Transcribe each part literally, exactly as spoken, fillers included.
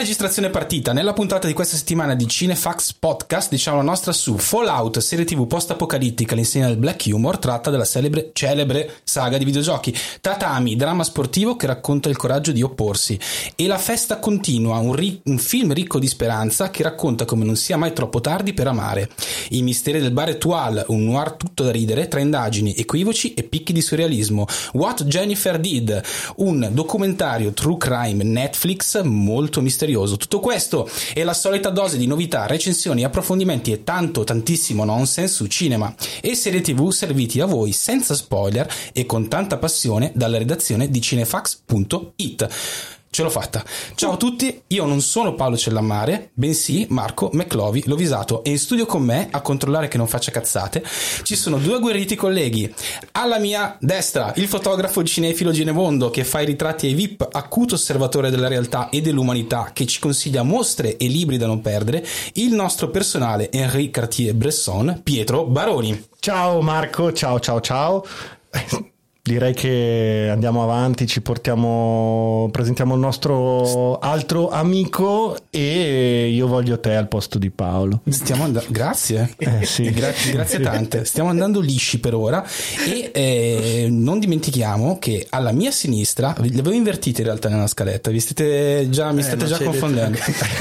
registrazione è partita. Nella puntata di questa settimana di Cinefax Podcast diciamo la nostra su Fallout, serie tv post-apocalittica all'insegna del black humor tratta dalla celebre, celebre saga di videogiochi. Tatami, dramma sportivo che racconta il coraggio di opporsi. E La festa continua, un, ri- un film ricco di speranza che racconta come non sia mai troppo tardi per amare. I misteri del bar Etoile, un noir tutto da ridere tra indagini, equivoci e picchi di surrealismo. What Jennifer Did, un documentario true crime Netflix molto misterioso. Tutto questo e la solita dose di novità, recensioni, approfondimenti e tanto tantissimo nonsense su cinema e serie tv serviti a voi senza spoiler e con tanta passione dalla redazione di cinefax punto it. Ce l'ho fatta. Ciao a tutti, io non sono Paolo Cellammare, bensì Marco McLovy Lovisato, e in studio con me a controllare che non faccia cazzate ci sono due agguerriti colleghi. Alla mia destra il fotografo cinefilo Ginemondo che fa i ritratti ai V I P, acuto osservatore della realtà e dell'umanità che ci consiglia mostre e libri da non perdere, il nostro personale Henri Cartier-Bresson, Pietro Baroni. Ciao Marco, ciao ciao ciao. Direi che andiamo avanti, ci portiamo, presentiamo il nostro altro amico e io voglio te al posto di Paolo. Stiamo andando, grazie, eh, sì. grazie, grazie tante. Stiamo andando lisci per ora e eh, non dimentichiamo che alla mia sinistra, le avevo invertite in realtà nella scaletta, vi state già, mi eh, state già confondendo.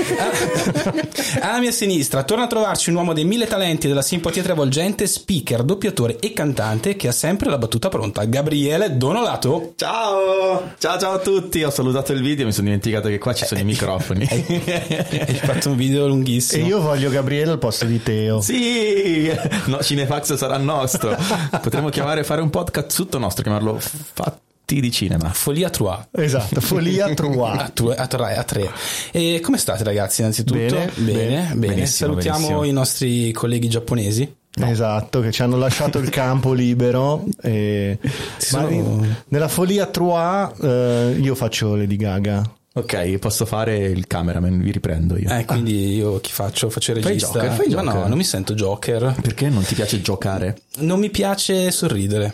Alla mia sinistra torna a trovarci un uomo dei mille talenti, della simpatia travolgente, speaker, doppiatore e cantante che ha sempre la battuta pronta. Gabriele Donolato. Ciao, ciao ciao a tutti. Ho salutato il video, mi sono dimenticato che qua ci sono i microfoni. Hai fatto un video lunghissimo. E io voglio Gabriele al posto di Teo. Sì, no, Cinefax sarà nostro. Potremmo chiamare, fare un podcast tutto nostro, chiamarlo Fatti di Cinema. Folia Trois. Esatto, Folia Trois. a, tu, a, tre, a tre. E come state ragazzi innanzitutto? Bene, bene, bene. Benissimo, Salutiamo benissimo. i nostri colleghi giapponesi. No. Esatto, che ci hanno lasciato il campo libero e... sono... Ma nella Folia Trois eh, io faccio Lady Gaga. Ok, posso fare il cameraman, vi riprendo io. Eh, quindi io chi faccio? Faccio il Fai regista. Joker, fai Ma Joker. no, non mi sento Joker. Perché non ti piace giocare? Non mi piace sorridere.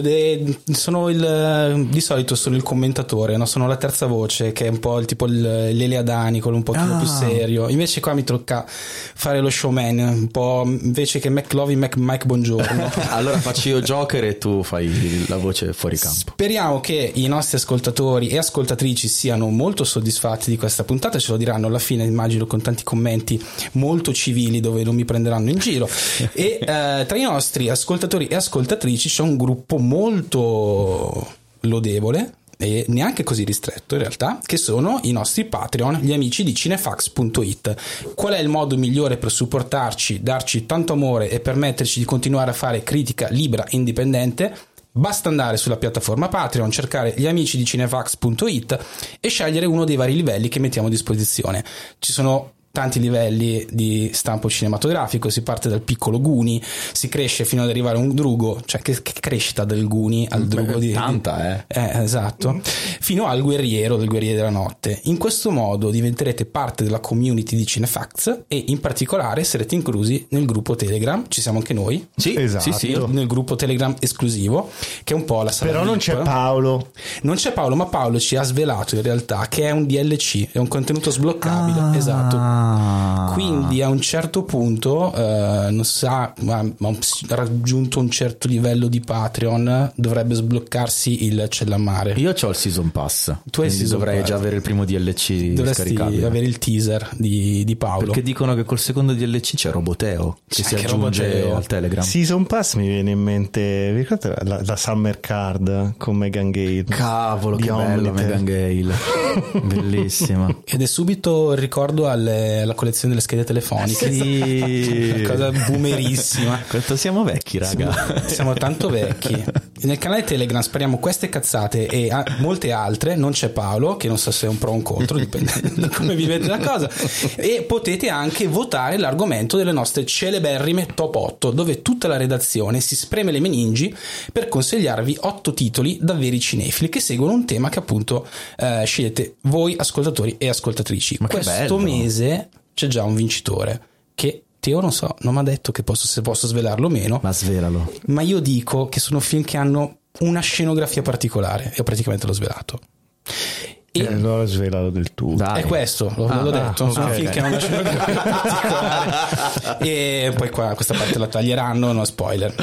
Sono il di solito sono il commentatore, no? Sono la terza voce, che è un po' il tipo l'Elea Dani, quello un pochino ah. più serio. Invece qua mi tocca fare lo showman, un po' invece che McLovy Mac, Mike Buongiorno. Allora faccio io Joker e tu fai la voce fuori campo. Speriamo che i nostri ascoltatori e ascoltatrici siano molto soddisfatti di questa puntata, ce lo diranno alla fine, immagino, con tanti commenti molto civili dove non mi prenderanno in giro. E eh, tra i nostri ascoltatori e ascoltatrici c'è un gruppo molto lodevole e neanche così ristretto in realtà, che sono i nostri Patreon, gli amici di cinefax punto it. Qual è il modo migliore per supportarci, darci tanto amore e permetterci di continuare a fare critica libera e indipendente? Basta andare sulla piattaforma Patreon, cercare gli amici di cinefax punto it e scegliere uno dei vari livelli che mettiamo a disposizione. Ci sono tanti livelli di stampo cinematografico, si parte dal piccolo Guni, si cresce fino ad arrivare a un drugo, cioè che, che crescita dal Guni al drugo di tanta eh. eh esatto, fino al guerriero del guerriere della notte. In questo modo diventerete parte della community di Cinefax e in particolare sarete inclusi nel gruppo Telegram, ci siamo anche noi, sì, esatto. sì, sì. nel gruppo Telegram esclusivo che è un po' la sala Però non V I P. c'è Paolo. Non c'è Paolo, ma Paolo ci ha svelato in realtà che è un D L C, è un contenuto sbloccabile. Ah. Esatto. Quindi a un certo punto eh, non sa, ma, ma ha raggiunto un certo livello di Patreon, dovrebbe sbloccarsi il Cellammare. Io c'ho il season pass, Tu hai il season dovrei pass. già avere il primo D L C Dovresti scaricabile. avere il teaser di, di Paolo. Perché dicono che col secondo D L C c'è Roboteo che C'è si anche aggiunge Roboteo. al Telegram. Season Pass mi viene in mente, vi ricordate la, la Summer Card con Meghan Gale? Cavolo, Di che bello Omnitel. Meghan Gale. Bellissima. Ed è subito il ricordo alle, alla collezione delle schede telefoniche. Sì. Una cosa boomerissima. Quanto siamo vecchi, raga. Siamo, siamo tanto vecchi. Nel canale Telegram spariamo queste cazzate e a, molte altre. Non c'è Paolo, che non so se è un pro o un contro, dipende da come vivete la cosa. E potete anche votare l'argomento delle nostre celeberrime top otto, dove tutta la redazione si spreme le meningi per consigliarvi otto titoli da veri cinefili che seguono un tema che appunto eh, scegliete voi ascoltatori e ascoltatrici. Ma che Questo bello. mese c'è già un vincitore che Teo non so, non mi ha detto che posso, se posso svelarlo o meno, Ma svelalo. ma io dico che sono film che hanno una scenografia particolare e praticamente l'ho svelato. E allora svelalo del tutto. Dai. È questo, l'ho, ah, l'ho detto, ah, sono okay. film che non ho particolare. E poi qua questa parte la taglieranno, no spoiler.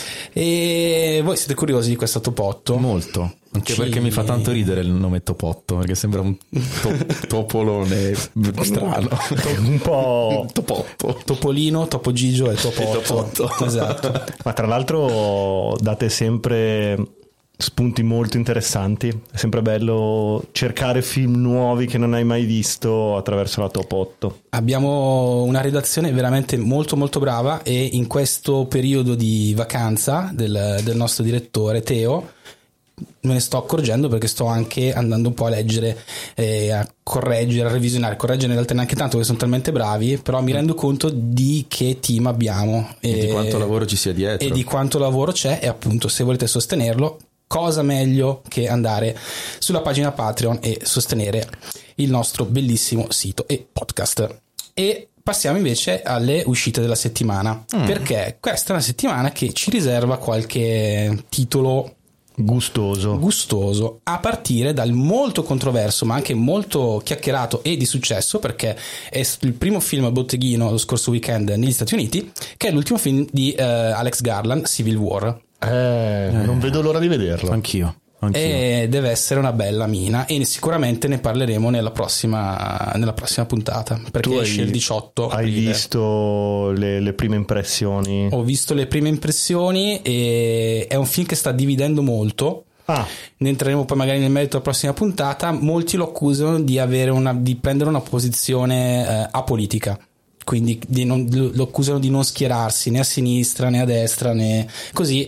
E voi siete curiosi di questo topotto? Molto. Anche Ci... perché mi fa tanto ridere il nome Topotto, perché sembra un to- topolone strano. Un po' Topotto. Topolino, Topo Gigio e Topotto. Topotto. Esatto. Ma tra l'altro date sempre spunti molto interessanti. È sempre bello cercare film nuovi che non hai mai visto attraverso la Top otto. Abbiamo una redazione veramente molto molto brava e in questo periodo di vacanza del, del nostro direttore Teo me ne sto accorgendo, perché sto anche andando un po' a leggere, eh, a correggere, a revisionare, correggere in realtà neanche tanto, perché sono talmente bravi, però mi rendo conto di che team abbiamo e, e di quanto lavoro ci sia dietro e di quanto lavoro c'è. E appunto, se volete sostenerlo, cosa meglio che andare sulla pagina Patreon e sostenere il nostro bellissimo sito e podcast. E passiamo invece alle uscite della settimana, mm. perché questa è una settimana che ci riserva qualche titolo gustoso gustoso a partire dal molto controverso ma anche molto chiacchierato e di successo, perché è il primo film a botteghino lo scorso weekend negli Stati Uniti, che è l'ultimo film di uh, Alex Garland, Civil War. eh, eh, non vedo l'ora di vederlo. Anch'io Anch'io. E deve essere una bella mina, e sicuramente ne parleremo nella prossima nella prossima puntata, perché tu esce hai, il diciotto hai aprile. visto le, le prime impressioni? Ho visto le prime impressioni e è un film che sta dividendo molto. Ah. Ne entreremo poi magari nel merito della prossima puntata. Molti lo accusano di avere una di prendere una posizione eh, apolitica, quindi di non, lo accusano di non schierarsi né a sinistra né a destra né così.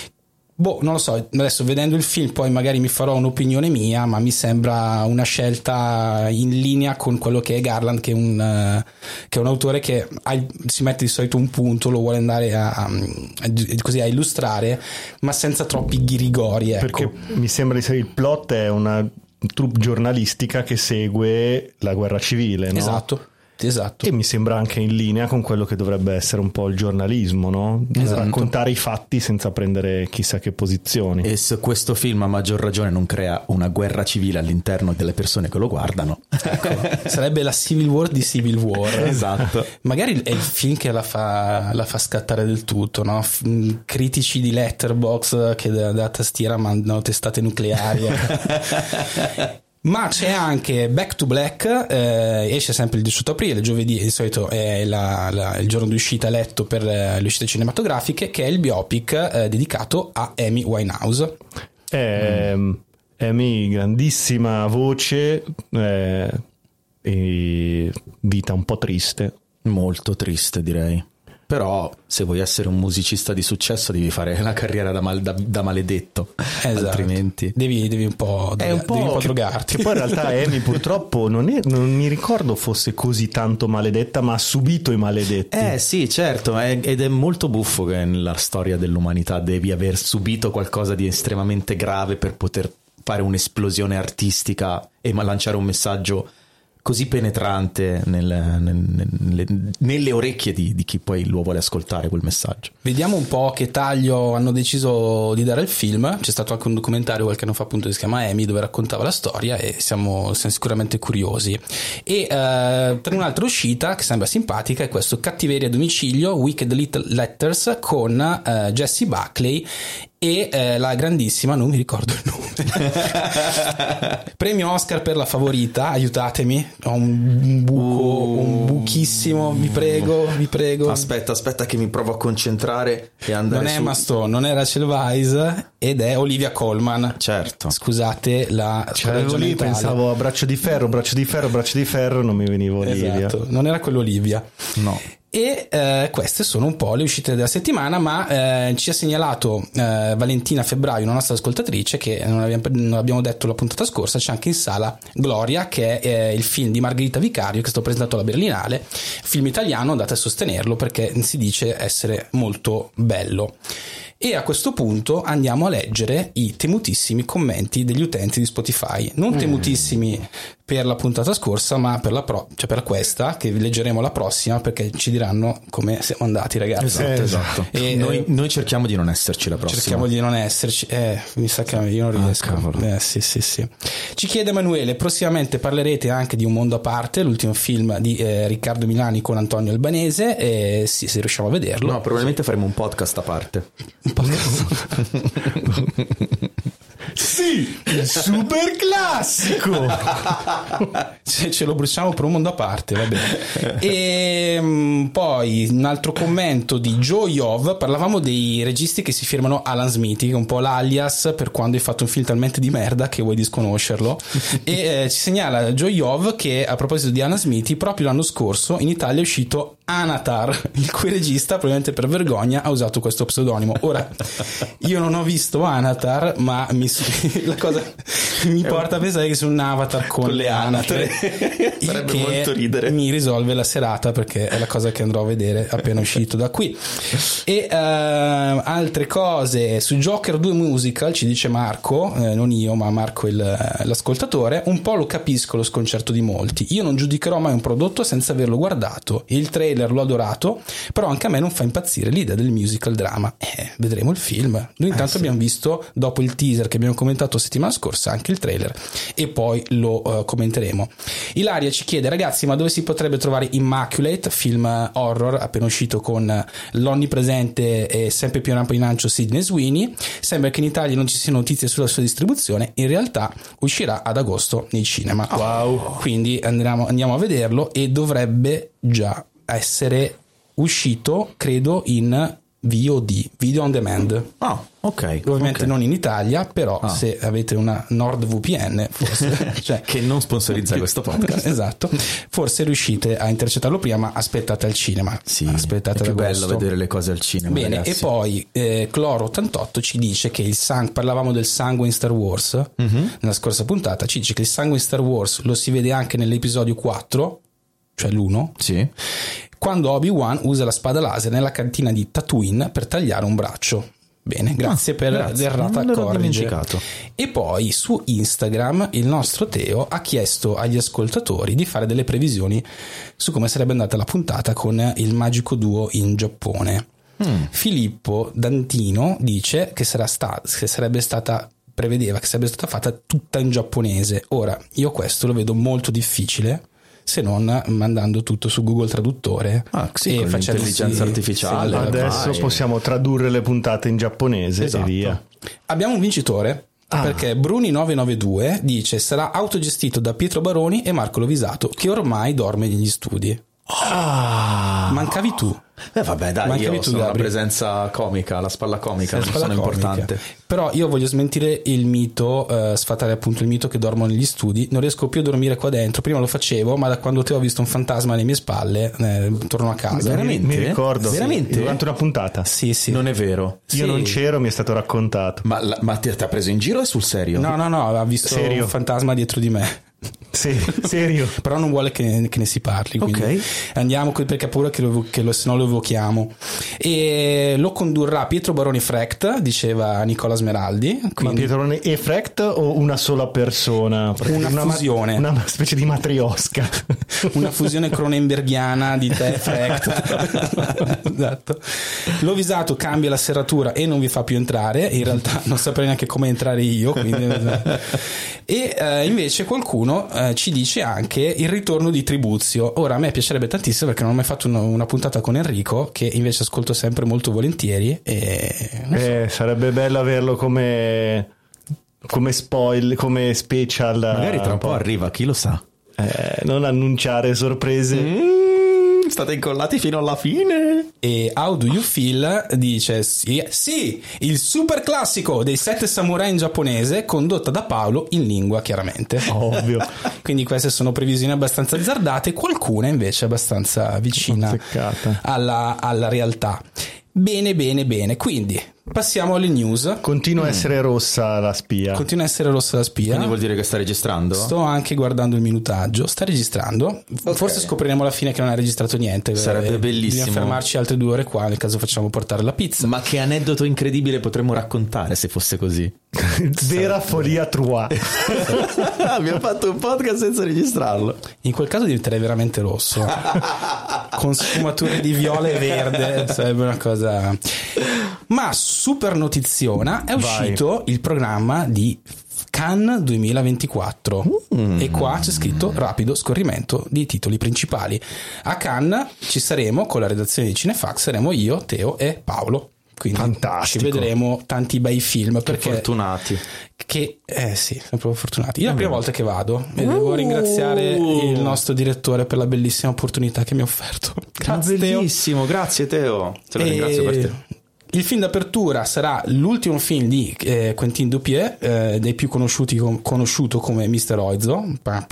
Boh, non lo so, adesso vedendo il film poi magari mi farò un'opinione mia, ma mi sembra una scelta in linea con quello che è Garland, che è un, uh, che è un autore che ha, si mette di solito un punto, lo vuole andare a, a, a, così, a illustrare, ma senza troppi ghirigori, ecco. Perché mi sembra di sapere, il plot è una troupe giornalistica che segue la guerra civile, no? Esatto. Esatto. E mi sembra anche in linea con quello che dovrebbe essere un po' il giornalismo, no? Esatto. Raccontare i fatti senza prendere chissà che posizioni. E se questo film a maggior ragione non crea una guerra civile all'interno delle persone che lo guardano, ecco, sarebbe la Civil War di Civil War. Esatto. Magari è il film che la fa, la fa scattare del tutto, no? Critici di Letterboxd che da, da tastiera mandano testate nucleari. Ma c'è anche Back to Black, eh, esce sempre il diciotto aprile, giovedì di solito è la, la, il giorno di uscita eletto per eh, le uscite cinematografiche, che è il biopic eh, dedicato a Amy Winehouse. Eh, mm. Amy, grandissima voce eh, e vita un po' triste. Molto triste, direi. Però se vuoi essere un musicista di successo devi fare una carriera da, mal, da, da maledetto, esatto. Altrimenti devi, devi un po', droga, un po', devi un po' che, drogarti. Che poi in realtà Amy purtroppo non, è, non mi ricordo fosse così tanto maledetta, ma ha subito i maledetti. Eh sì, certo, è, ed è molto buffo che nella storia dell'umanità devi aver subito qualcosa di estremamente grave per poter fare un'esplosione artistica e lanciare un messaggio così penetrante nel, nel, nelle, nelle orecchie di, di chi poi lo vuole ascoltare quel messaggio. Vediamo un po' che taglio hanno deciso di dare al film. C'è stato anche un documentario qualche anno fa, appunto, che si chiama Amy, dove raccontava la storia, e siamo, siamo sicuramente curiosi. E uh, per un'altra uscita che sembra simpatica è questo Cattiveria a domicilio, Wicked Little Letters, con uh, Jessie Buckley e eh, la grandissima, non mi ricordo il nome, premio Oscar per La Favorita, aiutatemi, ho un buco, uh, un buchissimo, vi prego, vi prego. Aspetta, aspetta che mi provo a concentrare e andare. Non è su... Emma Stone, non è Rachel Weisz, ed è Olivia Colman. Certo. Scusate la c'avevo lì, pensavo a Braccio di Ferro, Braccio di Ferro, Braccio di Ferro, non mi veniva Olivia. Esatto, non era quello Olivia. No. E eh, queste sono un po' le uscite della settimana, ma eh, ci ha segnalato eh, Valentina Febbraio, una nostra ascoltatrice, che non abbiamo, non abbiamo detto la puntata scorsa, c'è anche in sala Gloria, che è eh, il film di Margherita Vicario, che è stato presentato alla Berlinale, film italiano, andate a sostenerlo perché si dice essere molto bello. E a questo punto andiamo a leggere i temutissimi commenti degli utenti di Spotify. Non temutissimi per la puntata scorsa, ma per la pro, cioè per questa che leggeremo la prossima, perché ci diranno come siamo andati, ragazzi. Esatto, esatto. E noi, eh, noi cerchiamo di non esserci la prossima. Cerchiamo di non esserci. Eh, mi sa che io non riesco. Ah, eh, sì, sì, sì. Ci chiede Emanuele, prossimamente parlerete anche di Un mondo a parte, l'ultimo film di eh, Riccardo Milani con Antonio Albanese, e sì, se riusciamo a vederlo. No, probabilmente faremo un podcast a parte. Un podcast. Sì, il super classico. Ce, ce lo bruciamo per Un mondo a parte, va bene. E um, poi un altro commento di Joe Yov. Parlavamo dei registi che si firmano Alan Smithy, che è un po' l'alias per quando hai fatto un film talmente di merda che vuoi disconoscerlo. E eh, ci segnala Joe Yov che, a proposito di Alan Smithy, proprio l'anno scorso in Italia è uscito Anatar, il cui regista, probabilmente per vergogna, ha usato questo pseudonimo. Ora, io non ho visto Anatar, ma mi, la cosa mi porta a pensare che sia un avatar con, con le anatre. Farebbe molto ridere. Mi risolve la serata, perché è la cosa che andrò a vedere appena uscito da qui. E uh, altre cose su Joker due Musical, ci dice Marco, eh, non io ma Marco il, l'ascoltatore. Un po' lo capisco lo sconcerto di molti. Io non giudicherò mai un prodotto senza averlo guardato. Il trailer l'ho adorato, però anche a me non fa impazzire l'idea del musical drama. Eh, vedremo il film. Noi intanto eh, sì. abbiamo visto, dopo il teaser che abbiamo commentato settimana scorsa, anche il trailer, e poi lo uh, commenteremo. Ilaria ci chiede, ragazzi, ma dove si potrebbe trovare Immaculate, film horror appena uscito con l'onnipresente e sempre più rampoinancio Sydney Sweeney? Sembra che in Italia non ci siano notizie sulla sua distribuzione, in realtà uscirà ad agosto nei cinema. Wow. Quindi andiamo, andiamo a vederlo, e dovrebbe già essere uscito, credo, in V O D, video on demand. Ah, ok. Ovviamente okay. non in Italia, però ah. se avete una NordVPN, forse, cioè, che non sponsorizza questo podcast. Esatto, forse riuscite a intercettarlo prima, ma aspettate al cinema. Sì, aspettate è più d'agosto. bello vedere le cose al cinema. Bene, ragazzi. e poi eh, Cloro ottantotto ci dice che il sangue, parlavamo del sangue in Star Wars mm-hmm. nella scorsa puntata, ci dice che il sangue in Star Wars lo si vede anche nell'episodio quattro, cioè l'uno, sì, quando Obi-Wan usa la spada laser nella cantina di Tatooine per tagliare un braccio. Bene, grazie ah, per l'errata corrige. E poi su Instagram il nostro Teo ha chiesto agli ascoltatori di fare delle previsioni su come sarebbe andata la puntata con il magico duo in Giappone. Mm. Filippo Dantino dice che, sarà sta- che sarebbe stata prevedeva che sarebbe stata fatta tutta in giapponese. Ora, io questo lo vedo molto difficile, se non mandando tutto su Google Traduttore ah, sì, e con facendo l'intelligenza artificiale. Adesso vai. Possiamo tradurre le puntate in giapponese, esatto. E via. Abbiamo un vincitore. Ah. Perché Bruni nove nove due dice sarà autogestito da Pietro Baroni e Marco Lovisato, che ormai dorme negli studi. Ah. Mancavi tu. Eh vabbè dai, Mancavi io tu, sono la presenza comica, la spalla comica, la spalla comica. Importante. Però io voglio smentire il mito, eh, sfatare appunto il mito che dormo negli studi. Non riesco più a dormire qua dentro. Prima lo facevo, ma da quando te ho visto un fantasma alle mie spalle, eh, torno a casa. Veramente? Mi ricordo. Veramente? Sì, durante una puntata. Sì, sì. Non è vero. Io sì. non c'ero, mi è stato raccontato. Ma, la, ma ti ha preso in giro o sul serio? No, no, no, ha visto serio? un fantasma dietro di me. Sì, serio. Però non vuole che, che ne si parli, quindi okay. andiamo perché ha paura che, lo, che lo, se no lo evochiamo. E lo condurrà Pietro Baroni Frecht, diceva Nicola Smeraldi. Quindi... Ma Pietro Baroni e Frecht o una sola persona? Una, una fusione, ma- una specie di matriosca, una fusione cronenberghiana di te Frecht. Esatto. Lovisato cambia la serratura e non vi fa più entrare. In realtà non saprei neanche come entrare io, quindi... E eh, invece qualcuno eh, ci dice anche il ritorno di Tribuzio. Ora a me piacerebbe tantissimo, perché non ho mai fatto una, una puntata con Enrico, che invece ascolto sempre molto volentieri, e non so. eh, sarebbe bello averlo come come spoil, come special. Magari tra un po' arriva, chi lo sa. Eh, non annunciare sorprese. Mm. State incollati fino alla fine. E How Do You Feel dice sì, sì, il super classico dei sette samurai in giapponese, condotta da Paolo in lingua, chiaramente. Ovvio. Quindi queste sono previsioni abbastanza azzardate, qualcuna invece abbastanza vicina alla, alla realtà. Bene, bene, bene. Quindi passiamo alle news. Continua a essere rossa la spia. Continua a essere rossa la spia. Quindi vuol dire che sta registrando? Sto anche guardando il minutaggio. Sta registrando. Okay. Forse scopriremo alla fine che non ha registrato niente. Sarebbe eh, bellissimo. Dobbiamo fermarci altre due ore qua, nel caso facciamo portare la pizza. Ma che aneddoto incredibile potremmo raccontare se fosse così? Vera follia trua. Abbiamo fatto un podcast senza registrarlo. In quel caso diventerei veramente rosso. Con sfumature di viola e verde. Sarebbe una cosa. Ma super notiziona, è uscito Vai. il programma di Cannes duemilaventiquattro mm. e qua c'è scritto rapido scorrimento di titoli principali. A Cannes ci saremo con la redazione di Cinefax, saremo io, Teo e Paolo. Quindi Fantastico. Ci vedremo tanti bei film. Perché che fortunati. Che eh sì, siamo proprio fortunati. Io è la prima volta che vado e uh. devo ringraziare il nostro direttore per la bellissima opportunità che mi ha offerto. Grazie, bellissimo, Teo. Grazie Teo. Te lo e... ringrazio per te. Il film d'apertura sarà l'ultimo film di eh, Quentin Dupieux, eh, dei più conosciuti com- conosciuto come mister Oizo,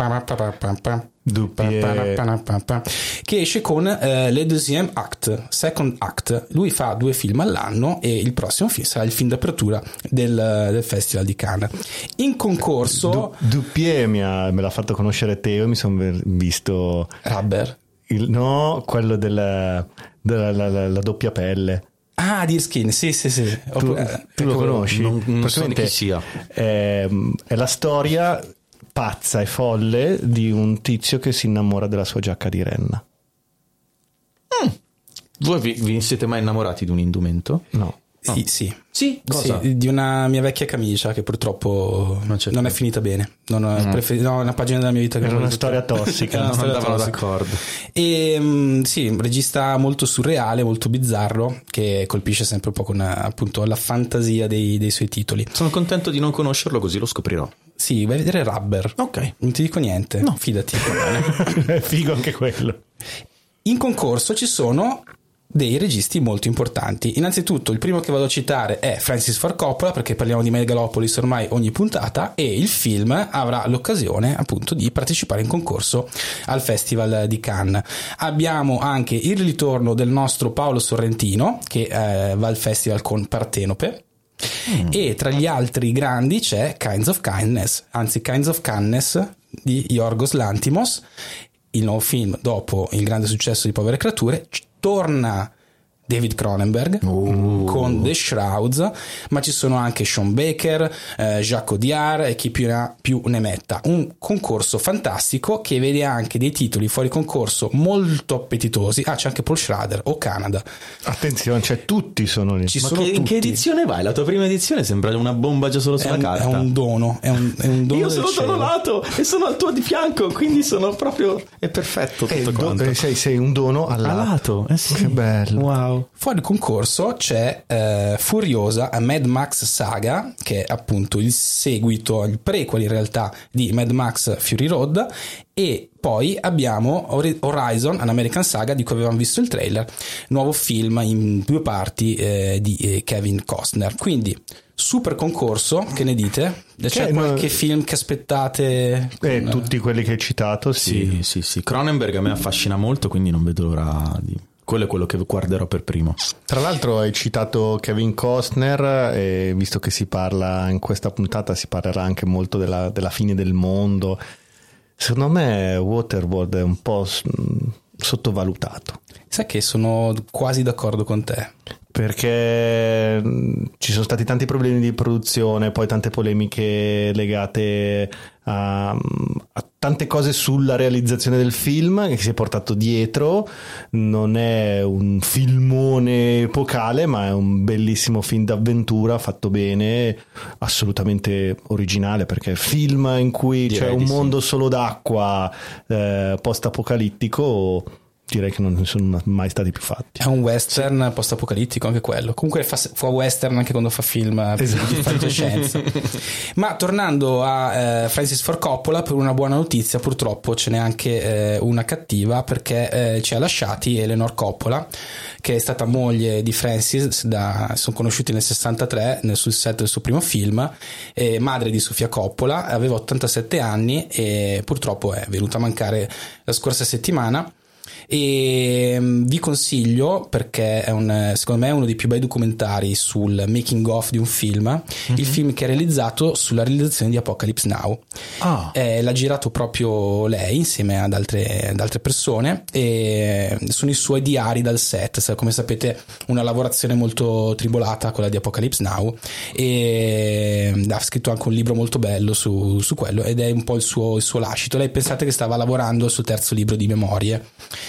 che esce con eh, Le Deuxième Act, Second Act. Lui fa due film all'anno e il prossimo film sarà il film d'apertura del, del Festival di Cannes. In concorso du- Dupieux mi ha, me l'ha fatto conoscere Teo e mi sono visto Rubber. Il, no, quello della, della la, la, la doppia pelle. Ah, Deerskin, sì, sì, sì. Tu, eh, tu lo conosci? Non, non so chi sia. È, è la storia pazza e folle di un tizio che si innamora della sua giacca di renna. Mm. Voi vi, vi siete mai innamorati di un indumento? No. Sì, oh. sì. Sì, cosa? Sì, di una mia vecchia camicia che purtroppo non, non è finita bene. Non ho mm. prefer- no, una pagina della mia vita che era una storia tossica. Era una non storia andavano tossica. d'accordo. E um, sì, un regista molto surreale, molto bizzarro, che colpisce sempre un po' con appunto la fantasia dei, dei suoi titoli. Sono contento di non conoscerlo, così lo scoprirò. Sì, vai a vedere Rubber. Ok. Non ti dico niente. No. Fidati. È figo anche quello. In concorso ci sono dei registi molto importanti. Innanzitutto il primo che vado a citare è Francis Ford Coppola, perché parliamo di Megalopolis ormai ogni puntata, e il film avrà l'occasione appunto di partecipare in concorso al Festival di Cannes. Abbiamo anche il ritorno del nostro Paolo Sorrentino che eh, va al festival con Partenope. Mm. E tra gli altri grandi c'è Kinds of Kindness, anzi Kinds of Kindness di Yorgos Lanthimos, il nuovo film dopo il grande successo di Povere Creature. Torna David Cronenberg uh. con The Shrouds, ma ci sono anche Sean Baker, eh, Jacques Audiard e chi più ne ha più ne metta. Un concorso fantastico che vede anche dei titoli fuori concorso molto appetitosi. Ah, c'è anche Paul Schrader o Canada. Attenzione, cioè tutti sono lì. Ci ma sono che, in che edizione vai? La tua prima edizione sembra una bomba già solo sulla è un, carta. È un dono, è un, è un dono. Io sono cielo. donato e sono al tuo di fianco, quindi sono proprio è perfetto tutto eh, quanto. Do, eh, sei, sei un dono al lato. lato. Eh sì. Che bello. Wow. Fuori concorso c'è eh, Furiosa, a Mad Max Saga, che è appunto il seguito, il prequel in realtà di Mad Max Fury Road, e poi abbiamo Horizon, an American Saga, di cui avevamo visto il trailer, nuovo film in due parti eh, di eh, Kevin Costner. Quindi super concorso, che ne dite? C'è che, qualche no, film che aspettate? Eh, con... Tutti quelli che hai citato, sì. Sì, sì, sì. Cronenberg a me affascina molto, quindi non vedo l'ora di... Quello è quello che guarderò per primo. Tra l'altro hai citato Kevin Costner e visto che si parla in questa puntata si parlerà anche molto della, della fine del mondo. Secondo me Waterworld è un po' sottovalutato. Sai che sono quasi d'accordo con te. Perché ci sono stati tanti problemi di produzione, poi tante polemiche legate a, a tante cose sulla realizzazione del film che si è portato dietro. Non è un filmone epocale, ma è un bellissimo film d'avventura fatto bene, assolutamente originale, perché film in cui Direi c'è un mondo sì. solo d'acqua, eh, post-apocalittico, direi che non ne sono mai stati più fatti. È un western sì. post-apocalittico anche quello. Comunque fa, fa western anche quando fa film esatto. di fantascienza. Ma tornando a eh, Francis Ford Coppola, per una buona notizia purtroppo ce n'è anche eh, una cattiva, perché eh, ci ha lasciati Eleanor Coppola, che è stata moglie di Francis, da, sono conosciuti nel sessantatré nel sul set del suo primo film, eh, madre di Sofia Coppola, aveva ottantasette anni e purtroppo è venuta a mancare la scorsa settimana. e vi consiglio, perché è un, secondo me è uno dei più bei documentari sul making of di un film, mm-hmm. il film che ha realizzato sulla realizzazione di Apocalypse Now. Ah. Eh, l'ha girato proprio lei insieme ad altre, ad altre persone, e sono i suoi diari dal set. Come sapete, una lavorazione molto tribolata, quella di Apocalypse Now, e ha scritto anche un libro molto bello su, su quello, ed è un po' il suo, il suo lascito. Lei, pensate che stava lavorando al suo terzo libro di memorie,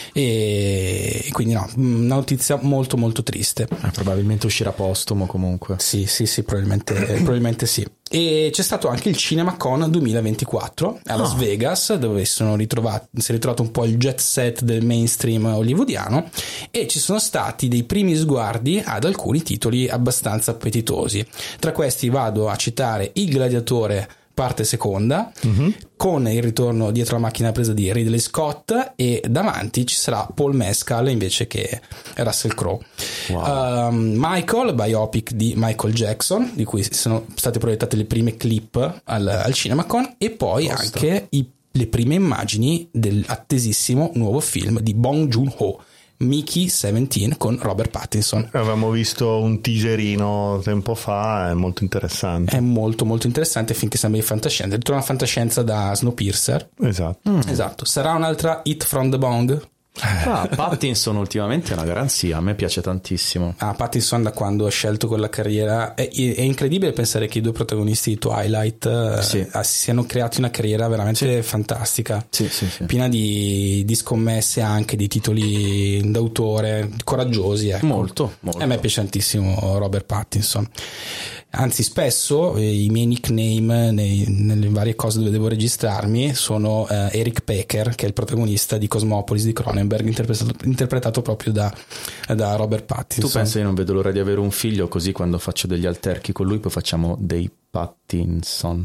e quindi no, una notizia molto molto triste. Eh, probabilmente uscirà postumo comunque. Sì, sì, sì, probabilmente, probabilmente sì. E c'è stato anche il CinemaCon duemilaventiquattro a Las oh. Vegas, dove sono ritrovati, si è ritrovato un po' il jet set del mainstream hollywoodiano, e ci sono stati dei primi sguardi ad alcuni titoli abbastanza appetitosi. Tra questi vado a citare Il Gladiatore parte seconda, mm-hmm. con il ritorno dietro la macchina presa di Ridley Scott, e davanti ci sarà Paul Mescal invece che Russell Crowe. Wow. Um, Michael, biopic di Michael Jackson, di cui sono state proiettate le prime clip al, al CinemaCon, e poi Costa. anche i, le prime immagini dell'attesissimo nuovo film di Bong Joon-ho, Mickey diciassette, con Robert Pattinson. Avevamo visto un teaserino tempo fa, è molto interessante. È molto molto interessante, finché sembra di fantascienza. Ritorna a fantascienza da Snowpiercer. Esatto. Mm. Esatto. Sarà un'altra Hit from the Bong? Ah, Pattinson ultimamente è una garanzia, a me piace tantissimo. Ah, Pattinson, da quando ha scelto quella carriera, è, è incredibile pensare che i due protagonisti di Twilight sì. eh, siano creati una carriera veramente sì. fantastica, sì, sì, sì. piena di, di scommesse, anche di titoli d'autore coraggiosi, ecco. molto, molto. A me piace tantissimo Robert Pattinson. Anzi, spesso eh, i miei nickname nei, nelle varie cose dove devo registrarmi sono eh, Eric Pecker, che è il protagonista di Cosmopolis di Cronenberg, interpretato, interpretato proprio da, da Robert Pattinson. Tu pensi, io non vedo l'ora di avere un figlio, così quando faccio degli alterchi con lui poi facciamo dei Pattinson.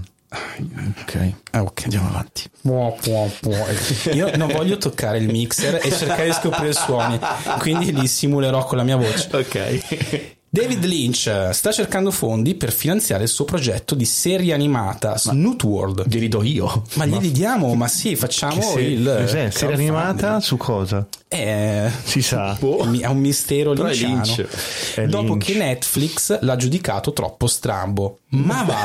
Ok, ah, ok, andiamo avanti. Può, può, può. Io non voglio toccare il mixer e cercare di scoprire suoni, quindi li simulerò con la mia voce. Ok. David Lynch sta cercando fondi per finanziare il suo progetto di serie animata Snoot World. Glieli do io. Ma glieli diamo, ma sì, facciamo se- il eh, serie animata su cosa? Eh, si sa. È un mistero lynchiano. È Dopo Lynch. che Netflix l'ha giudicato troppo strambo. Ma va.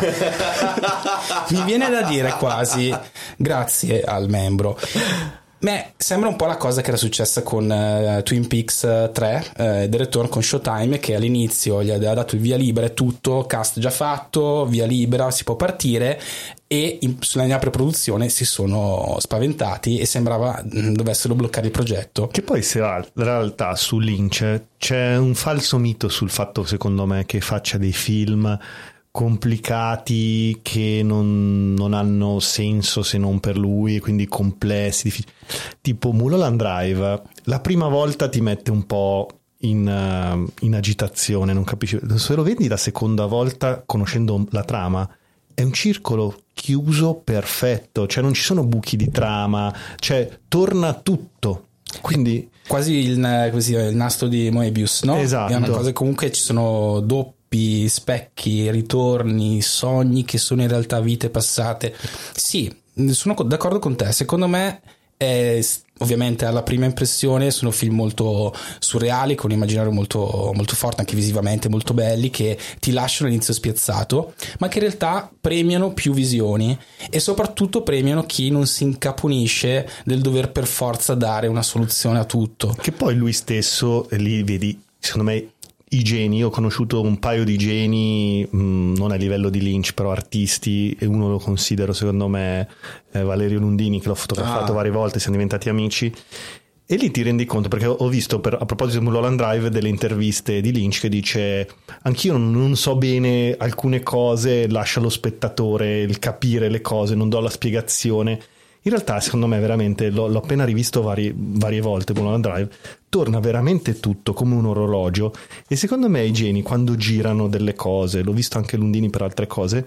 Mi viene da dire quasi grazie al membro. Beh, sembra un po' la cosa che era successa con uh, Twin Peaks tre, uh, The Return con Showtime, che all'inizio gli aveva dato il via libera e tutto, cast già fatto, via libera, si può partire, e in, sulla mia preproduzione si sono spaventati e sembrava mh, dovessero bloccare il progetto. Che poi se in realtà su Lynch c'è un falso mito sul fatto, secondo me, che faccia dei film complicati che non, non hanno senso se non per lui, quindi complessi, difficili. Tipo Mulholland Drive, la prima volta ti mette un po' in, uh, in agitazione, non capisci. Se lo vedi la seconda volta, conoscendo la trama, è un circolo chiuso perfetto, cioè non ci sono buchi di trama, cioè torna tutto. Quindi quasi il, così, il nastro di Moebius, no? Esatto. È una cosa, comunque ci sono doppi, specchi, ritorni, sogni che sono in realtà vite passate. Sì, sono d'accordo con te. Secondo me è, ovviamente alla prima impressione sono film molto surreali, con un immaginario molto, molto forte, anche visivamente molto belli, che ti lasciano all'inizio spiazzato, ma che in realtà premiano più visioni e soprattutto premiano chi non si incaponisce del dover per forza dare una soluzione a tutto. Che poi lui stesso, lì vedi, secondo me, i geni, io ho conosciuto un paio di geni, mh, non a livello di Lynch, però artisti, e uno lo considero secondo me eh, Valerio Lundini, che l'ho fotografato ah. varie volte, siamo diventati amici, e lì ti rendi conto, perché ho visto per, a proposito di Mulholland Drive delle interviste di Lynch che dice: anch'io non, non so bene alcune cose, lascia allo spettatore il capire le cose, non do la spiegazione. In realtà secondo me veramente, l'ho, l'ho appena rivisto varie, varie volte Mulholland Drive, torna veramente tutto come un orologio, e secondo me i geni quando girano delle cose, l'ho visto anche Lundini per altre cose,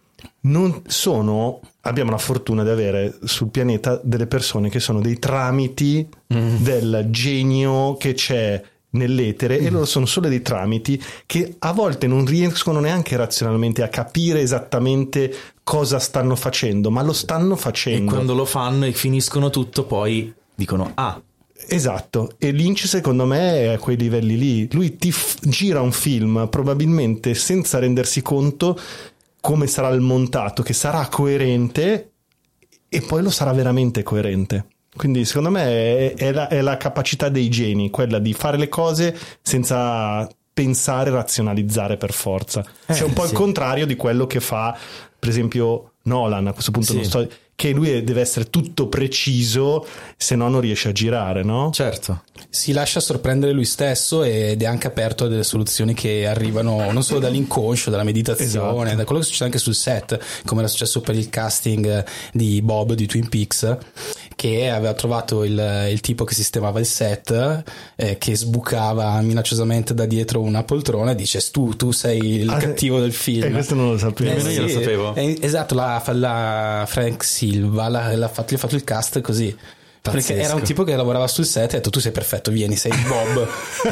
non sono, abbiamo la fortuna di avere sul pianeta delle persone che sono dei tramiti mm. del genio che c'è nell'etere, mm. e loro sono solo dei tramiti che a volte non riescono neanche razionalmente a capire esattamente cosa stanno facendo, ma lo stanno facendo, e quando lo fanno e finiscono tutto poi dicono: ah, Esatto, e Lynch secondo me è a quei livelli lì. Lui ti f- gira un film probabilmente senza rendersi conto come sarà il montato, che sarà coerente e poi lo sarà veramente coerente. Quindi secondo me è, è, la, è la capacità dei geni, quella di fare le cose senza pensare, razionalizzare per forza. Eh, cioè un po' sì. Il contrario di quello che fa per esempio Nolan, a questo punto sì. non sto... che lui deve essere tutto preciso, se no non riesce a girare, no? Certo. Si lascia sorprendere lui stesso ed è anche aperto a delle soluzioni che arrivano non solo dall'inconscio, dalla meditazione, esatto. da quello che succede anche sul set, come era successo per il casting di Bob di Twin Peaks, che aveva trovato il, il tipo che sistemava il set, eh, che sbucava minacciosamente da dietro una poltrona e dice tu, tu sei il ah, cattivo del film. E questo non lo sapevo. Eh, sì, io lo sapevo. Eh, esatto, la, la Frank Silva l'ha, l'ha fatto, gli ha fatto il cast così. Pazzesco. Perché era un tipo che lavorava sul set e ha detto tu sei perfetto, vieni, sei Bob.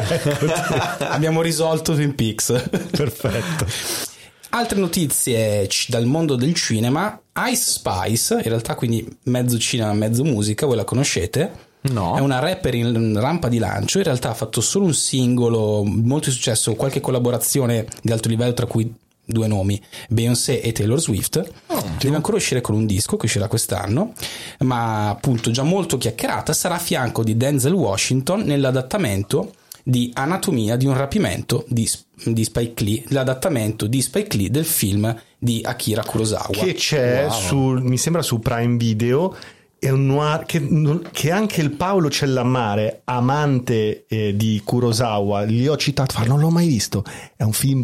Abbiamo risolto Twin Peaks. Perfetto. Altre notizie dal mondo del cinema. Ice Spice, in realtà quindi mezzo cinema mezzo musica, voi la conoscete? No. È una rapper in rampa di lancio, in realtà ha fatto solo un singolo, molto di successo, qualche collaborazione di alto livello tra cui due nomi, Beyoncé e Taylor Swift. Oh, deve ancora uscire con un disco che uscirà quest'anno, ma appunto già molto chiacchierata, sarà a fianco di Denzel Washington nell'adattamento di Anatomia di un rapimento di, di Spike Lee, l'adattamento di Spike Lee del film di Akira Kurosawa, che c'è wow. su, mi sembra su Prime Video. È un noir che, che anche il Paolo Cellammare, amante eh, di Kurosawa, gli ho citato, ma non l'ho mai visto. È un film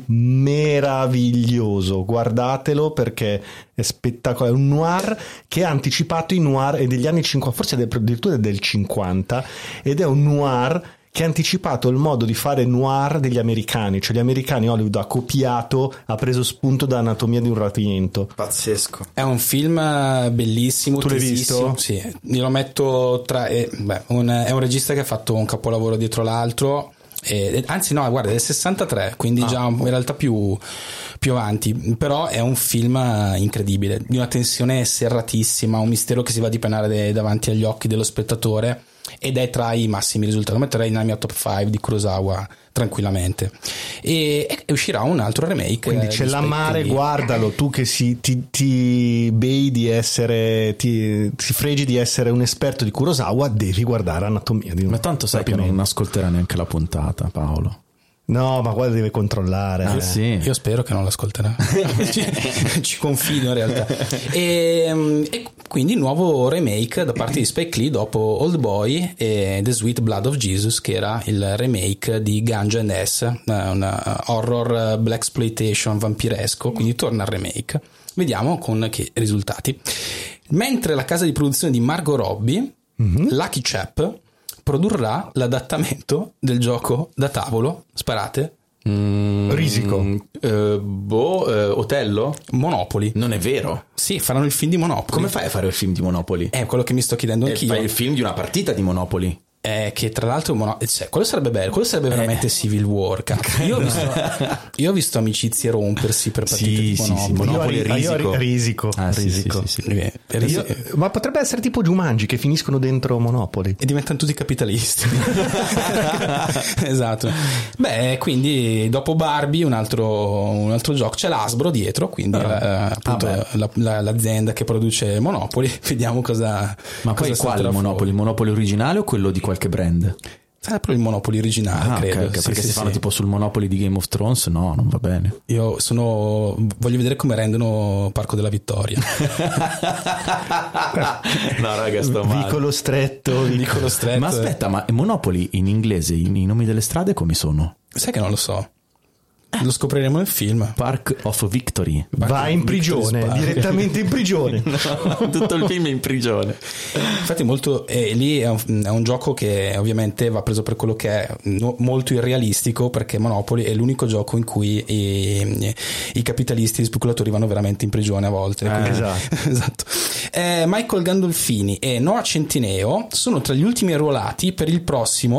meraviglioso, guardatelo perché è spettacolare. È un noir che ha anticipato i noir e degli anni cinquanta, forse addirittura del cinquanta, ed è un noir che ha anticipato il modo di fare noir degli americani, cioè gli americani Hollywood ha copiato, ha preso spunto da Anatomia di un rapimento. Pazzesco. È un film bellissimo. Tu l'hai visto? Sì, io lo metto tra eh, beh, un, è un regista che ha fatto un capolavoro dietro l'altro, eh, anzi no, guarda, è del sessantatré, quindi ah. già in realtà più più avanti, però è un film incredibile, di una tensione serratissima, un mistero che si va a dipanare de- davanti agli occhi dello spettatore, ed è tra i massimi risultati. Lo metterei nella mia top cinque di Kurosawa tranquillamente. E, e uscirà un altro remake. Quindi c'è la mare, guardalo, tu che si, ti, ti bei di essere, ti, ti fregi di essere un esperto di Kurosawa, devi guardare Anatomia di un Ma tanto sai che non ascolterà neanche la puntata, Paolo. No, ma guarda, deve controllare. Ah, eh. sì. Io spero che non l'ascolterà. ci, ci confido in realtà. E, e quindi nuovo remake da parte di Spike Lee dopo Old Boy e The Sweet Blood of Jesus, che era il remake di Ganja and S, un horror blaxploitation vampiresco, quindi torna al remake. Vediamo con che risultati. Mentre la casa di produzione di Margot Robbie, mm-hmm. Lucky Chap, produrrà l'adattamento del gioco da tavolo, sparate, mm, Risico, uh, boh, uh, Otello? Monopoly. Non è vero? Sì, faranno il film di Monopoly. Come fai a fare il film di Monopoly? È quello che mi sto chiedendo anch'io. Fai il film di una partita di Monopoly. Eh, che tra l'altro mono... cioè, quello sarebbe bello, quello sarebbe veramente eh. Civil War. Io ho, visto, io ho visto amicizie rompersi per partite sì, di Monopoly. Sì, sì, Monopoly io, risico. Io, risico. Ah, risico. Sì, sì, sì, sì. Eh, risico. Io, ma potrebbe essere tipo Jumanji, che finiscono dentro Monopoly e diventano tutti capitalisti. Esatto. Beh, quindi dopo Barbie un altro, un altro gioco, c'è l'Hasbro dietro, quindi ah. la, appunto ah, la, la, l'azienda che produce Monopoly. Vediamo cosa. Ma cosa poi quale Monopoly? Il Monopoly originale o quello di qualche brand? Sempre il Monopoly originale, ah, credo. Okay, okay, sì, perché sì, se sì. fanno tipo sul Monopoly di Game of Thrones, no, non va bene. Io sono voglio vedere come rendono Parco della Vittoria. No, raga, sto male. Vicolo stretto, vicolo stretto. Ma aspetta, ma Monopoly in inglese, i, i nomi delle strade come sono? Sai che non lo so. Lo scopriremo nel film. Park of Victory. Park Va in prigione, direttamente in prigione. No, tutto il film è in prigione. Infatti molto eh, lì è un, è un gioco che ovviamente va preso per quello che è, no, molto irrealistico, perché Monopoly è l'unico gioco in cui i, i capitalisti e gli speculatori vanno veramente in prigione a volte. Eh, quindi, esatto. esatto. Eh, Michael Gandolfini e Noah Centineo sono tra gli ultimi arruolati per il prossimo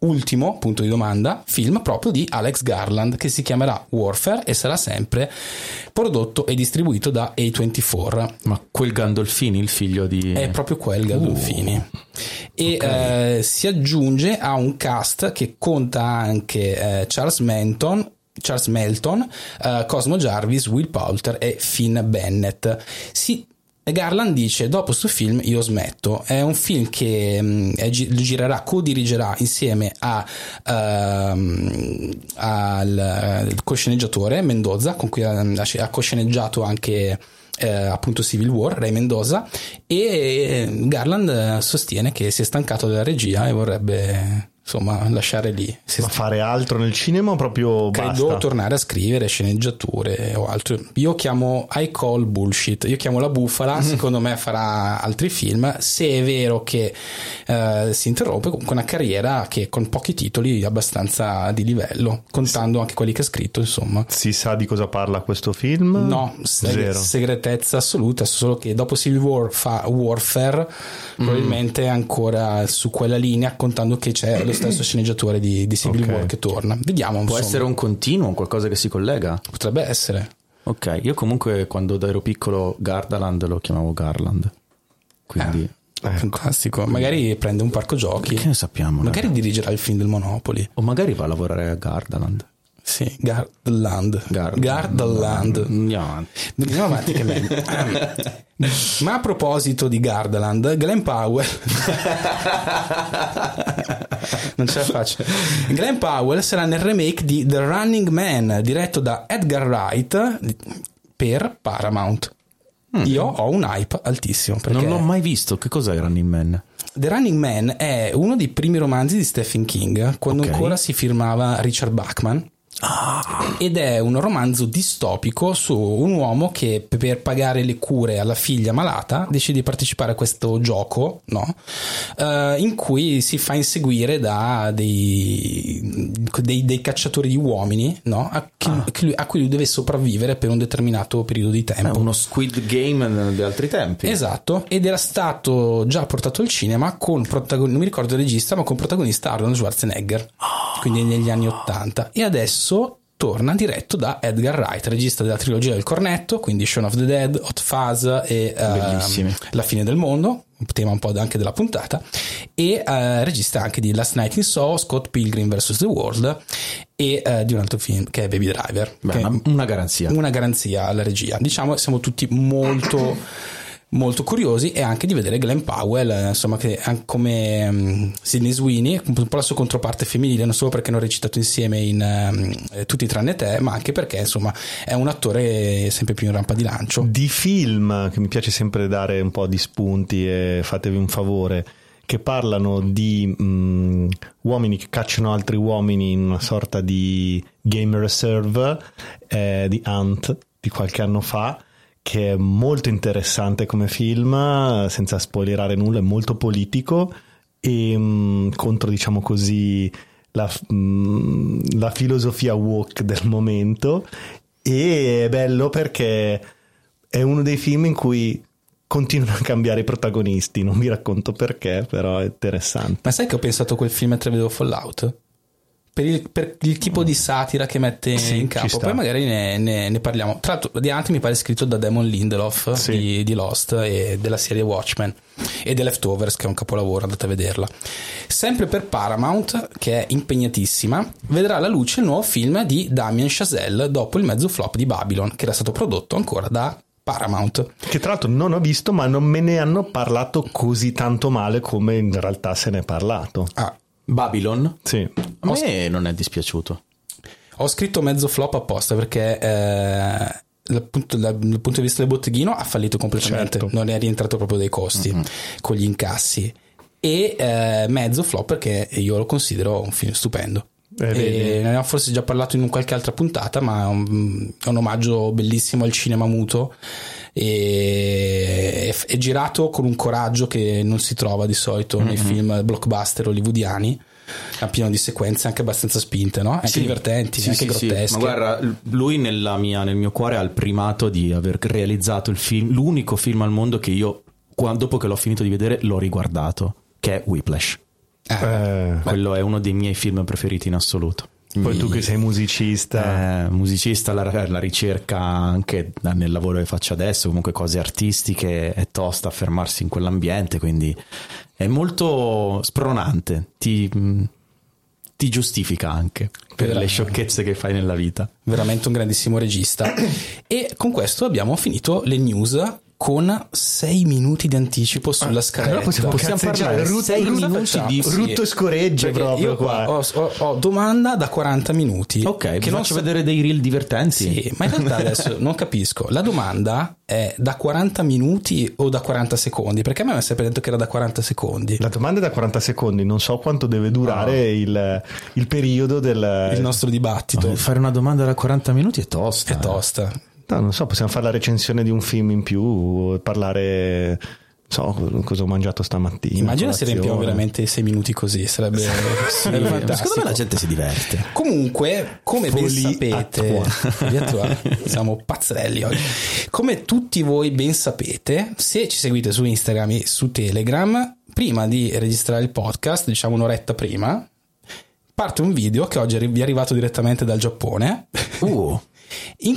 ultimo, punto di domanda, film proprio di Alex Garland che si chiamerà Warfare e sarà sempre prodotto e distribuito da A ventiquattro. Ma quel Gandolfini, il figlio di... È proprio quel Gandolfini. Uh, e okay. eh, si aggiunge a un cast che conta anche eh, Charles Melton, Charles Melton, uh, Cosmo Jarvis, Will Poulter e Finn Bennett. Si Garland dice: dopo sto film io smetto. È un film che um, è, girerà, co-dirigerà insieme a um, al cosceneggiatore Mendoza, con cui ha, ha cosceneggiato anche eh, appunto Civil War, Ray Mendoza, e Garland sostiene che si è stancato della regia e vorrebbe insomma lasciare lì. Ma fare altro nel cinema o proprio credo basta? Tornare a scrivere sceneggiature o altro. Io chiamo I call bullshit, io chiamo la bufala. Mm-hmm. Secondo me farà altri film, se è vero che eh, si interrompe comunque una carriera che con pochi titoli abbastanza di livello, contando anche quelli che ha scritto, insomma. Si sa di cosa parla questo film? No, Zero. Segretezza assoluta, solo che dopo Civil War fa Warfare, mm. probabilmente ancora su quella linea, contando che c'è lo stesso sceneggiatore di, di Civil okay. War che torna. Vediamo. Può insomma. essere un continuo, qualcosa che si collega? Potrebbe essere. Ok, io comunque quando ero piccolo Gardaland lo chiamavo Garland. Quindi eh, ecco. Fantastico. Magari prende un parco giochi. Che ne sappiamo? Magari ragazzi. dirigerà il film del Monopoly. O magari va a lavorare a Gardaland. Sì, Gardaland. Gardaland. Gardaland. Andiamo avanti. Andiamo avanti che meglio. Ma a proposito di Gardaland, Glenn Powell non ce la faccio. Glenn Powell sarà nel remake di The Running Man diretto da Edgar Wright per Paramount. Mm. Io ho un hype altissimo perché non l'ho mai visto. Che cos'è Running Man? The Running Man è uno dei primi romanzi di Stephen King, quando okay. ancora si firmava Richard Bachman. Ah. Ed è un romanzo distopico su un uomo che per pagare le cure alla figlia malata decide di partecipare a questo gioco, no? Uh, in cui si fa inseguire da dei, dei, dei cacciatori di uomini, no? A, ah. chi, a cui lui deve sopravvivere per un determinato periodo di tempo. È uno Squid Game di altri tempi. Esatto, ed era stato già portato al cinema con protagonista, non mi ricordo il regista, ma con protagonista Arnold Schwarzenegger, oh. quindi negli anni ottanta. E adesso torna diretto da Edgar Wright, regista della trilogia del cornetto, quindi Shaun of the Dead, Hot Fuzz e uh, La fine del mondo, tema un po' anche della puntata, e uh, regista anche di Last Night in Soho, Scott Pilgrim versus the World e uh, di un altro film che è Baby Driver. Beh, che una, una garanzia. Una garanzia alla regia. Diciamo siamo tutti molto... molto curiosi, e anche di vedere Glenn Powell, insomma, che come um, Sydney Sweeney, un po' la sua controparte femminile, non solo perché hanno recitato insieme in um, Tutti tranne te, ma anche perché insomma è un attore sempre più in rampa di lancio. Di film che mi piace sempre dare un po' di spunti, e fatevi un favore, che parlano di um, uomini che cacciano altri uomini in una sorta di game reserve, eh, di Hunt di qualche anno fa, che è molto interessante come film, senza spoilerare nulla, è molto politico e mh, contro, diciamo così, la, mh, la filosofia woke del momento, e è bello perché è uno dei film in cui continuano a cambiare i protagonisti, non vi racconto perché, però è interessante. Ma sai che ho pensato a quel film mentre vedevo Fallout? Per il, per il tipo di satira che mette sì, in campo, poi magari ne, ne, ne parliamo. Tra l'altro di Hunt mi pare scritto da Damon Lindelof, sì. di, di Lost e della serie Watchmen e The Leftovers, che è un capolavoro, andate a vederla. Sempre per Paramount, che è impegnatissima, vedrà la luce il nuovo film di Damien Chazelle dopo il mezzo flop di Babylon, che era stato prodotto ancora da Paramount, che tra l'altro non ho visto, ma non me ne hanno parlato così tanto male come in realtà se ne è parlato. Ah, Babylon? Sì. A me non è dispiaciuto. Ho scritto mezzo flop apposta perché eh, dal, punto, dal punto di vista del botteghino ha fallito completamente, certo. Non è rientrato proprio dai costi, mm-hmm. con gli incassi, e eh, mezzo flop perché io lo considero un film stupendo. Eh, e ne abbiamo forse già parlato in qualche altra puntata, ma è un, è un omaggio bellissimo al cinema muto, e è, è girato con un coraggio che non si trova di solito mm-hmm. nei film blockbuster hollywoodiani, è pieno di sequenze anche abbastanza spinte, no? Anche sì, divertenti, sì, anche sì, grottesche. Sì. Ma guarda, lui nella mia, nel mio cuore ha il primato di aver realizzato il film, l'unico film al mondo che io, dopo che l'ho finito di vedere, l'ho riguardato, che è Whiplash. Eh, quello è uno dei miei film preferiti in assoluto. Poi tu che sei musicista, eh, musicista, la, la ricerca anche nel lavoro che faccio adesso, comunque cose artistiche, è tosta fermarsi in quell'ambiente, quindi è molto spronante, ti, ti giustifica anche per Veramente. le sciocchezze che fai nella vita. Veramente un grandissimo regista. E con questo abbiamo finito le news con sei minuti di anticipo sulla ah, scaletta. Allora possiamo, possiamo parlare rut, sei rut, minuti facciamo, di rutto e scoregge proprio io qua. Ho, ho, ho domanda da quaranta minuti. Ok, che non faccio so... vedere dei reel divertenti. Sì, ma in realtà adesso non capisco. La domanda è da quaranta minuti o da quaranta secondi? Perché a me mi è sempre detto che era da quaranta secondi. La domanda è da quaranta secondi, non so quanto deve durare no. il, il periodo del il nostro dibattito. No, fare una domanda da quaranta minuti è tosta. È tosta. Eh. No, non so, possiamo fare la recensione di un film in più, parlare, so, cosa ho mangiato stamattina. Immagina se riempiamo veramente sei minuti così, sarebbe, sì, sarebbe fantastico. Secondo me la gente si diverte. Comunque, come ben sapete, siamo pazzerelli oggi. Come tutti voi ben sapete, se ci seguite su Instagram e su Telegram, prima di registrare il podcast, diciamo un'oretta prima, parte un video che oggi vi è arrivato direttamente dal Giappone. Uh. In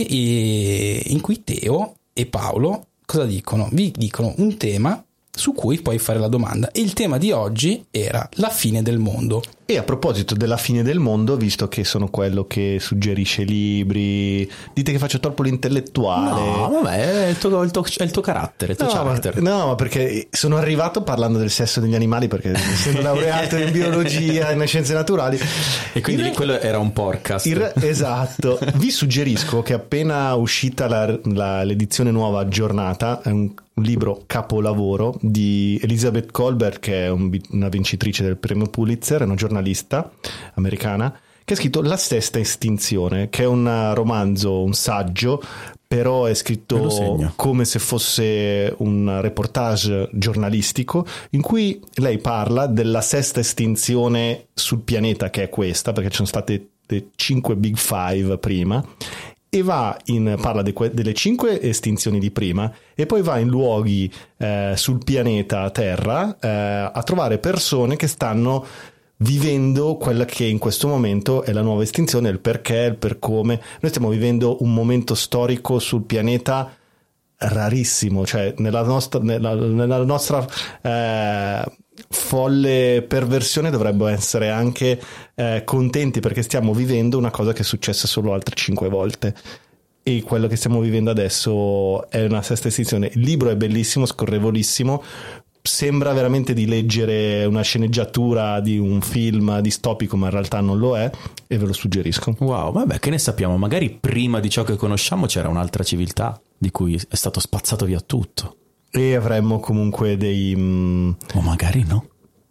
cui, in cui Teo e Paolo cosa dicono? Vi dicono un tema su cui puoi fare la domanda, e il tema di oggi era la fine del mondo. E a proposito della fine del mondo, visto che sono quello che suggerisce libri, dite che faccio troppo l'intellettuale. No, vabbè, è il tuo, il tuo, è il tuo carattere, il tuo no, character. Ma, no, ma perché sono arrivato parlando del sesso degli animali, perché essendo laureato in biologia e in scienze naturali. E quindi re... quello era un podcast. Re... Esatto. Vi suggerisco che appena uscita la, la, l'edizione nuova aggiornata, è un un libro capolavoro di Elizabeth Kolbert, che è un, una vincitrice del premio Pulitzer, è una giornalista americana, che ha scritto La sesta estinzione, che è un romanzo, un saggio, però è scritto come se fosse un reportage giornalistico, in cui lei parla della sesta estinzione sul pianeta, che è questa, perché ci sono state le cinque Big Five prima, e va in, parla de, delle cinque estinzioni di prima, e poi va in luoghi eh, sul pianeta Terra eh, a trovare persone che stanno vivendo quella che in questo momento è la nuova estinzione, il perché, il per come. Noi stiamo vivendo un momento storico sul pianeta rarissimo, cioè nella nostra, nella, nella nostra eh, folle perversione dovremmo essere anche eh, contenti, perché stiamo vivendo una cosa che è successa solo altre cinque volte, e quello che stiamo vivendo adesso è una sesta estinzione. Il libro è bellissimo, scorrevolissimo, sembra veramente di leggere una sceneggiatura di un film distopico, ma in realtà non lo è, e ve lo suggerisco. Wow, vabbè, che ne sappiamo, magari prima di ciò che conosciamo c'era un'altra civiltà di cui è stato spazzato via tutto. E avremmo comunque dei... Mm... o magari no.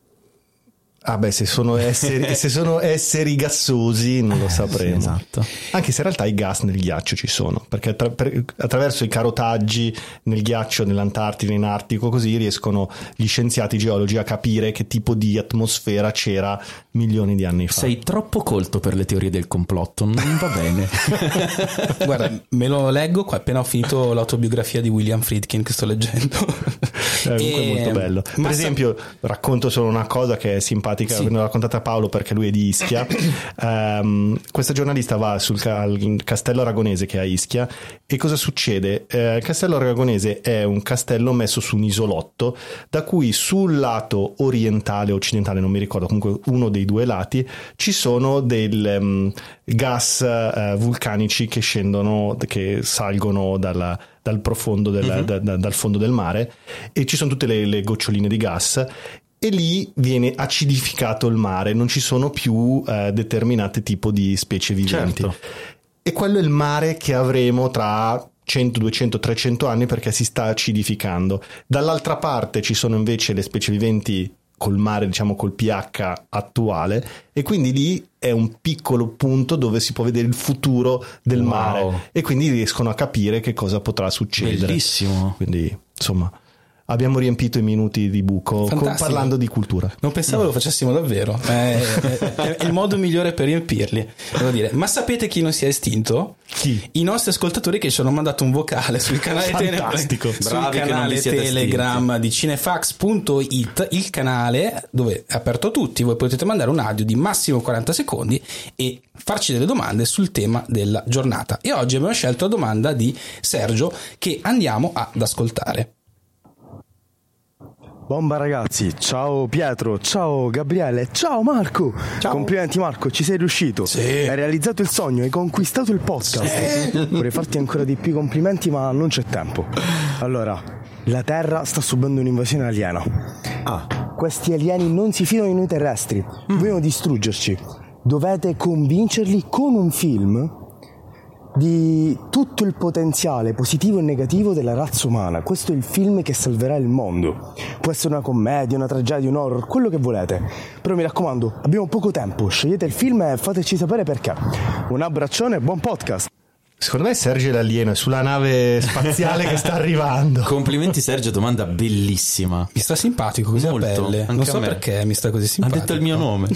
Ah beh, se sono esseri, se sono esseri gassosi non lo sapremo. Eh, sì, esatto. Anche se in realtà i gas nel ghiaccio ci sono, perché attra- per, attraverso i carotaggi nel ghiaccio, nell'Antartide, in Artico, così riescono gli scienziati geologi a capire che tipo di atmosfera c'era milioni di anni fa. Sei troppo colto per le teorie del complotto, non va bene. Guarda, me lo leggo qua, appena ho finito l'autobiografia di William Friedkin che sto leggendo. È e... molto bello. Per esempio, sa... racconto solo una cosa che è simpatica. Sì. L'ho raccontata a Paolo perché lui è di Ischia. um, questa giornalista va sul ca- castello aragonese che è a Ischia, e cosa succede? Eh, il castello aragonese è un castello messo su un isolotto, da cui sul lato orientale o occidentale, non mi ricordo, comunque uno dei due lati, ci sono del um, gas uh, vulcanici che scendono, che salgono dalla, dal profondo del, mm-hmm. da, da, dal fondo del mare, e ci sono tutte le, le goccioline di gas, e lì viene acidificato il mare, non ci sono più eh, determinate tipo di specie viventi. Certo. E quello è il mare che avremo tra cento, duecento, trecento anni, perché si sta acidificando. Dall'altra parte ci sono invece le specie viventi col mare, diciamo col pH attuale, e quindi lì è un piccolo punto dove si può vedere il futuro del wow. mare, e quindi riescono a capire che cosa potrà succedere. Bellissimo. Quindi insomma abbiamo riempito i minuti di buco con, parlando di cultura. Non pensavo no. lo facessimo davvero. È, è, è, è il modo migliore per riempirli, devo dire. Ma sapete chi non si è estinto? Chi? I nostri ascoltatori che ci hanno mandato un vocale sul canale, Fantastico. Tele- sul Bravi canale Telegram estinti. Di cinefax punto it, il canale dove è aperto a tutti. Voi potete mandare un audio di massimo quaranta secondi e farci delle domande sul tema della giornata. E oggi abbiamo scelto la domanda di Sergio che andiamo ad ascoltare. Bomba ragazzi, ciao Pietro, ciao Gabriele, ciao Marco. Ciao. Complimenti Marco, ci sei riuscito. Sì. Hai realizzato il sogno, hai conquistato il podcast. Sì. Vorrei farti ancora di più complimenti ma non c'è tempo. Allora, la Terra sta subendo un'invasione aliena. Ah. Questi alieni non si fidano di noi terrestri, mm. vogliono distruggerci. Dovete convincerli con un film di tutto il potenziale positivo e negativo della razza umana. Questo è il film che salverà il mondo. Può essere una commedia, una tragedia, un horror, quello che volete, però mi raccomando, abbiamo poco tempo, scegliete il film e fateci sapere perché. Un abbraccione e buon podcast. Secondo me Sergio è l'alieno, è sulla nave spaziale che sta arrivando. Complimenti Sergio, domanda bellissima. Mi sta simpatico così molto, a pelle. Non so perché mi sta così simpatico. Ha detto il mio nome.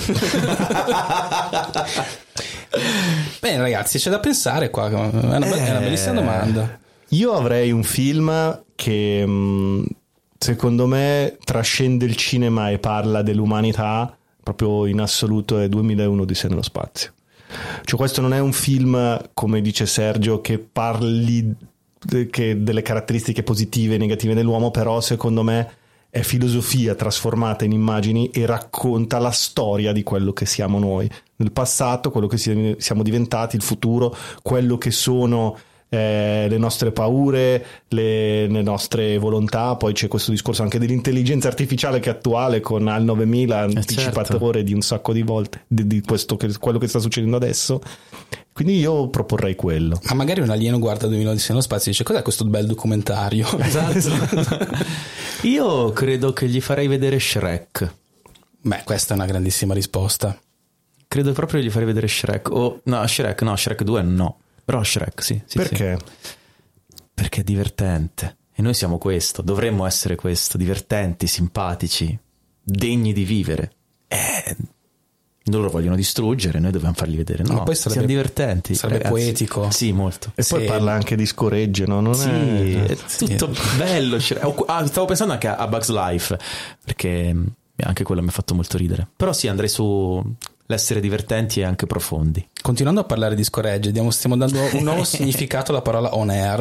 Bene ragazzi, c'è da pensare qua, è una, be- è una bellissima domanda. Io avrei un film che secondo me trascende il cinema e parla dell'umanità proprio in assoluto, è duemilauno Odissea nello spazio. Cioè questo non è un film, come dice Sergio, che parli che delle caratteristiche positive e negative dell'uomo, però secondo me è filosofia trasformata in immagini e racconta la storia di quello che siamo noi nel passato, quello che siamo diventati, il futuro, quello che sono eh, le nostre paure, le, le nostre volontà. Poi c'è questo discorso anche dell'intelligenza artificiale che è attuale con H A L novemila, anticipatore certo. di un sacco di volte di, di questo che, quello che sta succedendo adesso. Quindi io proporrei quello. Ma magari un alieno guarda duemila Odissea nello spazio e dice: cos'è questo bel documentario? Esatto. Io credo che gli farei vedere Shrek. Beh, questa è una grandissima risposta. Credo proprio gli farei vedere Shrek. O no, Shrek no, Shrek due no. Però Shrek sì. sì Perché? Sì. Perché è divertente. E noi siamo questo, dovremmo essere questo, divertenti, simpatici, degni di vivere. Eh... loro vogliono distruggere, noi dobbiamo fargli vedere. No, no poi sarebbe, siamo divertenti. Sarebbe ragazzi. Poetico. Sì, molto. E sì. poi parla anche di scoregge, no? Non sì, è... è tutto sì. bello. Ah, stavo pensando anche a Bugs Life, perché anche quello mi ha fatto molto ridere. Però sì, andrei su l'essere divertenti e anche profondi. Continuando a parlare di scoregge, diamo, stiamo dando un nuovo significato alla parola on air.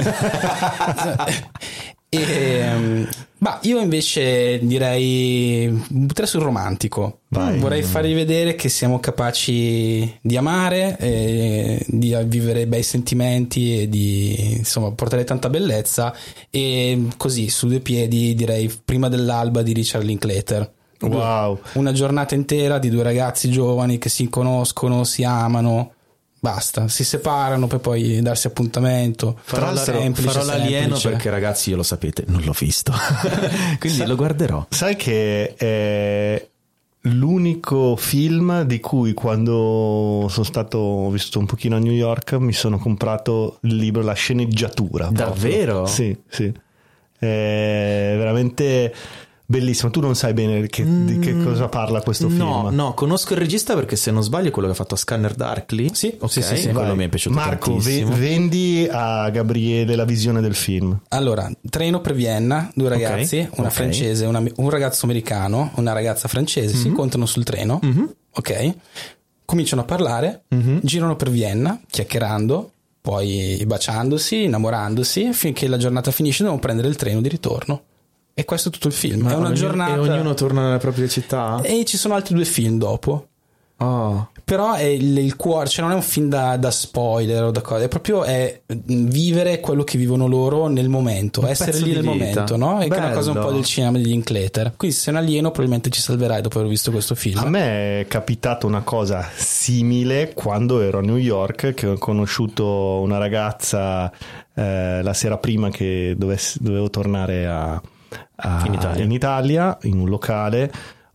E, bah, io invece direi butterei sul romantico. Vai. Vorrei fargli vedere che siamo capaci di amare, e di vivere bei sentimenti e di insomma portare tanta bellezza. E così su due piedi direi Prima dell'alba di Richard Linklater. Wow. Una giornata intera di due ragazzi giovani che si conoscono, si amano. Basta, si separano per poi darsi appuntamento. Farò, la, semplice, farò l'alieno semplice. Perché ragazzi, io lo sapete, non l'ho visto. Quindi Sa- lo guarderò. Sai che è l'unico film di cui quando sono stato ho vissuto un pochino a New York mi sono comprato il libro, la sceneggiatura. Davvero? Proprio. Sì, sì. È veramente bellissimo. Tu non sai bene che, mm, di che cosa parla questo film? No, no, conosco il regista perché se non sbaglio è quello che ha fatto Scanner Darkly. Sì, okay, sì, sì, sì. Quello mi è piaciuto Marco, tantissimo. Marco, vendi a Gabriele la visione del film. Allora, Treno per Vienna, due ragazzi, okay, una okay. francese, una, un ragazzo americano, una ragazza francese, mm-hmm. si incontrano sul treno, mm-hmm. ok? Cominciano a parlare, mm-hmm. girano per Vienna, chiacchierando, poi baciandosi, innamorandosi, finché la giornata finisce devono prendere il treno di ritorno. E questo è tutto il film. Ma è una ognuno, giornata. E ognuno torna nella propria città? E ci sono altri due film dopo. Oh. Però è il, il cuore, cioè non è un film da, da spoiler o da cose, è proprio è vivere quello che vivono loro nel momento, un essere lì nel vita. momento, no? È una cosa un po' del cinema degli Linklater. Quindi se sei un alieno probabilmente ci salverai dopo aver visto questo film. A me è capitato una cosa simile quando ero a New York, che ho conosciuto una ragazza eh, la sera prima che dovessi, dovevo tornare a, a, in, Italia. in Italia, in un locale.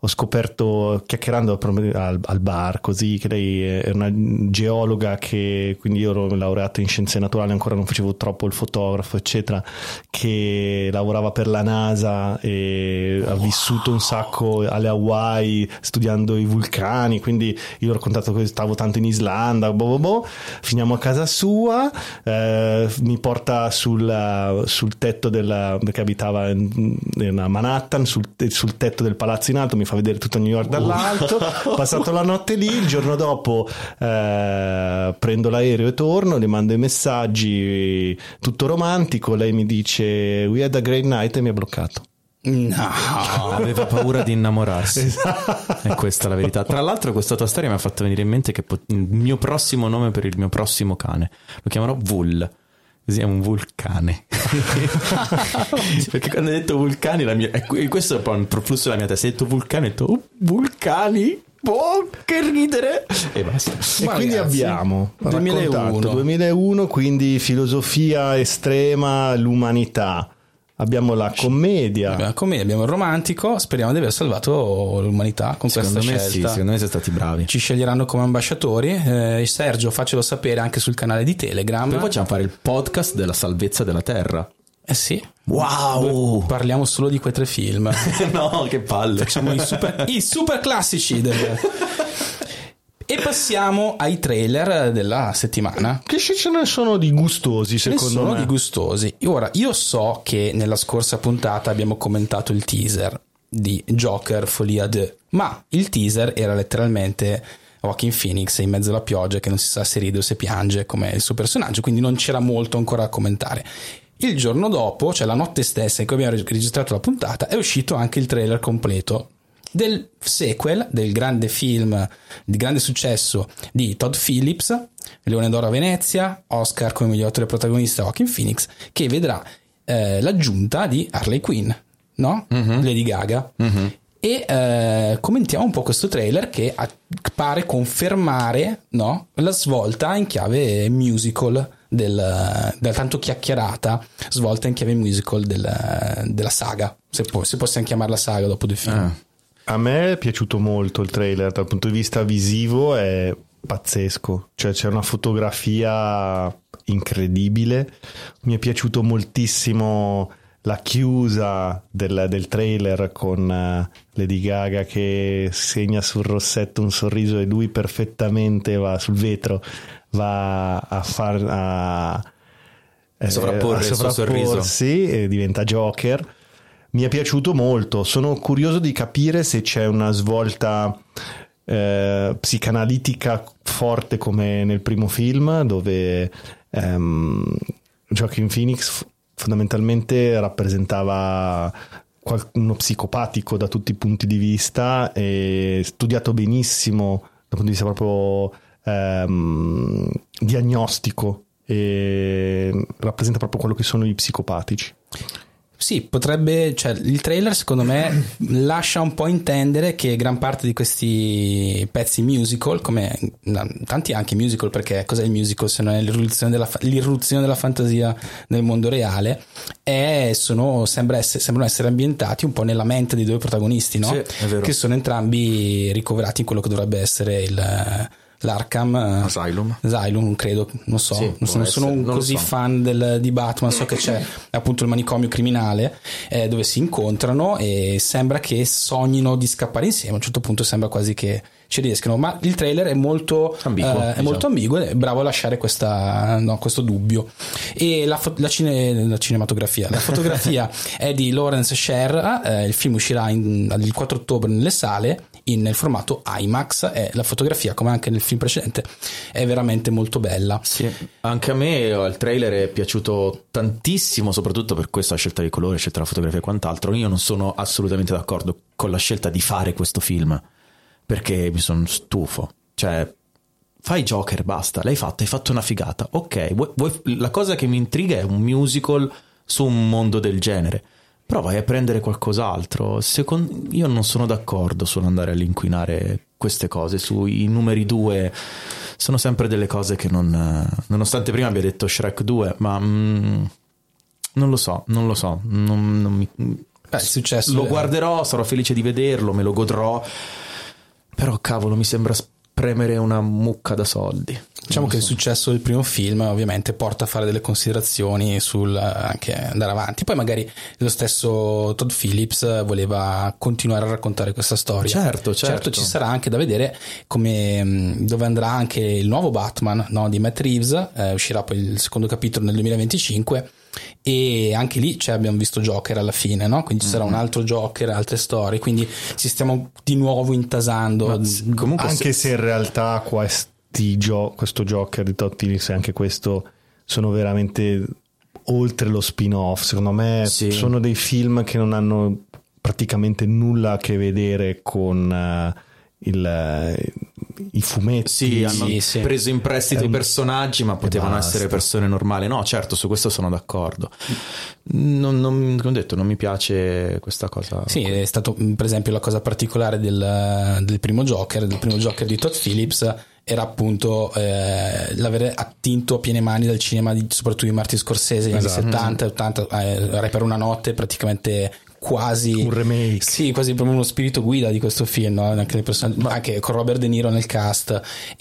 ho scoperto chiacchierando al, al bar così che lei è una geologa, che quindi io ero laureato in scienze naturali, ancora non facevo troppo il fotografo eccetera, che lavorava per la NASA e wow. ha vissuto un sacco alle Hawaii studiando i vulcani, quindi io ho raccontato che stavo tanto in Islanda, boh boh boh. Finiamo a casa sua, eh, mi porta sul, sul tetto della, perché abitava in, in Manhattan, sul, sul tetto del palazzo in alto, mi fa vedere tutto New York dall'alto. Ho passato la notte lì, il giorno dopo eh, prendo l'aereo e torno, le mando i messaggi, tutto romantico, lei mi dice we had a great night e mi ha bloccato. No, aveva paura di innamorarsi. Esatto. E questa è la verità. Tra l'altro questa tua storia mi ha fatto venire in mente che il mio prossimo nome per il mio prossimo cane lo chiamerò Vul, così è un vulcane. Perché quando hai detto vulcani la mia, questo è un po' il proflusso della mia testa, hai detto vulcani, ho detto oh, vulcani, oh, che ridere, e basta. E quindi ragazzi, abbiamo duemilauno. duemilauno, quindi filosofia estrema, l'umanità. Abbiamo la commedia. Abbiamo la commedia, abbiamo il romantico. Speriamo di aver salvato l'umanità con secondo questa me scelta. Sì, secondo me siete stati bravi. Ci sceglieranno come ambasciatori. eh, Sergio, faccelo sapere anche sul canale di Telegram. Poi facciamo fare il podcast della salvezza della terra. Eh sì. Wow, parliamo solo di quei tre film. No, che palle. Facciamo i super, i super classici del... E passiamo ai trailer della settimana. Che ce ne sono di gustosi, secondo ne sono me. di gustosi. Ora, io so che nella scorsa puntata abbiamo commentato il teaser di Joker Folia due, ma il teaser era letteralmente Joaquin Phoenix in mezzo alla pioggia che non si sa se ride o se piange come il suo personaggio, quindi non c'era molto ancora da commentare. Il giorno dopo, cioè la notte stessa in cui abbiamo registrato la puntata, è uscito anche il trailer completo del sequel del grande film di grande successo di Todd Phillips, Leone d'Oro a Venezia, Oscar come miglior attore protagonista Joaquin Phoenix, che vedrà eh, l'aggiunta di Harley Quinn, no? Mm-hmm. Lady Gaga. Mm-hmm. E eh, commentiamo un po' questo trailer che a, pare confermare, no, la svolta in chiave musical del, del tanto chiacchierata svolta in chiave musical del, della saga, se, po- se possiamo chiamarla saga dopo due film. Ah. A me è piaciuto molto il trailer dal punto di vista visivo, è pazzesco, cioè c'è una fotografia incredibile. Mi è piaciuto moltissimo la chiusa del, del trailer con Lady Gaga che segna sul rossetto un sorriso e lui perfettamente va sul vetro, va a far a, eh, sovrapporre a il suo sorriso e diventa Joker. Mi è piaciuto molto, sono curioso di capire se c'è una svolta eh, psicanalitica forte come nel primo film, dove ehm, Joaquin Phoenix fondamentalmente rappresentava uno psicopatico da tutti i punti di vista, e studiato benissimo dal punto di vista proprio ehm, diagnostico, e rappresenta proprio quello che sono i psicopatici. Sì, potrebbe, cioè il trailer secondo me lascia un po' intendere che gran parte di questi pezzi musical, come tanti anche musical, perché cos'è il musical se non è l'irruzione della, l'irruzione della fantasia nel mondo reale, e sono, sembra essere, sembrano essere ambientati un po' nella mente dei due protagonisti, no? Sì, è vero. Che sono entrambi ricoverati in quello che dovrebbe essere il... l'Arkham Asylum, Asylum credo, non so, sì, non sono, sono non così so. fan del, di Batman, so che c'è appunto il manicomio criminale eh, dove si incontrano e sembra che sognino di scappare insieme. A un certo punto sembra quasi che ci riescano, ma il trailer è molto ambiguo, eh, è diciamo. molto ambiguo, è bravo a lasciare questa, no, questo dubbio. E la, la, cine, la cinematografia, la fotografia è di Lawrence Sher, eh, il film uscirà in, il quattro ottobre nelle sale in nel formato IMAX, e la fotografia, come anche nel film precedente, è veramente molto bella. Sì, anche a me il trailer è piaciuto tantissimo, soprattutto per questa scelta di colore, scelta della fotografia e quant'altro. Io non sono assolutamente d'accordo con la scelta di fare questo film, perché mi sono stufo. Cioè, fai Joker, basta, l'hai fatto, hai fatto una figata, ok, vuoi, vuoi, la cosa che mi intriga è un musical su un mondo del genere, però vai a prendere qualcos'altro. Secondo, io non sono d'accordo sull'andare all'inquinare queste cose. Sui numeri due sono sempre delle cose che non, nonostante prima abbia detto Shrek due, ma mm, non lo so, non lo so, non, non mi, Beh, il successo lo è... guarderò, sarò felice di vederlo, me lo godrò, però cavolo mi sembra premere una mucca da soldi. Diciamo che il successo del primo film ovviamente porta a fare delle considerazioni sul anche andare avanti. Poi magari lo stesso Todd Phillips voleva continuare a raccontare questa storia. Certo, certo. Certo, ci sarà anche da vedere come dove andrà anche il nuovo Batman, no, di Matt Reeves. Eh, uscirà poi il secondo capitolo nel duemilaventicinque e anche lì cioè, abbiamo visto Joker alla fine, no? Quindi ci sarà mm-hmm. un altro Joker, altre storie, quindi ci stiamo di nuovo intasando. Ma, comunque anche se... se in realtà questi gio- questo Joker di Todd Phillips e anche questo sono veramente oltre lo spin-off, secondo me sì. sono dei film che non hanno praticamente nulla a che vedere con uh, il i fumetti. Sì, hanno sì, sì. preso in prestito eh, i personaggi, ma potevano essere persone normali. No, certo, su questo sono d'accordo. Non, non, come ho detto, non mi piace questa cosa. Sì, è stato per esempio la cosa particolare del, del primo Joker, del primo Joker di Todd Phillips era appunto eh, l'avere attinto a piene mani dal cinema di, soprattutto di Martin Scorsese negli esatto. anni settanta ottanta, eh, Re per una notte, praticamente quasi un remake, sì, quasi proprio uno spirito guida di questo film, no? Anche, le person- anche con Robert De Niro nel cast,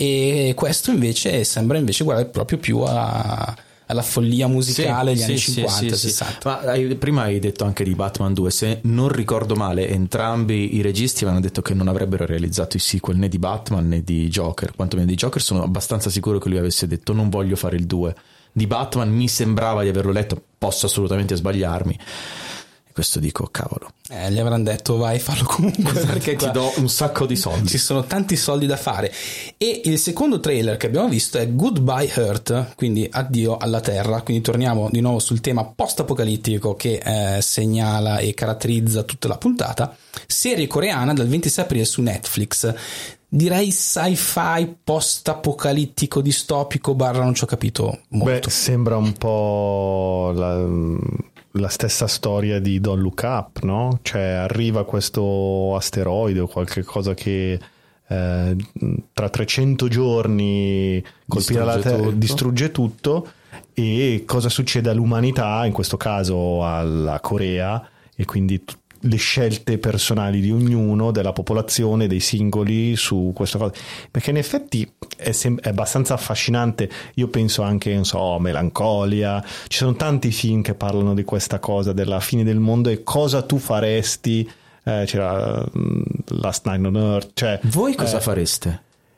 e questo invece sembra invece guardare proprio più a alla follia musicale degli sì, anni sì, cinquanta sì, sessanta. Ma hai, prima hai detto anche di Batman due, se non ricordo male entrambi i registi avevano detto che non avrebbero realizzato i sequel né di Batman né di Joker, quantomeno di Joker sono abbastanza sicuro che lui avesse detto non voglio fare il due. Di Batman mi sembrava di averlo letto, posso assolutamente sbagliarmi, questo dico cavolo, eh, gli avranno detto vai fallo comunque perché ti do un sacco di soldi, ci sono tanti soldi da fare. E il secondo trailer che abbiamo visto è Goodbye Earth, quindi addio alla terra, quindi torniamo di nuovo sul tema post-apocalittico che eh, segnala e caratterizza tutta la puntata. Serie coreana dal ventisei aprile su Netflix, direi sci-fi post-apocalittico distopico barra non ci ho capito molto. Beh, sembra un po' la la stessa storia di Don't Look Up, no? Cioè arriva questo asteroide o qualche cosa che eh, tra trecento giorni colpirà la Terra, distrugge tutto, e cosa succede all'umanità, in questo caso alla Corea, e quindi t- le scelte personali di ognuno, della popolazione, dei singoli su questa cosa, perché in effetti è, sem- è abbastanza affascinante. Io penso anche, non so, Melancolia, ci sono tanti film che parlano di questa cosa della fine del mondo e cosa tu faresti. Eh, c'era um, Last Night on Earth, cioè voi cosa eh, fareste?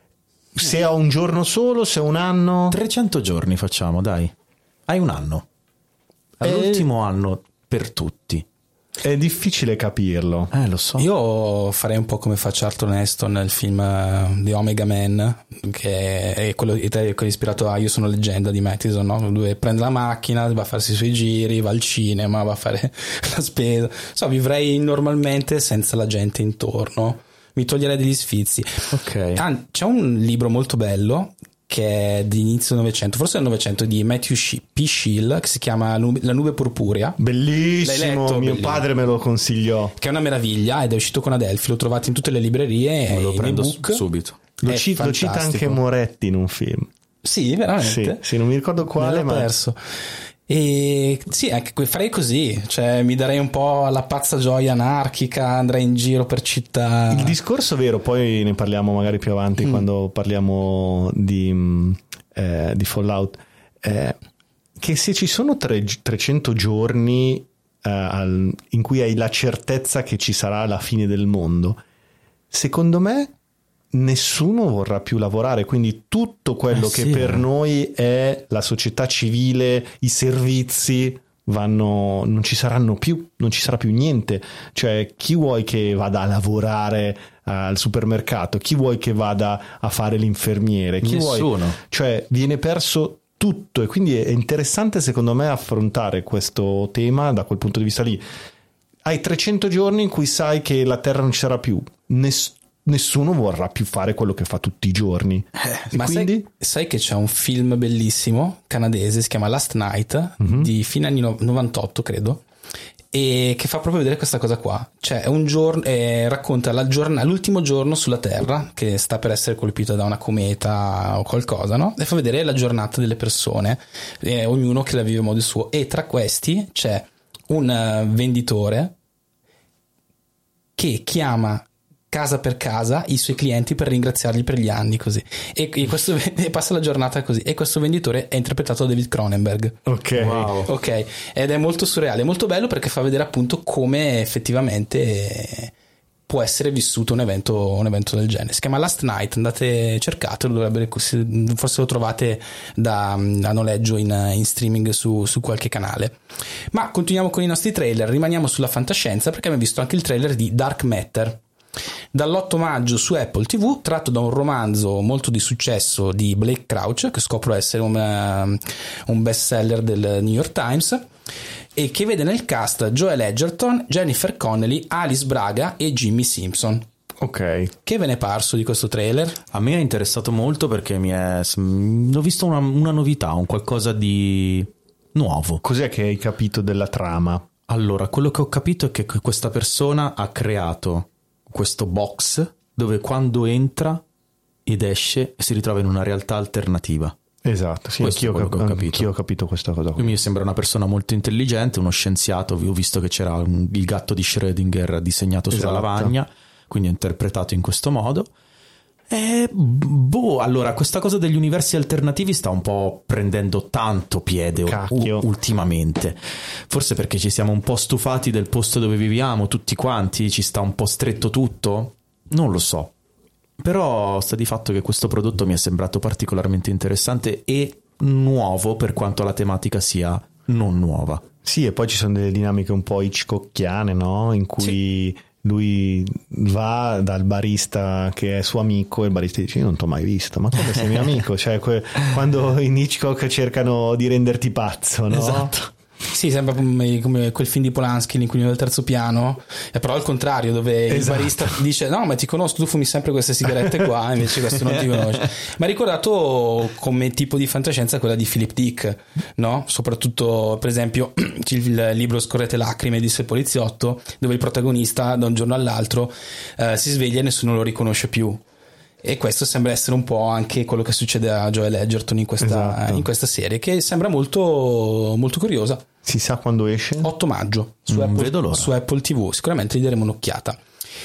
Se ho un giorno solo, se ho un anno, trecento giorni facciamo, dai, hai un anno, all'ultimo e... anno per tutti. È difficile capirlo. Eh, lo so. Io farei un po' come fa Charlton Heston nel film di Omega Man, che è quello, è quello ispirato a Io sono leggenda di Matheson, no? Dove prende la macchina, va a farsi i suoi giri, va al cinema, va a fare la spesa. So, vivrei normalmente senza la gente intorno. Mi toglierei degli sfizi. Ok. Ah, c'è un libro molto bello che è di inizio Novecento, forse del Novecento, di Matthew P. Schill, che si chiama La nube purpurea. Bellissimo, letto, mio bellissimo. Padre me lo consigliò, che è una meraviglia ed è uscito con Adelphi, l'ho trovato in tutte le librerie, me lo e prendo book. subito. Lo, ci, lo cita anche Moretti in un film. Sì, veramente? Sì, sì, non mi ricordo quale, ma perso. E sì, anche farei così, cioè mi darei un po' alla pazza gioia anarchica, andrei in giro per città. Il discorso vero, poi ne parliamo magari più avanti mm. quando parliamo di, eh, di Fallout, eh, che se ci sono tre, trecento giorni eh, al, in cui hai la certezza che ci sarà la fine del mondo, secondo me nessuno vorrà più lavorare, quindi tutto quello eh che sì, per eh. noi è la società civile, i servizi vanno, non ci saranno più, non ci sarà più niente. Cioè, chi vuoi che vada a lavorare uh, al supermercato, chi vuoi che vada a fare l'infermiere, chi nessuno vuoi, cioè viene perso tutto. E quindi è interessante secondo me affrontare questo tema da quel punto di vista lì. Hai trecento giorni in cui sai che la terra non ci sarà più, Ness- nessuno vorrà più fare quello che fa tutti i giorni. Eh, ma quindi sai, sai che c'è un film bellissimo canadese, si chiama Last Night, mm-hmm. di fine anni novantotto credo, e che fa proprio vedere questa cosa qua. Cioè è un giorno, eh, racconta la giorn- l'ultimo giorno sulla Terra che sta per essere colpita da una cometa o qualcosa, no? E fa vedere la giornata delle persone, eh, ognuno che la vive a modo suo, e tra questi c'è un venditore che chiama casa per casa i suoi clienti per ringraziarli per gli anni, così, e, e questo e passa la giornata così, e questo venditore è interpretato da David Cronenberg. Ok, Wow. Ok, ed è molto surreale, molto bello perché fa vedere appunto come effettivamente può essere vissuto un evento, un evento del genere. Si chiama Last Night, andate, cercatelo, dovrebbe, forse lo trovate da, a noleggio in, in streaming su, su qualche canale. Ma continuiamo con i nostri trailer, rimaniamo sulla fantascienza perché abbiamo visto anche il trailer di Dark Matter, dall'otto maggio su Apple tivù, tratto da un romanzo molto di successo di Blake Crouch, che scopro essere un, uh, un best seller del New York Times, e che vede nel cast Joel Edgerton, Jennifer Connelly, Alice Braga e Jimmy Simpson. ok. Che ve ne è parso di questo trailer? A me è interessato molto perché mi è... ho visto una, una novità, un qualcosa di nuovo. Cos'è che hai capito della trama? Allora, quello che ho capito è che questa persona ha creato questo box dove quando entra ed esce si ritrova in una realtà alternativa. Esatto, sì, Questo anch'io, è quello cap- che ho capito. anch'io ho capito questa cosa qui. Lui mi sembra una persona molto intelligente, uno scienziato. Ho visto che c'era un- il gatto di Schrödinger disegnato sulla Esatto. lavagna, quindi è interpretato in questo modo. E boh, allora questa cosa degli universi alternativi sta un po' prendendo tanto piede u- Cacchio. ultimamente, forse perché ci siamo un po' stufati del posto dove viviamo tutti quanti, ci sta un po' stretto tutto, non lo so, però sta di fatto che questo prodotto mi è sembrato particolarmente interessante e nuovo, per quanto la tematica sia non nuova. Sì, e poi ci sono delle dinamiche un po' hitchcockiane, no? In cui lui va dal barista che è suo amico e il barista dice: io non t'ho mai visto, ma come sei mio amico? Cioè, que- quando in Hitchcock cercano di renderti pazzo, no? Esatto. Sì, sembra come, come quel film di Polanski, L'inquilino del terzo piano, è però al contrario, dove Esatto. il barista dice: no, ma ti conosco, tu fumi sempre queste sigarette qua, invece questo non ti conosce. Ma ha ricordato come tipo di fantascienza quella di Philip Dick, no? Soprattutto, per esempio, il libro Scorrete lacrime di Il poliziotto, dove il protagonista da un giorno all'altro eh, si sveglia e nessuno lo riconosce più. E questo sembra essere un po' anche quello che succede a Joel Edgerton in questa, Esatto. in questa serie, che sembra molto, molto curiosa. Si sa quando esce? otto maggio su, Non Apple, vedo l'ora. su Apple tivù, sicuramente gli daremo un'occhiata.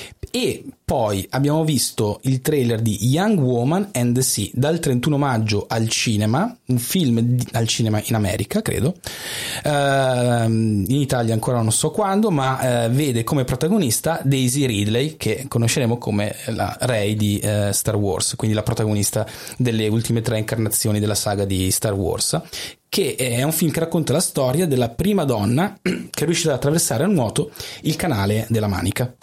E poi abbiamo visto il trailer di Young Woman and the Sea dal trentuno maggio al cinema, un film di, al cinema in America credo, Ehm, in Italia ancora non so quando, ma eh, vede come protagonista Daisy Ridley, che conosceremo come la Rey di eh, Star Wars, quindi la protagonista delle ultime tre incarnazioni della saga di Star Wars, che è un film che racconta la storia della prima donna che è riuscita ad attraversare a nuoto il canale della Manica.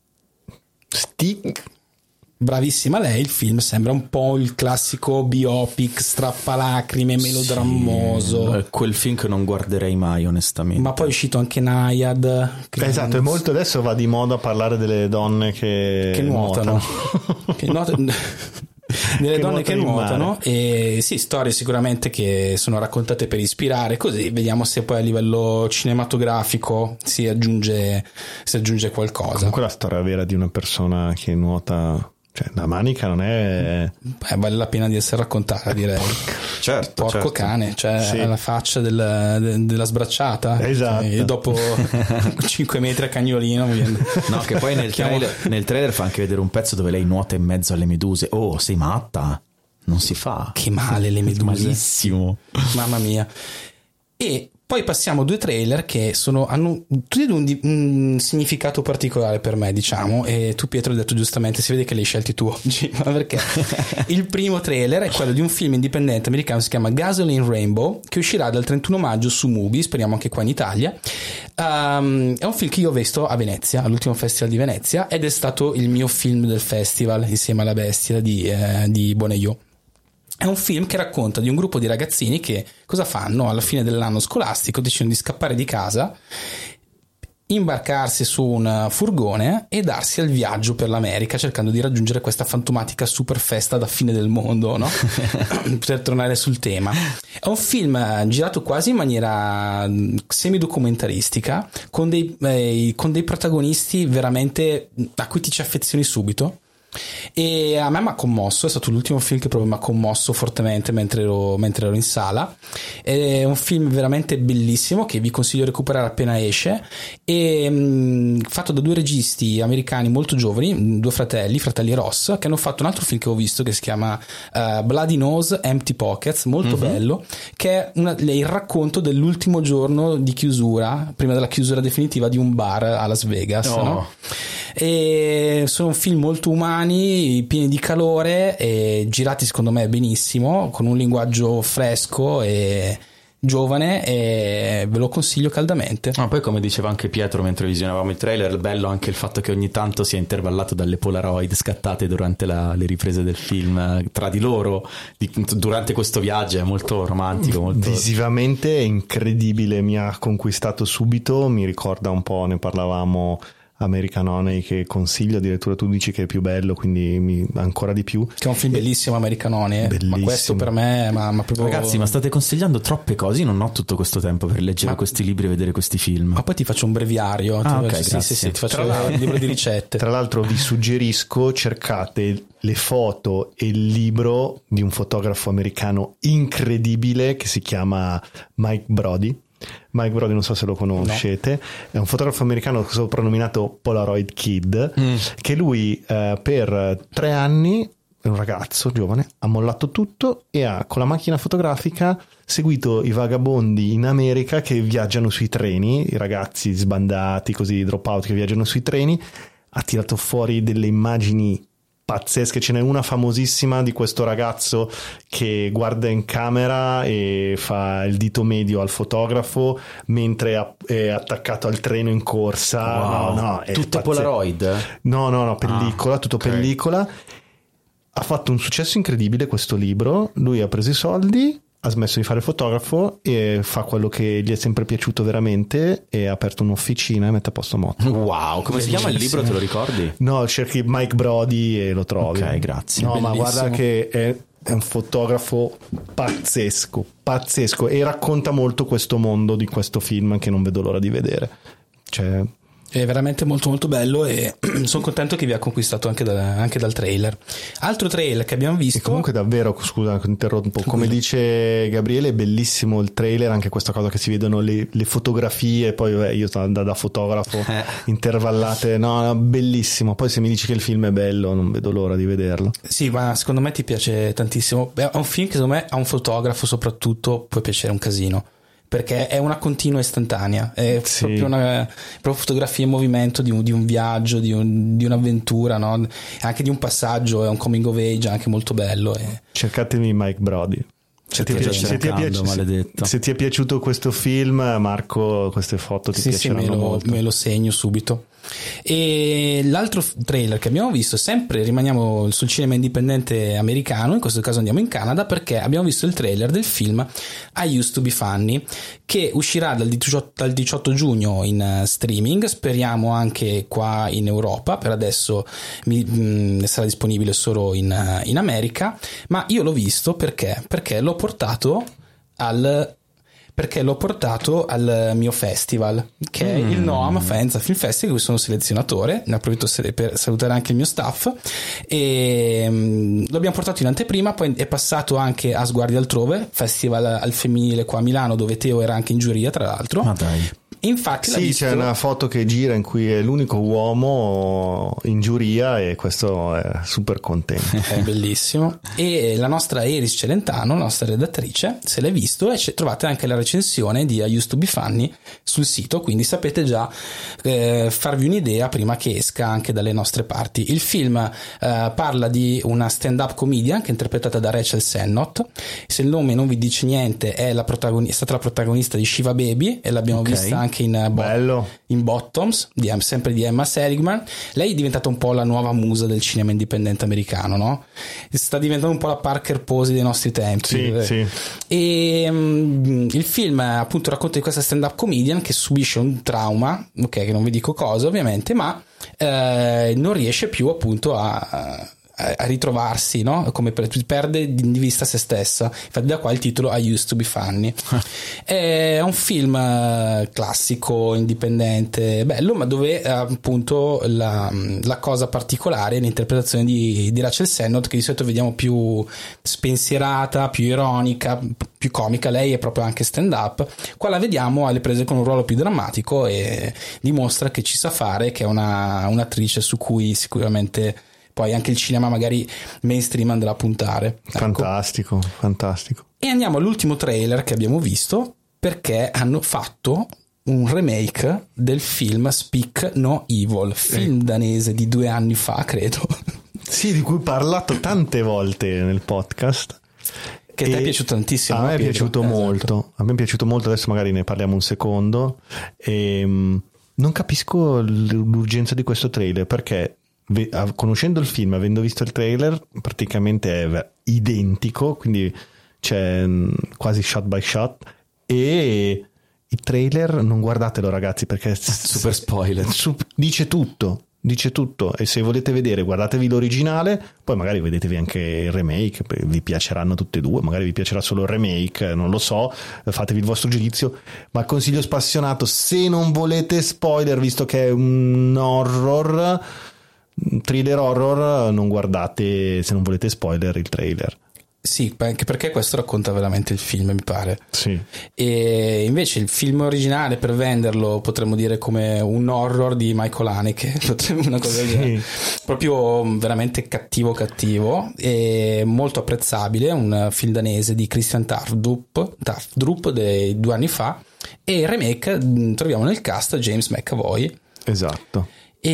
Stick. Bravissima lei, il film sembra un po' il classico biopic strappalacrime, melodrammoso. Sì, è quel film che non guarderei mai, onestamente. Ma poi è uscito anche Naiad. Che Esatto, e molto adesso va di moda parlare delle donne che, che nuotano. che nuotano. Delle Che donne che nuotano in nuotano, e sì, storie sicuramente che sono raccontate per ispirare, così vediamo se poi a livello cinematografico si aggiunge, si aggiunge qualcosa. Comunque la storia vera di una persona che nuota, cioè la Manica non è... Eh, vale la pena di essere raccontata, direi. Certo, Porco certo. cane, cioè Sì. la faccia del, de- della sbracciata. Esatto. E dopo cinque metri a cagnolino mi viene... No, che poi nel Chiamo- trailer, nel trailer fa anche vedere un pezzo dove lei nuota in mezzo alle meduse. Oh, sei matta? Non si fa. Che male le meduse. Malissimo. Mamma mia. E poi passiamo a due trailer che sono, hanno tutti e due un, di- un significato particolare per me, diciamo, e tu Pietro hai detto giustamente, si vede che li hai scelti tu oggi, ma perché? Il primo trailer è quello di un film indipendente americano, si chiama Gasoline Rainbow, che uscirà dal trentuno maggio su Mubi, speriamo anche qua in Italia. Um, è un film che io ho visto a Venezia, all'ultimo festival di Venezia, ed è stato il mio film del festival insieme alla Bestia di, eh, di Boneio. È un film che racconta di un gruppo di ragazzini che cosa fanno alla fine dell'anno scolastico? Decidono di scappare di casa, imbarcarsi su un furgone e darsi al viaggio per l'America, cercando di raggiungere questa fantomatica super festa da fine del mondo, no? Per tornare sul tema. È un film girato quasi in maniera semi-documentaristica, con dei, eh, con dei protagonisti veramente a cui ti ci affezioni subito. e a me mi ha commosso, è stato l'ultimo film che proprio mi ha commosso fortemente mentre ero, mentre ero in sala. È un film veramente bellissimo che vi consiglio di recuperare appena esce, e mh, fatto da due registi americani molto giovani, due fratelli, fratelli Ross, che hanno fatto un altro film che ho visto che si chiama uh, Bloody Nose Empty Pockets, molto mm-hmm. bello, che è una, il racconto dell'ultimo giorno di chiusura, prima della chiusura definitiva di un bar a Las Vegas, oh. no? E sono un film molto umani, pieni di calore e girati secondo me benissimo, con un linguaggio fresco e giovane, e ve lo consiglio caldamente. Ah, poi come diceva anche Pietro mentre visionavamo il trailer, è bello anche il fatto che ogni tanto sia intervallato dalle Polaroid scattate durante la, le riprese del film tra di loro di, durante questo viaggio. È molto romantico, molto... visivamente è incredibile, mi ha conquistato subito, mi ricorda un po', ne parlavamo, American Honey, che consiglio, addirittura tu dici che è più bello, quindi mi, ancora di più. Che è un film bellissimo, American Honey, eh? Ma questo per me ma, ma proprio... Ragazzi, ma state consigliando troppe cose, io non ho tutto questo tempo per leggere ma... questi libri e vedere questi film. Ma poi ti faccio un breviario. Ah, ti ok, faccio, sì, sì, sì, ti faccio il libro di ricette. Tra l'altro vi suggerisco, cercate le foto e il libro di un fotografo americano incredibile che si chiama Mike Brody. Mike Brody, non so se lo conoscete, no. È un fotografo americano soprannominato Polaroid Kid, mm. che lui eh, per tre anni, è un ragazzo giovane, ha mollato tutto e ha con la macchina fotografica seguito i vagabondi in America che viaggiano sui treni, i ragazzi sbandati così, drop out che viaggiano sui treni, ha tirato fuori delle immagini pazzesche. Ce n'è una famosissima di questo ragazzo che guarda in camera e fa il dito medio al fotografo mentre è attaccato al treno in corsa. Wow. No, no, è tutto pazze... Polaroid? No, no, no, pellicola, ah, tutto okay. pellicola. Ha fatto un successo incredibile questo libro, lui ha preso i soldi, ha smesso di fare il fotografo e fa quello che gli è sempre piaciuto veramente, e ha aperto un'officina e mette a posto moto. Wow, come si chiama il libro, te lo ricordi? No, cerchi Mike Brody e lo trovi. Ok, grazie. No, bellissimo. Ma guarda che è, è un fotografo pazzesco, pazzesco, e racconta molto questo mondo di questo film che non vedo l'ora di vedere. Cioè... È veramente molto molto bello, e sono contento che vi ha conquistato anche, da, anche dal trailer. Altro trailer che abbiamo visto, e comunque davvero, scusa interrompo, come dice Gabriele, è bellissimo il trailer, anche questa cosa che si vedono le, le fotografie, poi vabbè, io da, da fotografo eh. intervallate, no, no, bellissimo. Poi se mi dici che il film è bello non vedo l'ora di vederlo. Sì, ma secondo me ti piace tantissimo. Beh, è un film che secondo me a un fotografo soprattutto può piacere un casino, perché è una continua istantanea, è sì. proprio una proprio fotografia in movimento di un, di un viaggio, di, un, di un'avventura, no? Anche di un passaggio, è un coming of age anche molto bello. E... Cercatemi Mike Brody. Se ti, piace, se, ti piace, se, se ti è piaciuto questo film, Marco, queste foto ti sì, piaceranno sì, me lo, molto. Me lo segno subito. E l'altro trailer che abbiamo visto, sempre rimaniamo sul cinema indipendente americano, in questo caso andiamo in Canada, perché abbiamo visto il trailer del film I Used to Be Funny, che uscirà dal diciotto, dal diciotto giugno in streaming, speriamo anche qua in Europa. Per adesso mi, mh, sarà disponibile solo in, in America, ma io l'ho visto perché perché l'ho portato al perché l'ho portato al mio festival, che è mm. il Noam Faenza Film Festival, cui sono selezionatore. Ne approfitto per salutare anche il mio staff, e um, lo abbiamo portato in anteprima, poi è passato anche a Sguardi Altrove, festival al femminile qua a Milano, dove Teo era anche in giuria tra l'altro. Ma dai. Infatti sì, visto... c'è una foto che gira in cui è l'unico uomo in giuria, e questo è super contento. È bellissimo. E la nostra Iris Celentano, la nostra redattrice, se l'hai visto, e trovate anche la recensione di I Used to Be Funny sul sito, quindi sapete già eh, farvi un'idea prima che esca anche dalle nostre parti. Il film eh, parla di una stand-up comedian che è interpretata da Rachel Sennott. Se il nome non vi dice niente, è, la protagoni- è stata la protagonista di Shiva Baby, e l'abbiamo okay. vista anche in, bo- in Bottoms, di, sempre di Emma Seligman. Lei è diventata un po' la nuova musa del cinema indipendente americano, no? Sta diventando un po' la Parker Posey dei nostri tempi. Sì, sì. E um, il film appunto racconta di questa stand-up comedian che subisce un trauma, ok, che non vi dico cosa ovviamente, ma eh, non riesce più appunto a a, a ritrovarsi, no? Come per, perde di vista se stessa, infatti da qua il titolo I Used to Be Funny. È un film classico, indipendente, bello, ma dove appunto la, la cosa particolare è l'interpretazione di, di Rachel Sennott, che di solito vediamo più spensierata, più ironica, più comica. Lei è proprio anche stand up, qua la vediamo alle prese con un ruolo più drammatico e dimostra che ci sa fare, che è una, un'attrice su cui sicuramente poi anche il cinema magari mainstream andrà a puntare. Fantastico, ecco. Fantastico. E andiamo all'ultimo trailer che abbiamo visto, perché hanno fatto un remake del film Speak No Evil, film eh. danese di due anni fa, credo. Sì, di cui ho parlato tante volte nel podcast. Che ti è piaciuto tantissimo. A me no, è piaciuto esatto. molto. A me è piaciuto molto, adesso magari ne parliamo un secondo. E, non capisco l'urgenza di questo trailer, perché conoscendo il film, avendo visto il trailer, praticamente è identico, quindi c'è quasi shot by shot, e il trailer non guardatelo ragazzi, perché super spoiler, dice tutto dice tutto e se volete vedere guardatevi l'originale, poi magari vedetevi anche il remake, vi piaceranno tutte e due, magari vi piacerà solo il remake, non lo so, fatevi il vostro giudizio, ma consiglio spassionato, se non volete spoiler, visto che è un horror, thriller horror, non guardate, se non volete spoiler, il trailer. Sì, anche perché questo racconta veramente il film, mi pare. Sì. E invece il film originale, per venderlo, potremmo dire come un horror di Michael Haneke, una cosa sì. del proprio veramente cattivo cattivo e molto apprezzabile, un film danese di Christian Tafdrup, Tafdrup dei due anni fa, e il remake troviamo nel cast James McAvoy. Esatto.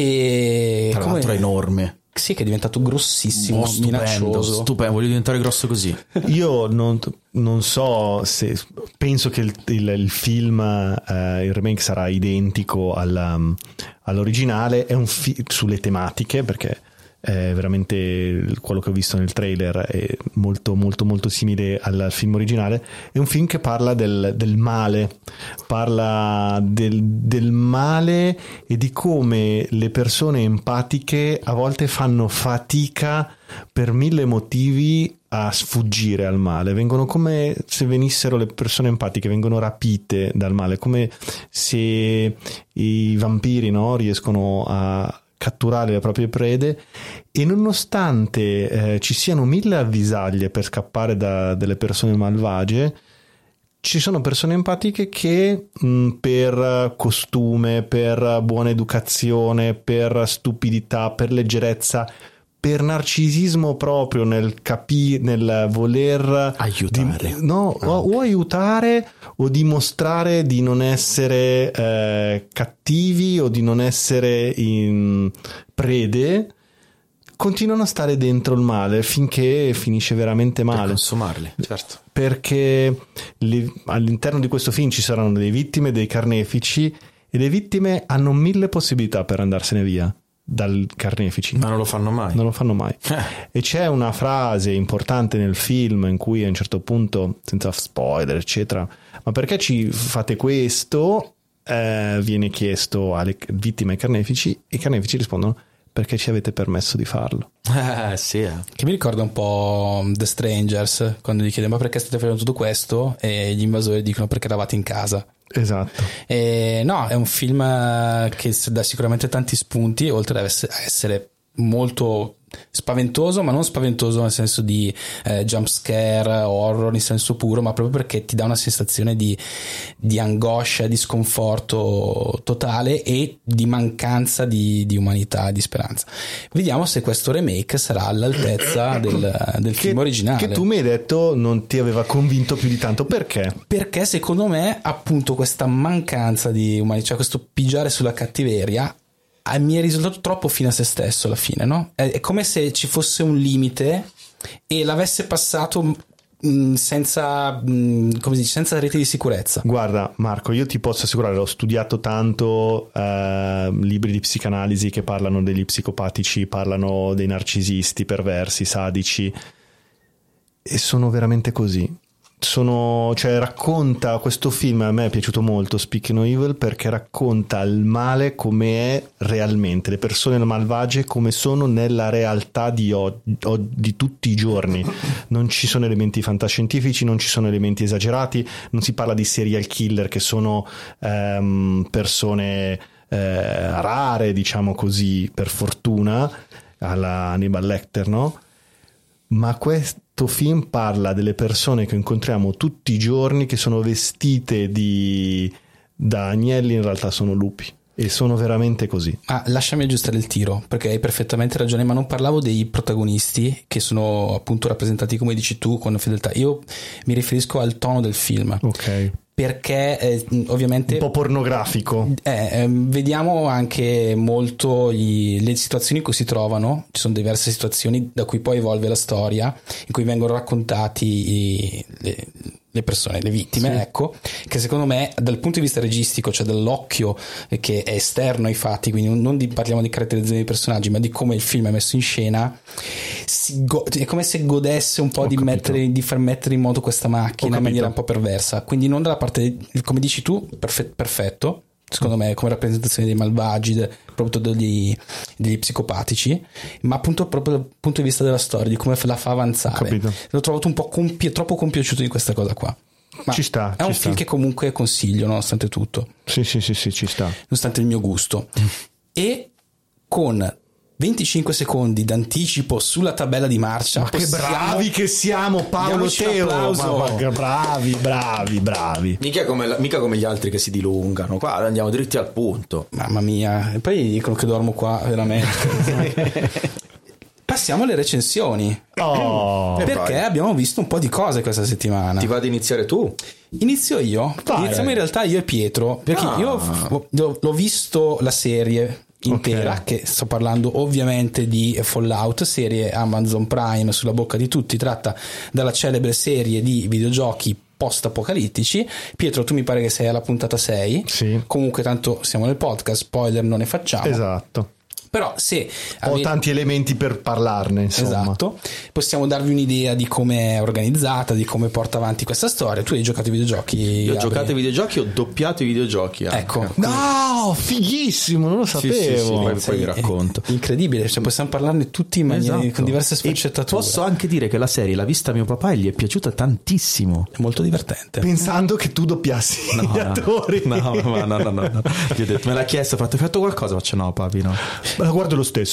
E tra l'altro è enorme. Sì, che è diventato grossissimo, oh, stupendo, minaccioso. Stupendo, voglio diventare grosso così. Io non, non so se penso che il, il, il film, eh, il remake sarà identico alla, all'originale, è un fi- sulle tematiche, perché è veramente quello che ho visto nel trailer è molto molto molto simile al film originale. È un film che parla del, del male, parla del, del male e di come le persone empatiche a volte fanno fatica per mille motivi a sfuggire al male, vengono come se venissero le persone empatiche, vengono rapite dal male, come se i vampiri, no, riescono a catturare le proprie prede, e nonostante eh, ci siano mille avvisaglie per scappare da delle persone malvagie, ci sono persone empatiche che mh, per costume, per buona educazione, per stupidità, per leggerezza, per narcisismo proprio nel capire, nel voler aiutare, di, no, ah, o, okay. o aiutare o dimostrare di non essere eh, cattivi o di non essere in prede, continuano a stare dentro il male finché finisce veramente male. Per consumarli, certo. Perché le, all'interno di questo film ci saranno delle vittime, dei carnefici, e le vittime hanno mille possibilità per andarsene via dal carnefici, ma non lo fanno mai non lo fanno mai e c'è una frase importante nel film in cui a un certo punto, senza spoiler eccetera, ma perché ci fate questo, eh, viene chiesto alle vittime e ai carnefici, e i carnefici rispondono perché ci avete permesso di farlo. Eh, sì, eh. Che mi ricorda un po' The Strangers, quando gli chiede ma perché state facendo tutto questo, e gli invasori dicono perché eravate in casa. Esatto. E no, è un film che dà sicuramente tanti spunti, oltre ad essere molto spaventoso, ma non spaventoso nel senso di eh, jump scare, horror in senso puro, ma proprio perché ti dà una sensazione di, di angoscia, di sconforto totale e di mancanza di, di umanità, di speranza. Vediamo se questo remake sarà all'altezza del, del che, film originale. Che tu mi hai detto non ti aveva convinto più di tanto. Perché? Perché secondo me appunto questa mancanza di umanità, cioè questo pigiare sulla cattiveria, mi è risultato troppo fine a se stesso alla fine, no? È come se ci fosse un limite e l'avesse passato mh, senza, mh, come si dice, senza rete di sicurezza. Guarda Marco, io ti posso assicurare, ho studiato tanto eh, libri di psicanalisi che parlano degli psicopatici, parlano dei narcisisti perversi, sadici, e sono veramente così. sono, cioè racconta questo film, a me è piaciuto molto Speak No Evil, perché racconta il male come è realmente, le persone malvagie come sono nella realtà di, o, o, di tutti i giorni. Non ci sono elementi fantascientifici, non ci sono elementi esagerati, non si parla di serial killer che sono ehm, persone eh, rare, diciamo così, per fortuna, alla Hannibal Lecter, no? Ma questo film parla delle persone che incontriamo tutti i giorni, che sono vestite di da agnelli, in realtà sono lupi, e sono veramente così. Ah, lasciami aggiustare il tiro, perché hai perfettamente ragione, ma non parlavo dei protagonisti che sono appunto rappresentati come dici tu con fedeltà. Io mi riferisco al tono del film. Ok. Perché eh, ovviamente un po' pornografico. Eh, eh, vediamo anche molto gli, le situazioni in cui si trovano. Ci sono diverse situazioni da cui poi evolve la storia, in cui vengono raccontati i, le, le persone, le vittime, sì. Ecco, che secondo me dal punto di vista registico, cioè dall'occhio che è esterno ai fatti, quindi non di, parliamo di caratterizzazione dei personaggi, ma di come il film è messo in scena, si go- è come se godesse un po' di, mettere, di far mettere in moto questa macchina in maniera un po' perversa, quindi non dalla parte, come dici tu, perfe- perfetto secondo me come rappresentazione dei malvagi, de, proprio degli, degli psicopatici, ma appunto proprio dal punto di vista della storia, di come la fa avanzare. L'ho trovato un po' compi- troppo compiaciuto di questa cosa qua. Ma ci sta, è ci un sta. film che comunque consiglio nonostante tutto. Sì, sì, sì, sì, ci sta. Nonostante il mio gusto. E con venticinque secondi d'anticipo sulla tabella di marcia. Ma che bravi che siamo, Paolo Teo! Ma, ma, bravi, bravi, bravi. Mica come, mica come gli altri che si dilungano. Qua andiamo dritti al punto. Mamma mia, e poi dicono che dormo qua, veramente. Passiamo alle recensioni. Oh, perché vai. Abbiamo visto un po' di cose questa settimana. Ti va ad iniziare tu? Inizio io. Vai. Iniziamo in realtà io e Pietro, perché Ah. io l'ho, l'ho visto la serie intera, okay. Che sto parlando ovviamente di Fallout, serie Amazon Prime sulla bocca di tutti, tratta dalla celebre serie di videogiochi post-apocalittici. Pietro, tu mi pare che sei alla puntata sei. Sì. Comunque tanto siamo nel podcast, spoiler non ne facciamo. Esatto. Però se ho ave... tanti elementi per parlarne, insomma. Esatto, possiamo darvi un'idea di come è organizzata, di come porta avanti questa storia. Tu hai giocato ai videogiochi? Io ho Gabri? giocato ai videogiochi, ho doppiato i videogiochi anche. Ecco. No, fighissimo, non lo sapevo. Sì, sì, sì, poi, Sì, poi vi racconto. Incredibile, cioè possiamo parlarne tutti in maniera, Esatto. con diverse sfaccettature. E posso anche dire che la serie l'ha vista mio papà e gli è piaciuta tantissimo. È molto divertente. Pensando che tu doppiassi no, gli no. attori. No, no, no, no, no, no. Gli ho detto, me l'ha chiesto, ha fatto, hai fatto qualcosa? Faccio no, papi, no. Ma la guardo lo stesso.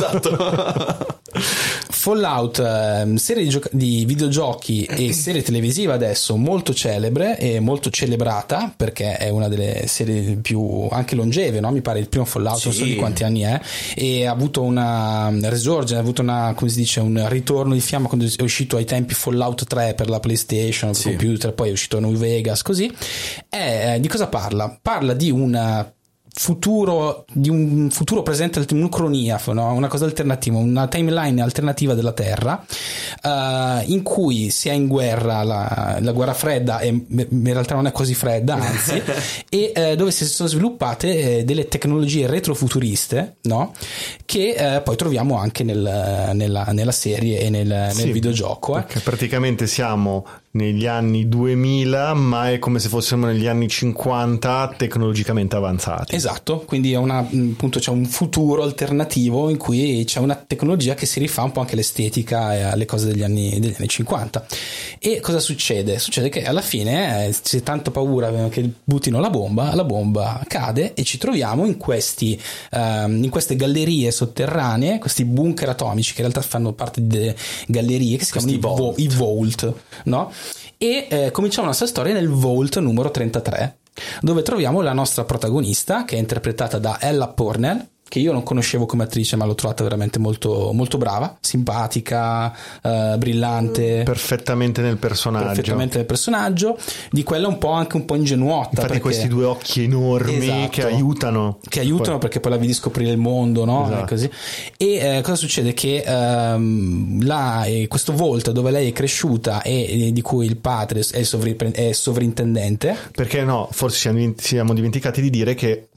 Esatto. Fallout, eh, serie di, gioca- di videogiochi e serie televisiva adesso molto celebre e molto celebrata, perché è una delle serie più anche longeve, no? Mi pare il primo Fallout, sì. Non so di quanti anni è, e ha avuto una resurgence, ha avuto una, come si dice, un ritorno di fiamma quando è uscito ai tempi Fallout tre per la PlayStation, per sì. computer, poi è uscito a New Vegas, così. E, di cosa parla? Parla di una futuro di un futuro presente, un'ucronia, no? Una cosa alternativa, una timeline alternativa della Terra, uh, in cui si è in guerra, la, la guerra fredda, e in realtà non è così fredda, anzi, e uh, dove si sono sviluppate uh, delle tecnologie retrofuturiste, no? Che uh, poi troviamo anche nel, nella, nella serie e nel, nel sì, videogioco. Eh. Perché praticamente siamo negli anni duemila, ma è come se fossimo negli anni cinquanta tecnologicamente avanzati. Esatto, quindi è una, appunto c'è un futuro alternativo in cui c'è una tecnologia che si rifà un po' anche all'estetica e alle cose degli anni, degli anni cinquanta. E cosa succede? Succede che alla fine eh, c'è tanta paura che buttino la bomba, la bomba cade e ci troviamo in questi um, in queste gallerie sotterranee, questi bunker atomici che in realtà fanno parte di delle gallerie che si questi chiamano vault. i vault, no? E eh, cominciamo la nostra storia nel vault numero trentatré, dove troviamo la nostra protagonista, che è interpretata da Ella Purnell, che io non conoscevo come attrice, ma l'ho trovata veramente molto, molto brava, simpatica, eh, brillante, perfettamente nel personaggio. Perfettamente nel personaggio, di quella un po' anche un po' ingenuotta. Infatti perché... questi due occhi enormi, esatto, che aiutano. Che aiutano poi... perché poi la vedi scoprire il mondo, no? Esatto. E così. E eh, cosa succede? Che ehm, là, eh, questo vault dove lei è cresciuta e, e di cui il padre è, il sovri- è sovrintendente. Perché no, forse siamo, siamo dimenticati di dire che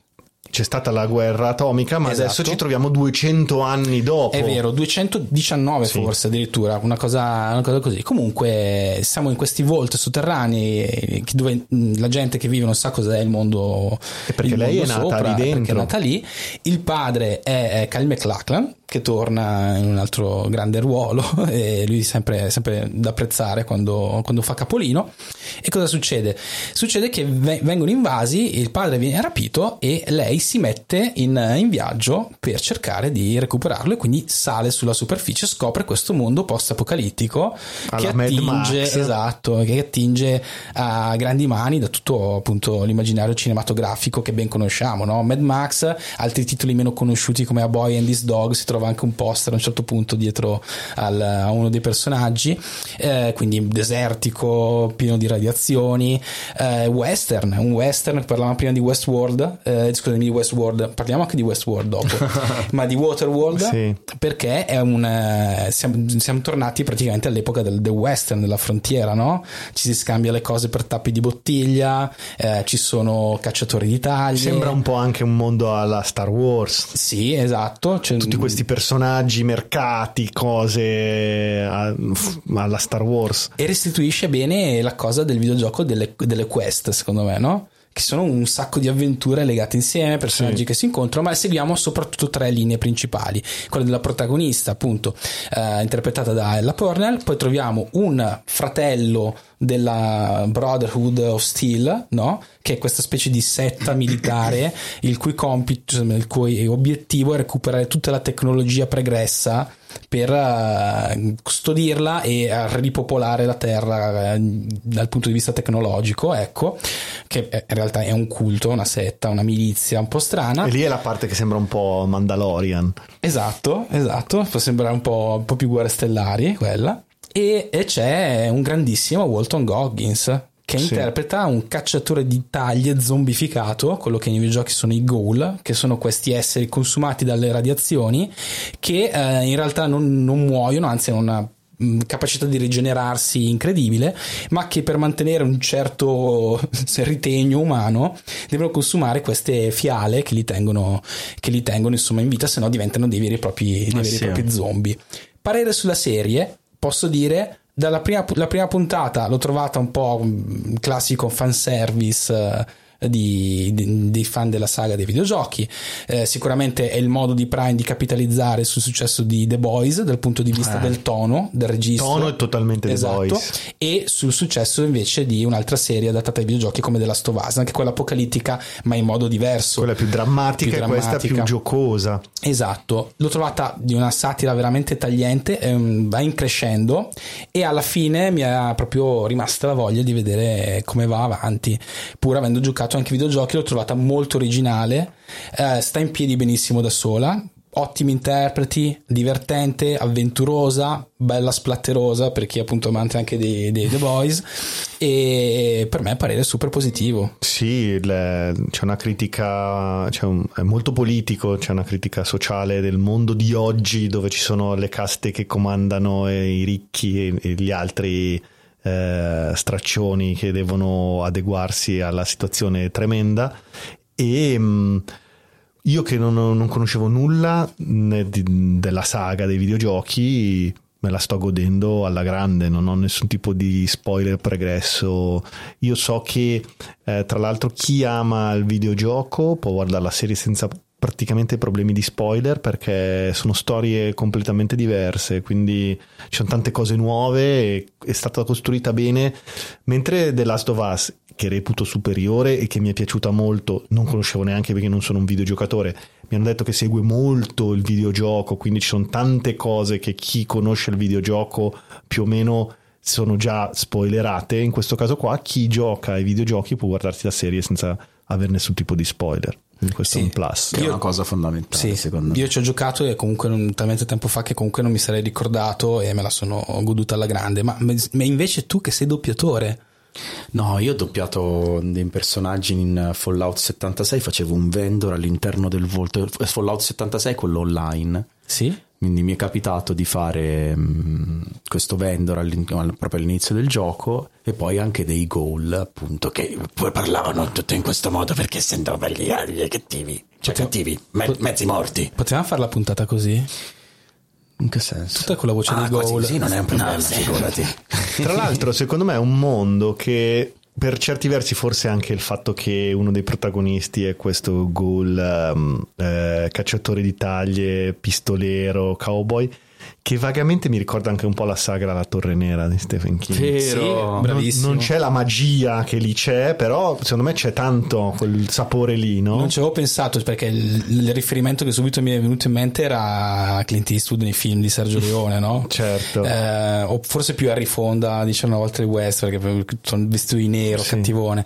c'è stata la guerra atomica, ma esatto. adesso ci troviamo duecento anni dopo. È vero, duecentodiciannove sì. forse addirittura, una cosa, una cosa così. Comunque siamo in questi vault sotterranei dove la gente che vive non sa cos'è il mondo. E perché il lei mondo è nata sopra, lì dentro. Perché è nata lì. Il padre è Kyle MacLachlan, che torna in un altro grande ruolo e lui sempre, sempre da apprezzare quando, quando fa capolino. E cosa succede? Succede che vengono invasi, il padre viene rapito e lei si mette in, in viaggio per cercare di recuperarlo, e quindi sale sulla superficie, scopre questo mondo post-apocalittico alla che Mad attinge, Max. esatto, che attinge a grandi mani da tutto appunto l'immaginario cinematografico che ben conosciamo, no? Mad Max, altri titoli meno conosciuti come A Boy and His Dog, si trova anche un poster a un certo punto dietro al, a uno dei personaggi, eh, quindi desertico, pieno di radiazioni, eh, western, un western, parlavamo prima di Westworld, eh, scusami, di Westworld, parliamo anche di Westworld dopo, ma di Waterworld, sì. perché è un siamo, siamo tornati praticamente all'epoca del, del western, della frontiera, no? Ci si scambia le cose per tappi di bottiglia, eh, ci sono cacciatori di taglie. Sembra un po' anche un mondo alla Star Wars. Sì, esatto. C'è tutti questi personaggi, mercati, cose a, alla Star Wars. E restituisce bene la cosa del videogioco delle, delle quest, secondo me, no? Che sono un sacco di avventure legate insieme, personaggi sì. che si incontrano, ma seguiamo soprattutto tre linee principali. Quella della protagonista, appunto, eh, interpretata da Ella Purnell. Poi troviamo un fratello della Brotherhood of Steel, no? Che è questa specie di setta militare il cui compito, il cui obiettivo è recuperare tutta la tecnologia pregressa per uh, custodirla e uh, ripopolare la terra uh, dal punto di vista tecnologico, ecco, che in realtà è un culto, una setta, una milizia un po' strana. E lì è la parte che sembra un po' Mandalorian. Esatto, esatto, può sembrare un po', un po' più Guerre Stellari quella. E, e c'è un grandissimo Walton Goggins che sì. interpreta un cacciatore di taglie zombificato, quello che nei videogiochi sono i ghoul, che sono questi esseri consumati dalle radiazioni che eh, in realtà non, non muoiono, anzi hanno una mh, capacità di rigenerarsi incredibile, ma che per mantenere un certo ritegno umano devono consumare queste fiale che li tengono, che li tengono insomma in vita, se no diventano dei veri e propri, dei veri sì. e propri zombie. Parere sulla serie, posso dire, dalla prima, la prima puntata l'ho trovata un po' un classico fanservice eh, di, di, di fan della saga dei videogiochi. Eh, sicuramente è il modo di Prime di capitalizzare sul successo di The Boys dal punto di vista eh. del tono, del registro. Il tono è totalmente esatto, The Boys. E sul successo invece di un'altra serie adattata ai videogiochi come The Last of Us, anche quella apocalittica ma in modo diverso. Quella più drammatica, più drammatica. E questa più giocosa. Esatto, l'ho trovata di una satira veramente tagliente, ehm, va in crescendo e alla fine mi è proprio rimasta la voglia di vedere come va avanti, pur avendo giocato anche ai videogiochi. L'ho trovata molto originale, eh, sta in piedi benissimo da sola, ottimi interpreti, divertente, avventurosa, bella splatterosa per chi è appunto amante anche dei, dei The Boys, e per me parere super positivo. Sì, le, c'è una critica, c'è un, è molto politico, c'è una critica sociale del mondo di oggi dove ci sono le caste che comandano e i ricchi e, e gli altri eh, straccioni che devono adeguarsi alla situazione tremenda. E mh, io che non, non conoscevo nulla di, della saga dei videogiochi me la sto godendo alla grande, non ho nessun tipo di spoiler pregresso. Io so che eh, tra l'altro chi ama il videogioco può guardare la serie senza praticamente problemi di spoiler, perché sono storie completamente diverse, quindi ci sono tante cose nuove e è stata costruita bene, mentre The Last of Us, che reputo superiore e che mi è piaciuta molto, non conoscevo neanche perché non sono un videogiocatore, mi hanno detto che segue molto il videogioco, quindi ci sono tante cose che chi conosce il videogioco più o meno sono già spoilerate. In questo caso qua chi gioca ai videogiochi può guardarsi la serie senza avere nessun tipo di spoiler. Questo sì, è un plus, che è una cosa fondamentale, sì, secondo me. Io ci ho giocato e comunque non, talmente tempo fa che comunque non mi sarei ricordato e me la sono goduta alla grande. Ma, ma invece tu che sei doppiatore? No, io ho doppiato dei personaggi in Fallout settantasei, facevo un vendor all'interno del volto. Fallout settantasei, quello online. Sì. Quindi mi è capitato di fare um, questo vendor proprio all'inizio del gioco, e poi anche dei ghoul, appunto, che poi parlavano tutto in questo modo perché essendo belli e cattivi. cioè cattivi, me- mezzi morti. Potevamo fare la puntata così? In che senso? Tutta con la voce Ah, di Goal. così non è un problema, No, sì. figurati. Tra l'altro, secondo me è un mondo che, per certi versi, forse anche il fatto che uno dei protagonisti è questo Ghoul, um, eh, cacciatore di taglie, pistolero, cowboy, che vagamente mi ricorda anche un po' la saga La Torre Nera di Stephen King. Vero. Sì, Non, bravissimo. non c'è la magia che lì c'è, però secondo me c'è tanto quel sapore lì, no? Non ci avevo pensato, perché il, il riferimento che subito mi è venuto in mente era Clint Eastwood nei film di Sergio Leone, no? Certo. Eh, o forse più Harry Fonda, diciamo una volta il West, perché sono vestito di nero, Sì. cattivone.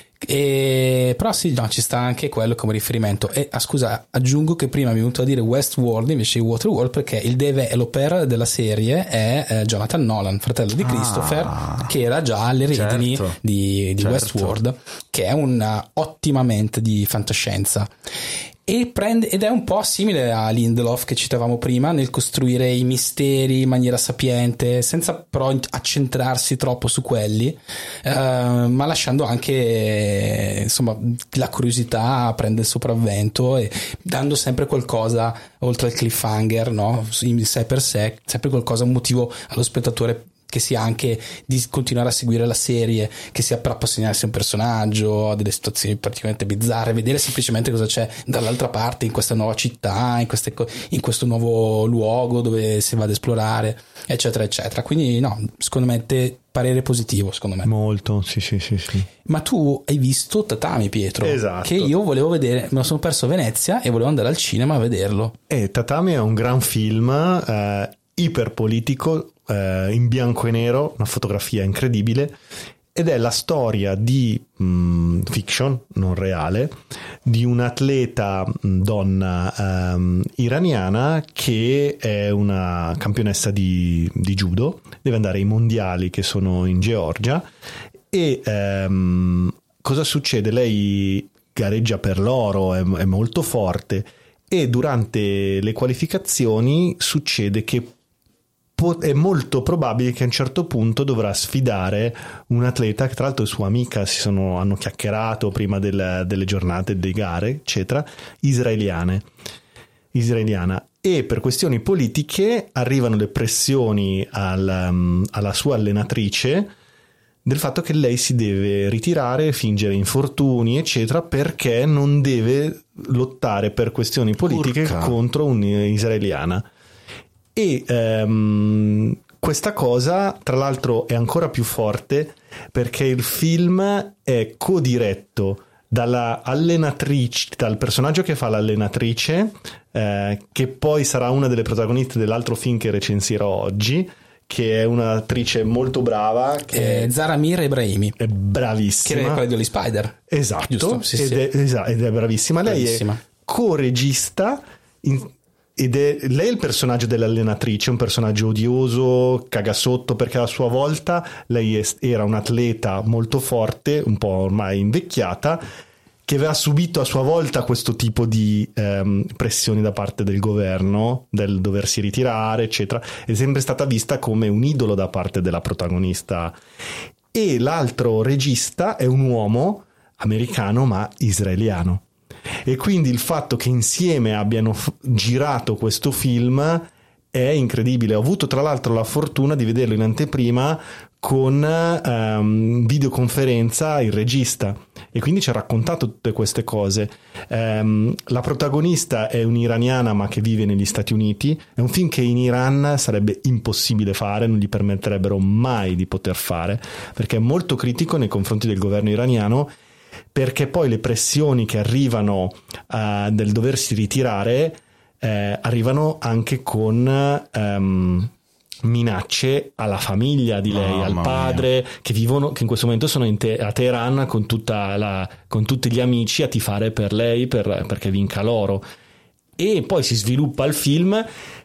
E, però sì, no, ci sta anche quello come riferimento. E ah, scusa, aggiungo che prima mi è venuto a dire Westworld invece di Waterworld, perché il developer della serie è eh, Jonathan Nolan, fratello di Christopher, Ah, che era già alle redini certo, di, di certo. Westworld, che è una ottima mente di fantascienza. E prende, ed è un po' simile a Lindelof che citavamo prima nel costruire i misteri in maniera sapiente, senza però accentrarsi troppo su quelli, eh, ma lasciando anche eh, insomma la curiosità prende il sopravvento e dando sempre qualcosa oltre al cliffhanger, no? In sé per sé, sempre qualcosa, un motivo allo spettatore, che sia anche di continuare a seguire la serie, che sia per appassionarsi a un personaggio, a delle situazioni particolarmente bizzarre, vedere semplicemente cosa c'è dall'altra parte in questa nuova città, in, queste, in questo nuovo luogo dove si va ad esplorare, eccetera eccetera. Quindi no, secondo me te, parere positivo, secondo me. Molto, sì sì sì sì. Ma tu hai visto Tatami, Pietro? Esatto. Che io volevo vedere, me lo sono perso a Venezia e volevo andare al cinema a vederlo. E Tatami è un gran film, eh, iperpolitico, eh, in bianco e nero, una fotografia incredibile, ed è la storia di mh, fiction, non reale, di un'atleta mh, donna ehm, iraniana che è una campionessa di, di judo, deve andare ai mondiali che sono in Georgia e ehm, cosa succede? Lei gareggia per l'oro, è, è molto forte, e durante le qualificazioni succede che è molto probabile che a un certo punto dovrà sfidare un atleta che tra l'altro è sua amica, si sono, hanno chiacchierato prima del, delle giornate, delle gare eccetera, israeliane israeliana, e per questioni politiche arrivano le pressioni al, alla sua allenatrice del fatto che lei si deve ritirare, fingere infortuni eccetera, perché non deve lottare per questioni politiche Urca. contro un'israeliana. E um, questa cosa, tra l'altro, è ancora più forte perché il film è co-diretto dalla allenatrice, dal personaggio che fa l'allenatrice, eh, che poi sarà una delle protagoniste dell'altro film che recensirò oggi, che è un'attrice molto brava, che Eh, Zara Mir Ebrahimi, è bravissima. che è quella di Holly Spider. Esatto, Giusto? Sì, ed, sì. È, esatto, ed è bravissima. Lei Bravissima. è co-regista in, ed è lei è il personaggio dell'allenatrice, un personaggio odioso, cagasotto, perché a sua volta lei è, era un'atleta molto forte, un po' ormai invecchiata, che aveva subito a sua volta questo tipo di ehm, pressioni da parte del governo, del doversi ritirare eccetera, è sempre stata vista come un idolo da parte della protagonista. E l'altro regista è un uomo americano ma israeliano, e quindi il fatto che insieme abbiano f- girato questo film è incredibile. Ho avuto tra l'altro la fortuna di vederlo in anteprima con um, videoconferenza il regista, e quindi ci ha raccontato tutte queste cose. Um, la protagonista è un'iraniana ma che vive negli Stati Uniti. È un film che in Iran sarebbe impossibile fare, non gli permetterebbero mai di poter fare, perché è molto critico nei confronti del governo iraniano, perché poi le pressioni che arrivano uh, del doversi ritirare eh, arrivano anche con um, minacce alla famiglia di lei, Oh, al padre, mia. che vivono, che in questo momento sono in te- a Teheran con tutta la, con tutti gli amici a tifare per lei per, perché vinca l'oro. E poi si sviluppa il film.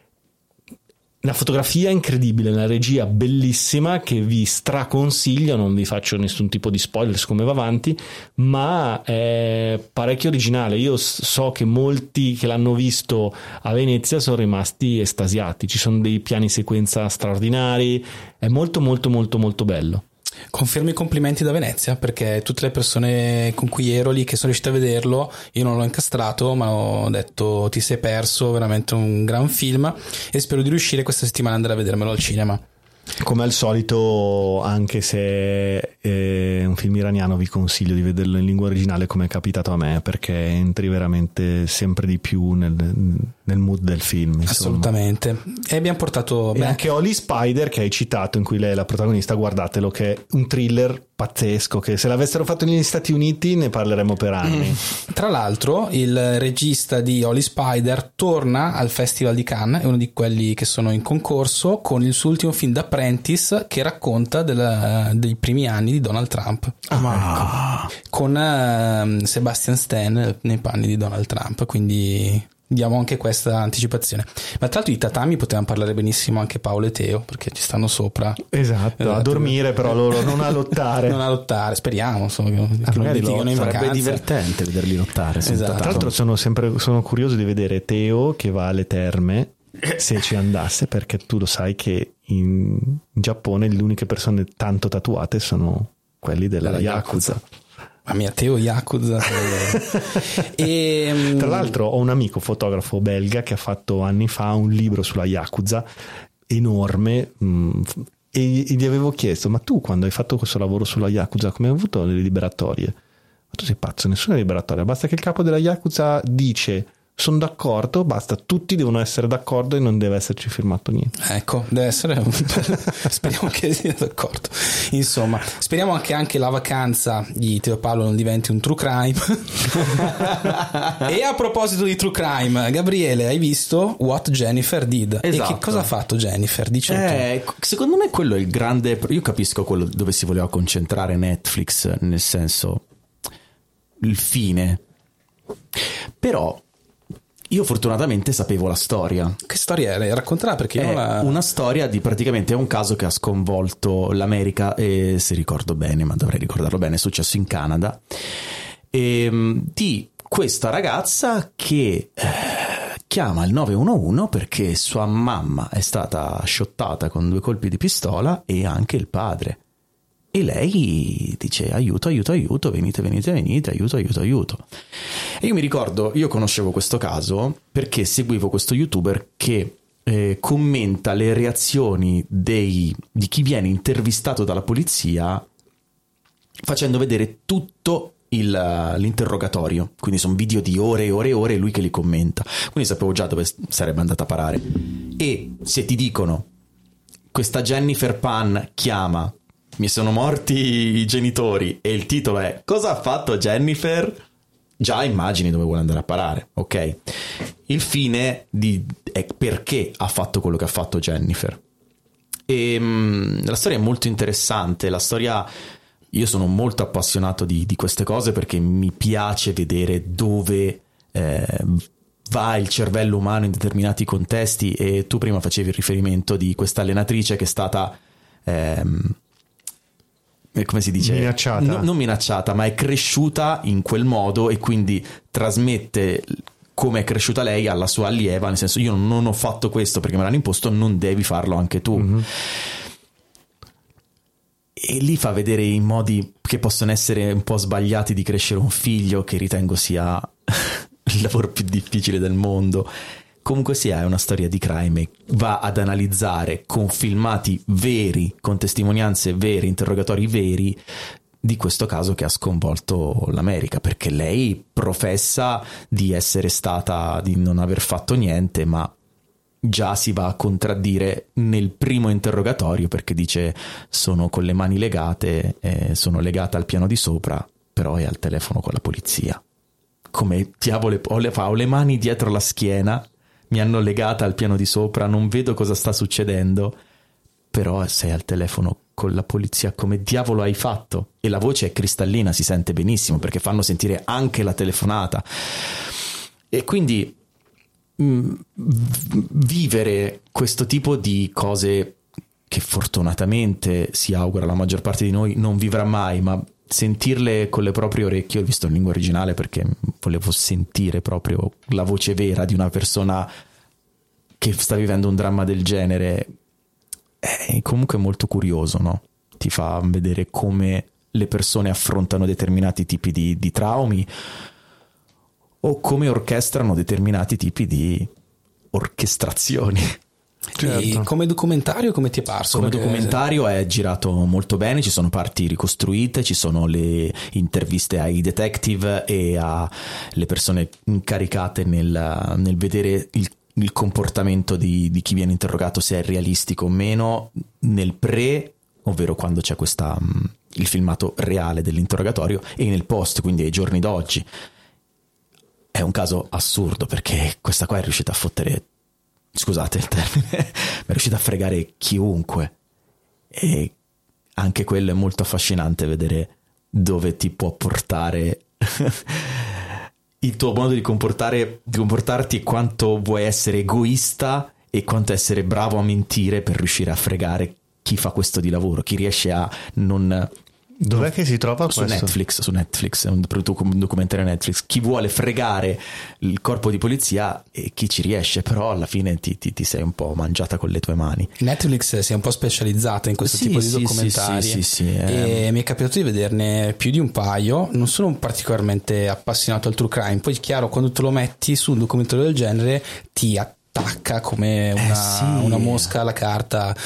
La fotografia è incredibile, la regia bellissima che vi straconsiglio, non vi faccio nessun tipo di spoiler su come va avanti, ma è parecchio originale. Io so che molti che l'hanno visto a Venezia sono rimasti estasiati, ci sono dei piani sequenza straordinari, è molto molto molto molto bello. Confermo i complimenti da Venezia, perché tutte le persone con cui ero lì, che sono riuscite a vederlo, io non l'ho incastrato, ma ho detto ti sei perso veramente un gran film, e spero di riuscire questa settimana ad andare a vedermelo al cinema. Come al solito, anche se è un film iraniano, vi consiglio di vederlo in lingua originale, come è capitato a me, perché entri veramente sempre di più nel, nel mood del film, insomma. Assolutamente. E abbiamo portato e beh, anche Holly Spider, che hai citato, in cui lei è la protagonista, guardatelo, che è un thriller pazzesco, che se l'avessero fatto negli Stati Uniti ne parleremo per anni. Mm. Tra l'altro il regista di Holly Spider torna al Festival di Cannes, è uno di quelli che sono in concorso, con il suo ultimo film The Apprentice, che racconta della, dei primi anni di Donald Trump. Ah, ecco. Con uh, Sebastian Stan nei panni di Donald Trump, quindi diamo anche questa anticipazione. Ma tra l'altro di tatami potevano parlare benissimo anche Paolo e Teo, perché ci stanno sopra. Esatto, esatto. A dormire però loro, non a lottare. Non a lottare, speriamo, insomma, che, ah, che non litigano in vacanza. Sarebbe divertente vederli lottare. Esatto. Tra l'altro sono sempre sono curioso di vedere Teo che va alle terme, se ci andasse, perché tu lo sai che in Giappone le uniche persone tanto tatuate sono quelli della, della Yakuza. Yakuza. Ma mia, Teo Yakuza. E tra l'altro ho un amico fotografo belga che ha fatto anni fa un libro sulla Yakuza enorme, mh, e gli avevo chiesto: ma tu quando hai fatto questo lavoro sulla Yakuza come hai avuto le liberatorie? Ma tu sei pazzo, nessuna liberatoria, basta che il capo della Yakuza dice sono d'accordo, basta, tutti devono essere d'accordo e non deve esserci firmato niente. Ecco, deve essere speriamo che sia d'accordo. Insomma, speriamo che anche la vacanza di Teo Paolo non diventi un true crime. E a proposito di true crime, Gabriele, hai visto What Jennifer Did? Esatto. E che cosa ha fatto Jennifer? Dice eh, secondo me quello è il grande, io capisco quello dove si voleva concentrare Netflix, nel senso il fine, però io fortunatamente sapevo la storia. Che storia era? Raccontala, perché io è la... una storia di praticamente è un caso che ha sconvolto l'America, e se ricordo bene, ma dovrei ricordarlo bene, è successo in Canada, e, di questa ragazza che eh, chiama il nove uno uno perché sua mamma è stata shottata con due colpi di pistola e anche il padre. E lei dice aiuto, aiuto, aiuto, venite, venite, venite, aiuto, aiuto, aiuto. E io mi ricordo, io conoscevo questo caso perché seguivo questo youtuber che eh, commenta le reazioni dei, di chi viene intervistato dalla polizia facendo vedere tutto il, l'interrogatorio. Quindi sono video di ore e ore e ore e lui che li commenta. Quindi sapevo già dove sarebbe andata a parare. E se ti dicono questa Jennifer Pan chiama mi sono morti i genitori e il titolo è cosa ha fatto Jennifer, già immagini dove vuole andare a parare, ok? Il fine di, è perché ha fatto quello che ha fatto Jennifer. E mh, la storia è molto interessante, la storia, io sono molto appassionato di, di queste cose perché mi piace vedere dove eh, va il cervello umano in determinati contesti, e tu prima facevi il riferimento di questa allenatrice che è stata ehm, come si dice? Minacciata. No, non minacciata, ma è cresciuta in quel modo e quindi trasmette come è cresciuta lei alla sua allieva, nel senso io non ho fatto questo perché me l'hanno imposto, non devi farlo anche tu. Mm-hmm. E lì fa vedere i modi che possono essere un po' sbagliati di crescere un figlio, che ritengo sia il lavoro più difficile del mondo. Comunque sia, è una storia di crime e va ad analizzare con filmati veri, con testimonianze vere, interrogatori veri di questo caso che ha sconvolto l'America, perché lei professa di essere stata, di non aver fatto niente, ma già si va a contraddire nel primo interrogatorio perché dice sono con le mani legate, eh, sono legata al piano di sopra, però è al telefono con la polizia. Come diavolo ho le, ho le mani dietro la schiena, mi hanno legata al piano di sopra, non vedo cosa sta succedendo, però sei al telefono con la polizia, come diavolo hai fatto? E la voce è cristallina, si sente benissimo perché fanno sentire anche la telefonata. E quindi mh, vivere questo tipo di cose che fortunatamente si augura la maggior parte di noi non vivrà mai, ma sentirle con le proprie orecchie, ho visto in lingua originale perché volevo sentire proprio la voce vera di una persona che sta vivendo un dramma del genere, è comunque molto curioso, no? ti fa vedere come le persone affrontano determinati tipi di, di traumi o come orchestrano determinati tipi di orchestrazioni. Certo. E come documentario come ti è parso? Come Perché... documentario è girato molto bene, ci sono parti ricostruite, ci sono le interviste ai detective e alle persone incaricate nel, nel vedere il, il comportamento di, di chi viene interrogato, se è realistico o meno, nel pre, ovvero quando c'è questa, il filmato reale dell'interrogatorio, e nel post, quindi ai giorni d'oggi. È un caso assurdo perché questa qua è riuscita a fottere, scusate il termine, ma è riuscita a fregare chiunque, e anche quello è molto affascinante, vedere dove ti può portare il tuo modo di comportare, di comportarti, quanto vuoi essere egoista e quanto essere bravo a mentire per riuscire a fregare chi fa questo di lavoro, chi riesce a non... Dov'è che si trova su questo? Netflix, su Netflix, è un documentario Netflix. Chi vuole fregare il corpo di polizia e chi ci riesce, però alla fine ti, ti, ti sei un po' mangiata con le tue mani. Netflix si è un po' specializzata in questo sì, tipo di sì, documentari, sì, sì, sì, sì, e eh. mi è capitato di vederne più di un paio. Non sono particolarmente appassionato al true crime, poi chiaro, quando te lo metti su un documentario del genere ti attacca come una, eh sì. una mosca alla carta,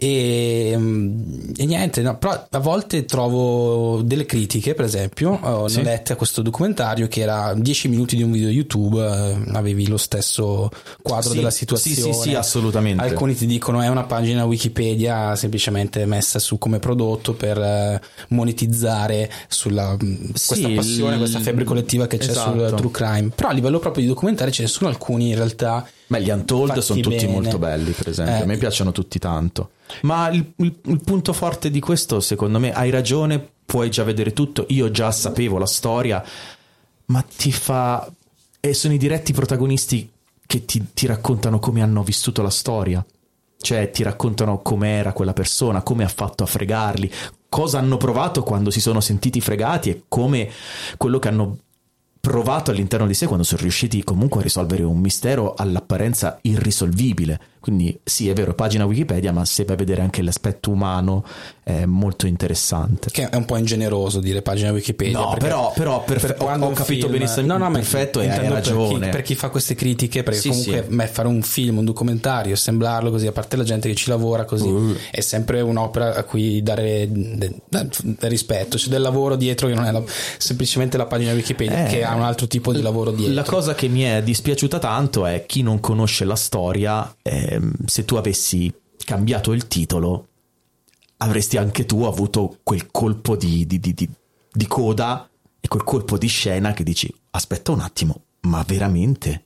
e, e niente, no, però a volte trovo delle critiche, per esempio ho sì. letto a questo documentario che era dieci minuti di un video YouTube, eh, avevi lo stesso quadro sì, della situazione. sì, sì, sì, assolutamente. Alcuni ti dicono è una pagina Wikipedia semplicemente messa su come prodotto per eh, monetizzare sulla questa sì, passione, il... questa febbre collettiva che c'è esatto. sul true crime. Però a livello proprio di documentari ce ne sono alcuni in realtà. Beh, gli Untold sono tutti bene. molto belli, per esempio, eh. a me piacciono tutti tanto. Ma il, il, il punto forte di questo, secondo me, hai ragione, puoi già vedere tutto, io già sapevo la storia, ma ti fa... e sono i diretti protagonisti che ti, ti raccontano come hanno vissuto la storia, cioè ti raccontano com'era quella persona, come ha fatto a fregarli, cosa hanno provato quando si sono sentiti fregati e come quello che hanno provato all'interno di sé quando sono riusciti comunque a risolvere un mistero all'apparenza irrisolvibile. Quindi sì, è vero, pagina Wikipedia, ma se vai a vedere anche l'aspetto umano è molto interessante. Che è un po' ingeneroso dire pagina Wikipedia. No, però, però perfe- per ho, ho capito film, benissimo. No, no, ma perfetto, e hai intendo ragione. Per chi, per chi fa queste critiche, perché sì, comunque sì. Beh, fare un film, un documentario, assemblarlo così, a parte la gente che ci lavora così, uh. è sempre un'opera a cui dare de, de, de rispetto. C'è del lavoro dietro che non è la, semplicemente la pagina Wikipedia, eh, che ha un altro tipo di lavoro dietro. La cosa che mi è dispiaciuta tanto è chi non conosce la storia, ehm, se tu avessi cambiato il titolo avresti anche tu avuto quel colpo di, di, di, di, di coda e quel colpo di scena che dici aspetta un attimo, ma veramente?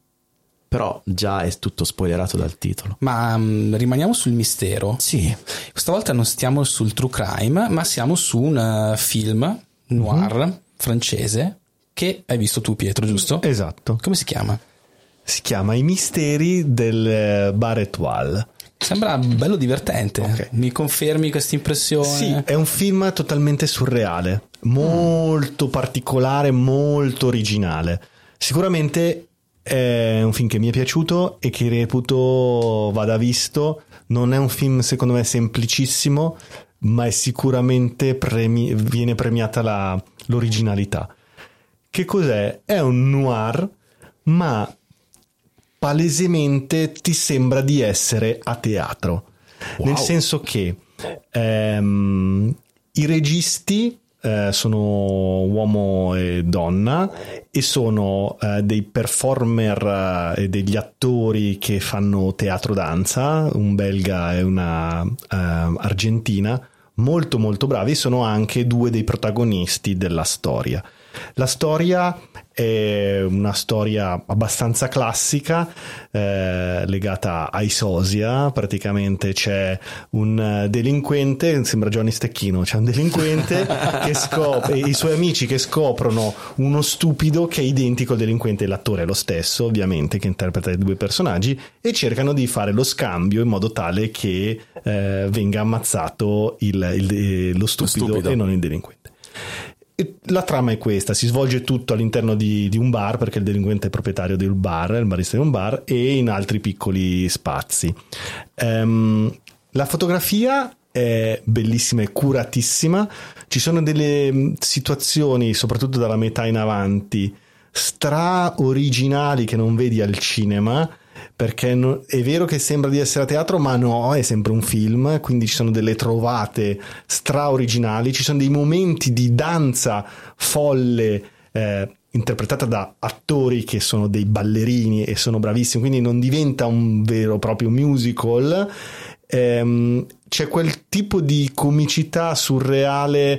Però già è tutto spoilerato dal titolo. Ma um, rimaniamo sul mistero. Sì. Questa volta non stiamo sul true crime, ma siamo su un uh, film noir mm-hmm. francese che hai visto tu, Pietro, giusto? Esatto. Come si chiama? Si chiama I misteri del Bar Étoile. Sembra bello divertente. Okay. Mi confermi questa impressione? Sì, è un film totalmente surreale, molto mm. particolare, molto originale. Sicuramente è un film che mi è piaciuto e che reputo vada visto. Non è un film, secondo me, semplicissimo, ma è sicuramente premi- viene premiata la, l'originalità. Che cos'è? È un noir, ma palesemente ti sembra di essere a teatro, wow. Nel senso che ehm, i registi eh, sono uomo e donna e sono eh, dei performer e eh, degli attori che fanno teatro danza, un belga e una eh, argentina, molto molto bravi. Sono anche due dei protagonisti della storia. La storia è una storia abbastanza classica, eh, legata ai sosia. Praticamente c'è un delinquente, sembra Giovanni Stecchino, c'è un delinquente che scopre, i suoi amici che scoprono uno stupido che è identico al delinquente, l'attore è lo stesso ovviamente che interpreta i due personaggi, e cercano di fare lo scambio in modo tale che eh, venga ammazzato il, il, lo, stupido lo stupido e non il delinquente. La trama è questa, si svolge tutto all'interno di, di un bar, perché il delinquente è proprietario di un bar, il barista di un bar, e in altri piccoli spazi. Um, la fotografia è bellissima e curatissima. Ci sono delle situazioni, soprattutto dalla metà in avanti, stra originali che non vedi al cinema, perché no, è vero che sembra di essere a teatro, ma no, è sempre un film, quindi ci sono delle trovate stra originali, ci sono dei momenti di danza folle eh, interpretata da attori che sono dei ballerini e sono bravissimi, quindi non diventa un vero e proprio musical. Ehm, c'è quel tipo di comicità surreale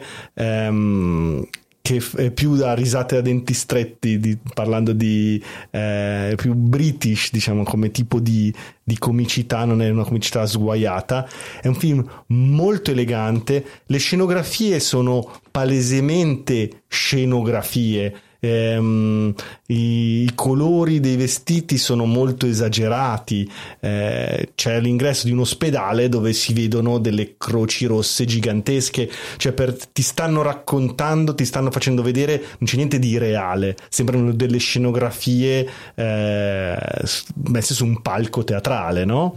ehm, che è più da risate a denti stretti, di, parlando di eh, più British, diciamo, come tipo di, di comicità, non è una comicità sguaiata. È un film molto elegante, le scenografie sono palesemente scenografie. Ehm, i, i colori dei vestiti sono molto esagerati, eh, c'è l'ingresso di un ospedale dove si vedono delle croci rosse gigantesche, cioè per, ti stanno raccontando, ti stanno facendo vedere, non c'è niente di reale, sembrano delle scenografie eh, messe su un palco teatrale, no?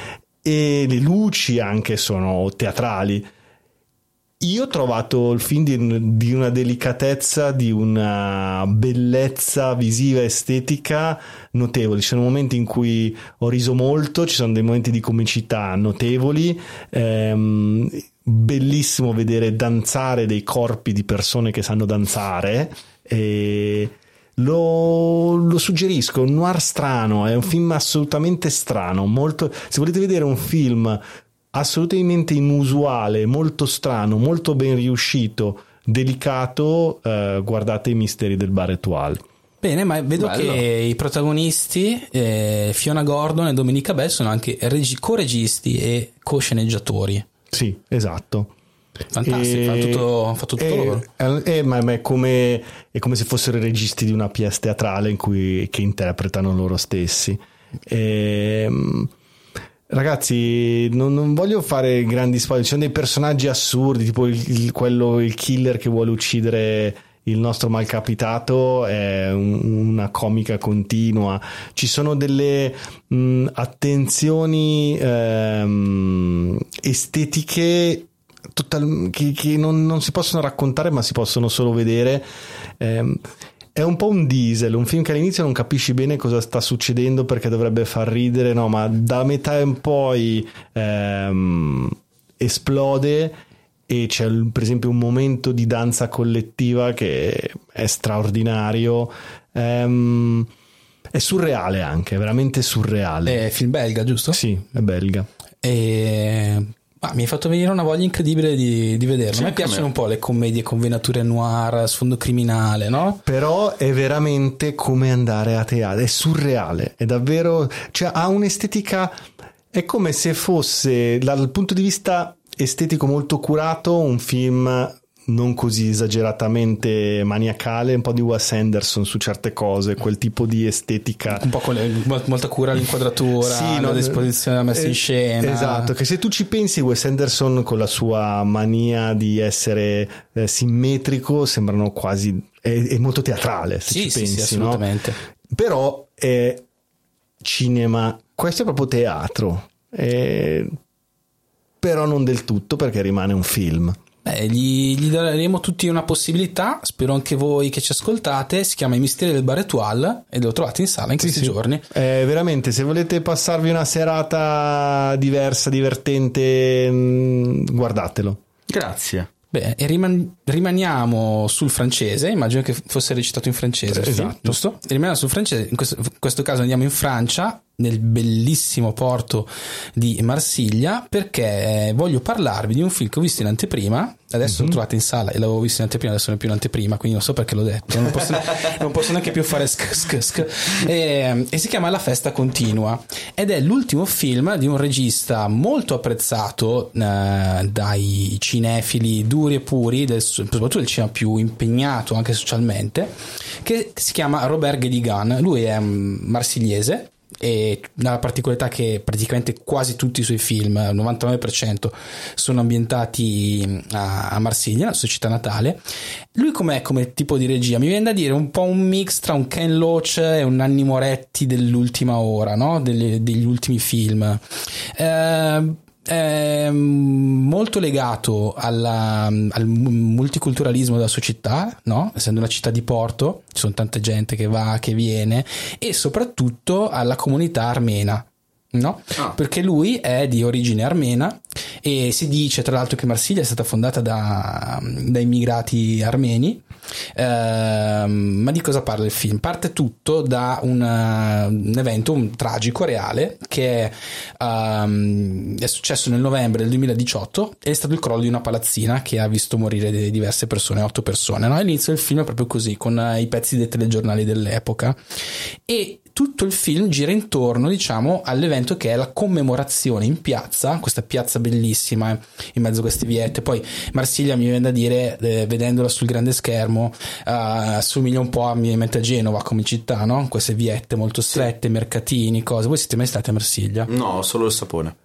E le luci anche sono teatrali. Io ho trovato il film di, di una delicatezza, di una bellezza visiva e estetica notevoli. Ci sono momenti in cui ho riso molto, ci sono dei momenti di comicità notevoli. Ehm, bellissimo vedere danzare dei corpi di persone che sanno danzare. E lo, lo suggerisco, un noir strano, è un film assolutamente strano. Molto, se volete vedere un film assolutamente inusuale, molto strano, molto ben riuscito, delicato, eh, guardate I misteri del bar Etoile. Bene, ma vedo Bello. che i protagonisti, eh, Fiona Gordon e Domenica Bell, sono anche regi- co-registi e co-sceneggiatori. Sì, esatto. Fantastico, E- fa tutto, fa tutto e- loro. eh, ma, ma è, come, è come se fossero i registi di una pièce teatrale in cui, che interpretano loro stessi. E, ragazzi, non, non voglio fare grandi spoiler, ci sono dei personaggi assurdi, tipo il, il- quello, il killer che vuole uccidere il nostro malcapitato, è un- una comica continua. Ci sono delle mh, attenzioni ehm, estetiche total- che, che non, non si possono raccontare, ma si possono solo vedere. Ehm, È un po' un diesel, un film che all'inizio non capisci bene cosa sta succedendo perché dovrebbe far ridere, no, ma da metà in poi ehm, esplode e c'è per esempio un momento di danza collettiva che è straordinario. Ehm, è surreale anche, veramente surreale. È film belga, giusto? Sì, è belga. E... ah, mi hai fatto venire una voglia incredibile di, di vederlo. Sì, a me anche a piacciono me. un po' le commedie con venature noir, sfondo criminale, no? Però è veramente come andare a teatro, è surreale, è davvero, cioè ha un'estetica, è come se fosse dal punto di vista estetico molto curato un film non così esageratamente maniacale, un po' di Wes Anderson su certe cose, quel tipo di estetica Un po' con le- mol- molta cura all'inquadratura, sì, no, la disposizione, la messa eh, in scena. Esatto, che se tu ci pensi, Wes Anderson con la sua mania di essere eh, simmetrico sembrano quasi, è, è molto teatrale se Sì, ci sì, pensi, sì, no? assolutamente. Però è cinema, questo è proprio teatro, è- però non del tutto perché rimane un film. Beh, gli, gli daremo tutti una possibilità, spero anche voi che ci ascoltate. Si chiama I misteri del bar Etoile e lo trovate in sala in questi Sì, sì. giorni. Eh, veramente, se volete passarvi una serata diversa, divertente, mh, guardatelo. Grazie. Beh, e riman- rimaniamo sul francese, immagino che fosse recitato in francese, il film, Esatto. giusto? Rimaniamo sul francese, in questo, in questo caso andiamo in Francia, nel bellissimo porto di Marsiglia, perché voglio parlarvi di un film che ho visto in anteprima. Adesso Mhm. lo trovate in sala e l'avevo visto in anteprima, adesso non è più in anteprima, quindi non so perché l'ho detto, non posso, non posso neanche più fare sk sk sk. E, e si chiama La festa continua ed è l'ultimo film di un regista molto apprezzato eh, dai cinefili duri e puri, del, soprattutto del cinema più impegnato anche socialmente, che si chiama Robert Guédiguian. Lui è um, marsigliese e ha la particolarità che praticamente quasi tutti i suoi film, il novantanove per cento, sono ambientati a, a Marsiglia, la sua città natale. Lui com'è come tipo di regia? Mi viene da dire un po' un mix tra un Ken Loach e un Nanni Moretti dell'ultima ora, no? Delle, degli ultimi film. Eh, è molto legato alla, al multiculturalismo della sua città, no? Essendo una città di porto, ci sono tante gente che va, che viene, e soprattutto alla comunità armena, no? Ah. Perché lui è di origine armena e si dice tra l'altro che Marsiglia è stata fondata da, da immigrati armeni. Uh, ma di cosa parla il film? Parte tutto da una, un evento un tragico reale che è, um, è successo nel novembre del duemiladiciotto. È stato il crollo di una palazzina che ha visto morire diverse persone, otto persone, no? All'inizio del film è proprio così, con uh, i pezzi dei telegiornali dell'epoca, e tutto il film gira intorno, diciamo, all'evento che è la commemorazione in piazza, questa piazza bellissima in mezzo a queste viette. Poi Marsiglia, mi viene da dire, eh, vedendola sul grande schermo, eh, assomiglia un po' a, mi viene a Genova come città, no? Queste viette molto strette, sì. Mercatini, cose. Voi siete mai stati a Marsiglia? No, solo il sapone.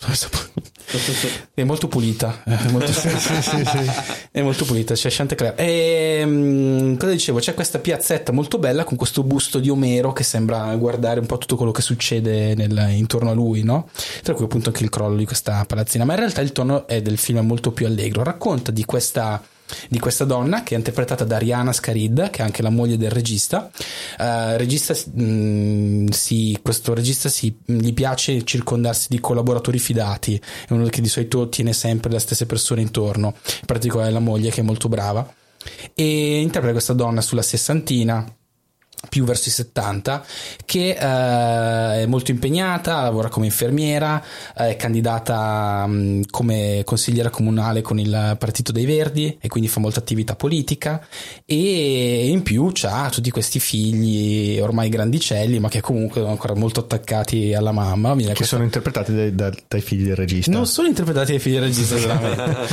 È molto pulita, è molto, sì, sì, sì, sì. È molto pulita, c'è Chantecler. E um, cosa dicevo? C'è questa piazzetta molto bella con questo busto di Omero che sembra guardare un po' tutto quello che succede nel, intorno a lui, no? Tra cui appunto anche il crollo di questa palazzina. Ma in realtà il tono è del film è molto più allegro. Racconta di questa di questa donna che è interpretata da Ariana Scarid, che è anche la moglie del regista. Uh, regista mh, si, questo regista si, gli piace circondarsi di collaboratori fidati, è uno che di solito tiene sempre le stesse persone intorno, in particolare la moglie, che è molto brava, e interpreta questa donna sulla sessantina, più verso i settanta, che uh, è molto impegnata, lavora come infermiera, uh, è candidata um, come consigliera comunale con il Partito dei Verdi e quindi fa molta attività politica, e in più ha tutti questi figli ormai grandicelli, ma che comunque sono ancora molto attaccati alla mamma. Che questa... sono interpretati dai, dai, dai figli del regista. Non sono interpretati dai figli del regista, veramente.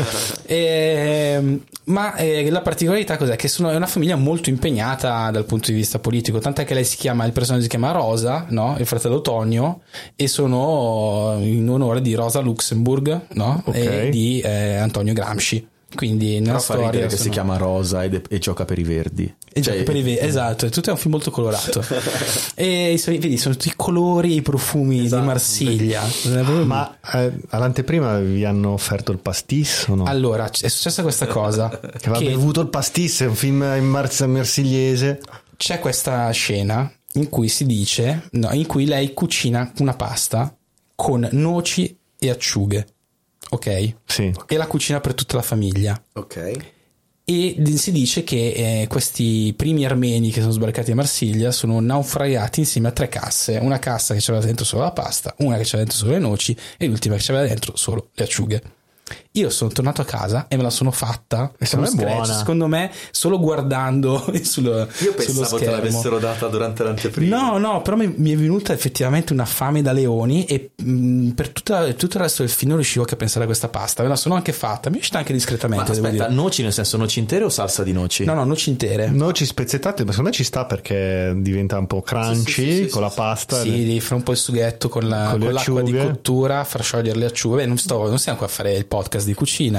e, ma eh, la particolarità cos'è? Che sono, è una famiglia molto impegnata dal punto di vista politico, tant'è che lei si chiama, il personaggio si chiama Rosa, no? Il fratello Tonio, e sono in onore di Rosa Luxemburg, no? Okay. E di eh, Antonio Gramsci. Quindi nella storia che sono... si chiama Rosa e, de- e gioca per i Verdi. E cioè, gioca per i Verdi, esatto, tutto è un film molto colorato. E vedi, sono tutti i colori e i profumi, esatto, di Marsiglia. Ma eh, all'anteprima vi hanno offerto il pastis o no? Allora, è successa questa cosa che aveva bevuto il pastis, è un film in Mars- marsigliese. C'è questa scena in cui si dice, no, in cui lei cucina una pasta con noci e acciughe, ok? Sì. E la cucina per tutta la famiglia. Ok. E si dice che eh, questi primi armeni che sono sbarcati a Marsiglia sono naufragati insieme a tre casse, una cassa che c'aveva dentro solo la pasta, una che c'aveva dentro solo le noci e l'ultima che c'aveva dentro solo le acciughe. Io sono tornato a casa e me la sono fatta, e sono buona. Secondo me, solo guardando sullo, Io pensavo sullo te l'avessero data durante l'anteprima. No, no, però mi, mi è venuta effettivamente una fame da leoni, e mh, per tutta, tutto il resto del film non riuscivo che a pensare a questa pasta. Me la sono anche fatta, mi è uscita anche discretamente. Ma devo aspetta, dire. noci nel senso noci intere o salsa di noci? No, no, noci intere. Noci spezzettate, ma secondo me ci sta perché diventa un po' crunchy, sì, sì, sì, con sì, la pasta. Sì, devi fare un po' il sughetto con, la, con, con l'acqua di cottura, far sciogliere le acciughe. Beh, non, sto, non stiamo qua a fare il podcast di cucina.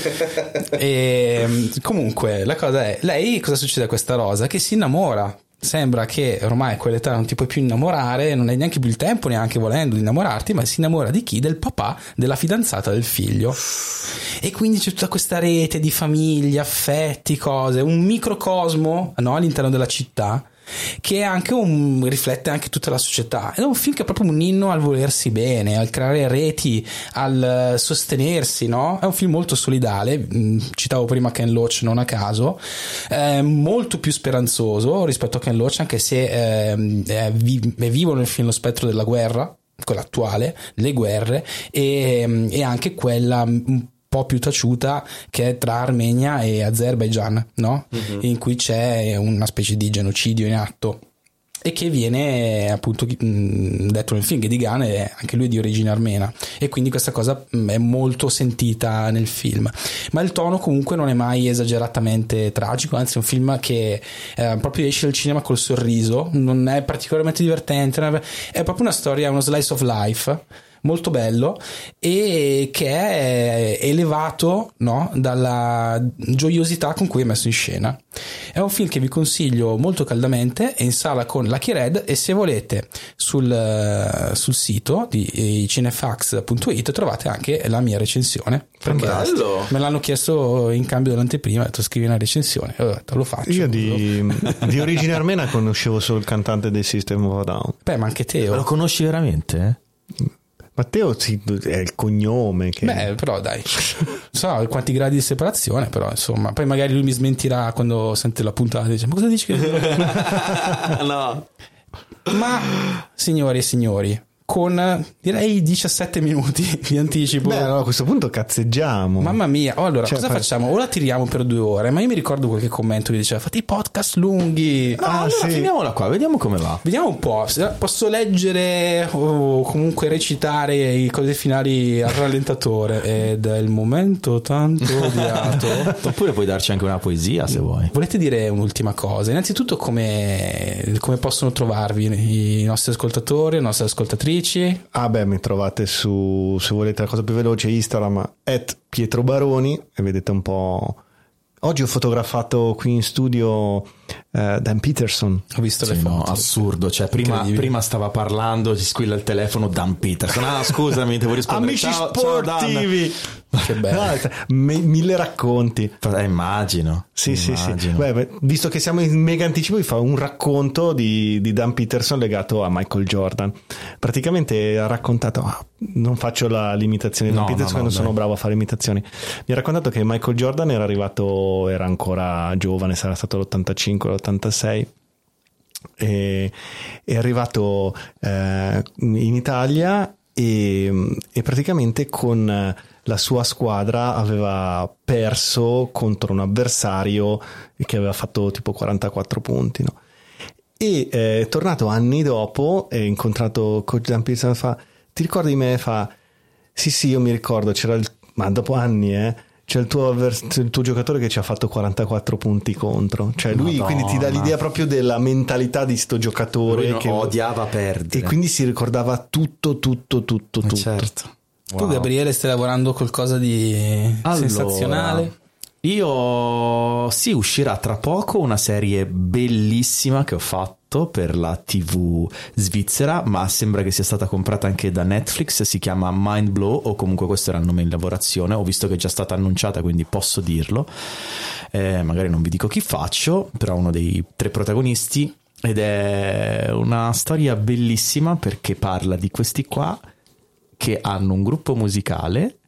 E comunque la cosa è, lei, cosa succede a questa Rosa? Che si innamora. Sembra che ormai a quell'età non ti puoi più innamorare, non hai neanche più il tempo, neanche volendo, di innamorarti, ma si innamora di chi? Del papà della fidanzata del figlio. E quindi c'è tutta questa rete di famiglia, affetti, cose, un microcosmo, no, all'interno della città, che è anche un, riflette anche tutta la società. È un film che è proprio un inno al volersi bene, al creare reti, al sostenersi, no? È un film molto solidale. Citavo prima Ken Loach non a caso, è molto più speranzoso rispetto a Ken Loach, anche se è, è, vi, è vivo nel film lo spettro della guerra, quella attuale, le guerre, e, e anche quella un po' più taciuta che è tra Armenia e Azerbaijan, no? Mm-hmm. In cui c'è una specie di genocidio in atto, e che viene appunto mh, detto nel film che Digan è anche lui di origine armena, e quindi questa cosa mh, è molto sentita nel film. Ma il tono comunque non è mai esageratamente tragico, anzi è un film che eh, proprio esce dal cinema col sorriso, non è particolarmente divertente, è proprio una storia, uno slice of life, molto bello e che è elevato, no, dalla gioiosità con cui è messo in scena. È un film che vi consiglio molto caldamente, è in sala con Lucky Red, e se volete sul, sul sito di cinefax punto it trovate anche la mia recensione, perché bello. me l'hanno chiesto in cambio dell'anteprima, ho detto scrivi una recensione, ho detto lo faccio. Io di, di origine armena conoscevo solo il cantante dei System of a Down. Beh, ma anche Teo lo conosci veramente? Matteo sì, è il cognome che... Beh, però dai, non so quanti gradi di separazione, però insomma, poi magari lui mi smentirà quando sente la puntata e dice ma cosa dici che... No. Ma signori e signori, con direi diciassette minuti di anticipo. Beh, allora a questo punto cazzeggiamo. Mamma mia, oh, allora cioè, cosa fai... facciamo? O la tiriamo per due ore, ma io mi ricordo qualche commento che diceva fate i podcast lunghi. No, ah, allora sì. finiamola qua, vediamo come va. Vediamo un po', posso leggere o comunque recitare i cose finali al rallentatore ed è il momento tanto odiato. Oppure puoi darci anche una poesia se vuoi. Volete dire un'ultima cosa? Innanzitutto come, come possono trovarvi i nostri ascoltatori, le nostre ascoltatrici? Ah beh, mi trovate su, se volete la cosa più veloce, Instagram at Pietro Baroni, e vedete un po'. Oggi ho fotografato qui in studio uh, Dan Peterson. Ho visto Sì, le foto. No, assurdo, cioè prima, prima stava parlando, si squilla il telefono, Dan Peterson. Ah, scusami, devo rispondere. Amici ciao, sportivi. Ciao, Che bello. M- mille racconti. eh, immagino. Sì, immagino. sì, sì. Beh, beh, visto che siamo in mega anticipo, vi fa un racconto di, di Dan Peterson legato a Michael Jordan. Praticamente ha raccontato, ah, non faccio la l'imitazione di Dan No, Peterson, no, no, non sono dai. bravo a fare imitazioni. Mi ha raccontato che Michael Jordan era arrivato, era ancora giovane, sarà stato l'ottantacinque, l'ottantasei. E, è arrivato eh, in Italia e, e praticamente con la sua squadra aveva perso contro un avversario che aveva fatto tipo quarantaquattro punti, no? E eh, è tornato anni dopo, è incontrato Coach Dan Peterson, fa ti ricordi di me? Fa sì sì io mi ricordo, c'era il, ma dopo anni eh c'è il tuo, avvers- il tuo giocatore che ci ha fatto quarantaquattro punti contro, cioè lui, Madonna. quindi ti dà l'idea proprio della mentalità di sto giocatore Lui che odiava perdere. e quindi si ricordava tutto tutto tutto tutto. Certo. Tu Wow. Gabriele stai lavorando qualcosa di Allora, sensazionale? Io sì, uscirà tra poco una serie bellissima che ho fatto per la tivù svizzera, ma sembra che sia stata comprata anche da Netflix, si chiama Mind Blow, o comunque questo era il nome in lavorazione, ho visto che è già stata annunciata quindi posso dirlo, eh, magari non vi dico chi faccio, però uno dei tre protagonisti, ed è una storia bellissima perché parla di questi qua che hanno un gruppo musicale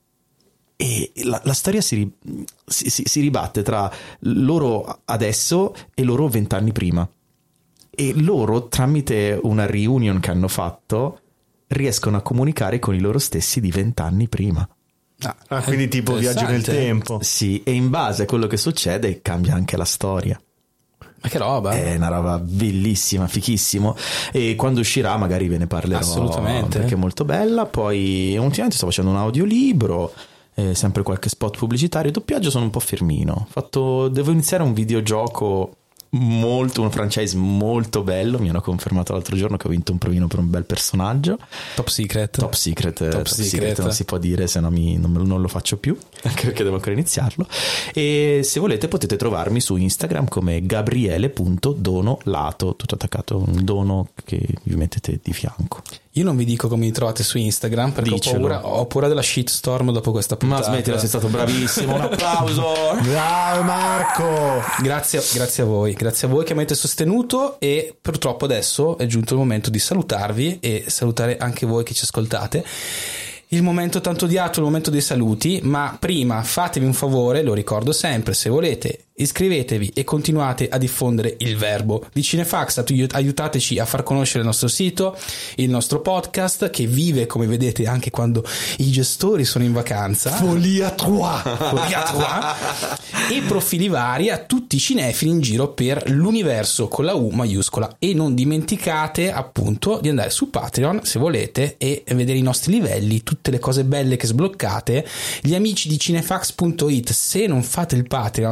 e la, la storia si, ri, si, si, si ribatte tra loro adesso e loro vent'anni prima, e loro tramite una reunion che hanno fatto riescono a comunicare con i loro stessi di vent'anni prima. Ah, Ah, quindi tipo viaggio nel interessante. tempo. Sì, e in base a quello che succede cambia anche la storia. Ma che roba. È una roba bellissima, fichissimo, e quando uscirà magari ve ne parlerò. Assolutamente. Perché è molto bella. Poi ultimamente sto facendo un audiolibro, eh, sempre qualche spot pubblicitario. Doppiaggio sono un po' fermino. Fatto, devo iniziare un videogioco molto, un franchise molto bello. Mi hanno confermato l'altro giorno che ho vinto un provino per un bel personaggio. Top secret. Top secret, Top top secret. secret non si può dire, se no mi, non, non lo faccio più, anche perché devo ancora iniziarlo. E se volete potete trovarmi su Instagram come gabriele punto donolato, tutto attaccato, un dono che vi mettete di fianco. Io non vi dico come mi trovate su Instagram perché ho Dicelo. paura, ho paura della shitstorm dopo questa Ma puntata. smettila, sei stato bravissimo, un applauso. Bravo Marco! Grazie, grazie a voi, grazie a voi che mi avete sostenuto, e purtroppo adesso è giunto il momento di salutarvi e salutare anche voi che ci ascoltate. Il momento tanto odiato, il momento dei saluti, ma prima fatevi un favore, lo ricordo sempre, se volete iscrivetevi e continuate a diffondere il verbo di Cinefax, aiutateci a far conoscere il nostro sito, il nostro podcast che vive, come vedete, anche quando i gestori sono in vacanza. Folia trois! Folia trois. E profili vari a tutti i cinefili in giro per l'universo con la U maiuscola, e non dimenticate appunto di andare su Patreon se volete e vedere i nostri livelli, tutte le cose belle che sbloccate. Gli amici di cinefax punto it, se non fate il Patreon non si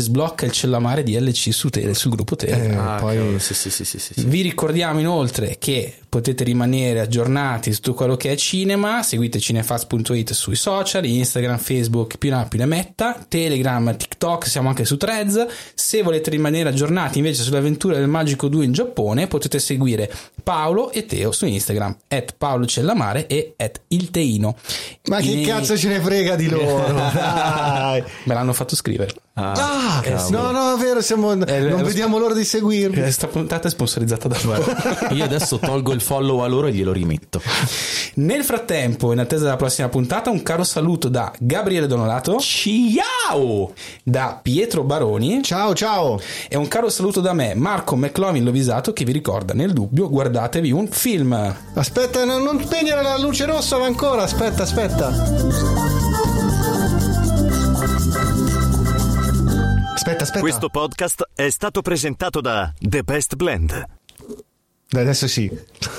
sblocca il cellamare di L C su tele, sul gruppo Tele. Eh, Ah, poi cavolo, sì, sì, sì, sì, sì, sì. Vi ricordiamo inoltre che potete rimanere aggiornati su tutto quello che è cinema. Seguite cinefast punto it sui social, Instagram, Facebook, più in app, più ne metta, Telegram, TikTok, siamo anche su Threads. Se volete rimanere aggiornati invece sulle avventure del Magico due in Giappone, potete seguire Paolo e Teo su Instagram, at Paolo Cellamare e at il Teino. ma che I- cazzo ce ne frega di loro? Dai. Me l'hanno fatto scrivere. Ah, cavolo. no, no, è vero, siamo, non lo- vediamo l'ora di seguirvi. Questa puntata è sponsorizzata da loro. Io adesso tolgo il follow a loro e glielo rimetto. Nel frattempo, in attesa della prossima puntata, un caro saluto da Gabriele Donolato, Ciao! da Pietro Baroni Ciao, ciao. e un caro saluto da me, Marco McLovin Lovisato, che vi ricorda: nel dubbio guardatevi un film. Aspetta, non, non spegnere la luce rossa ancora. Aspetta, aspetta. Aspetta, aspetta. Questo podcast è stato presentato da The Best Blend. Dai, adesso sì.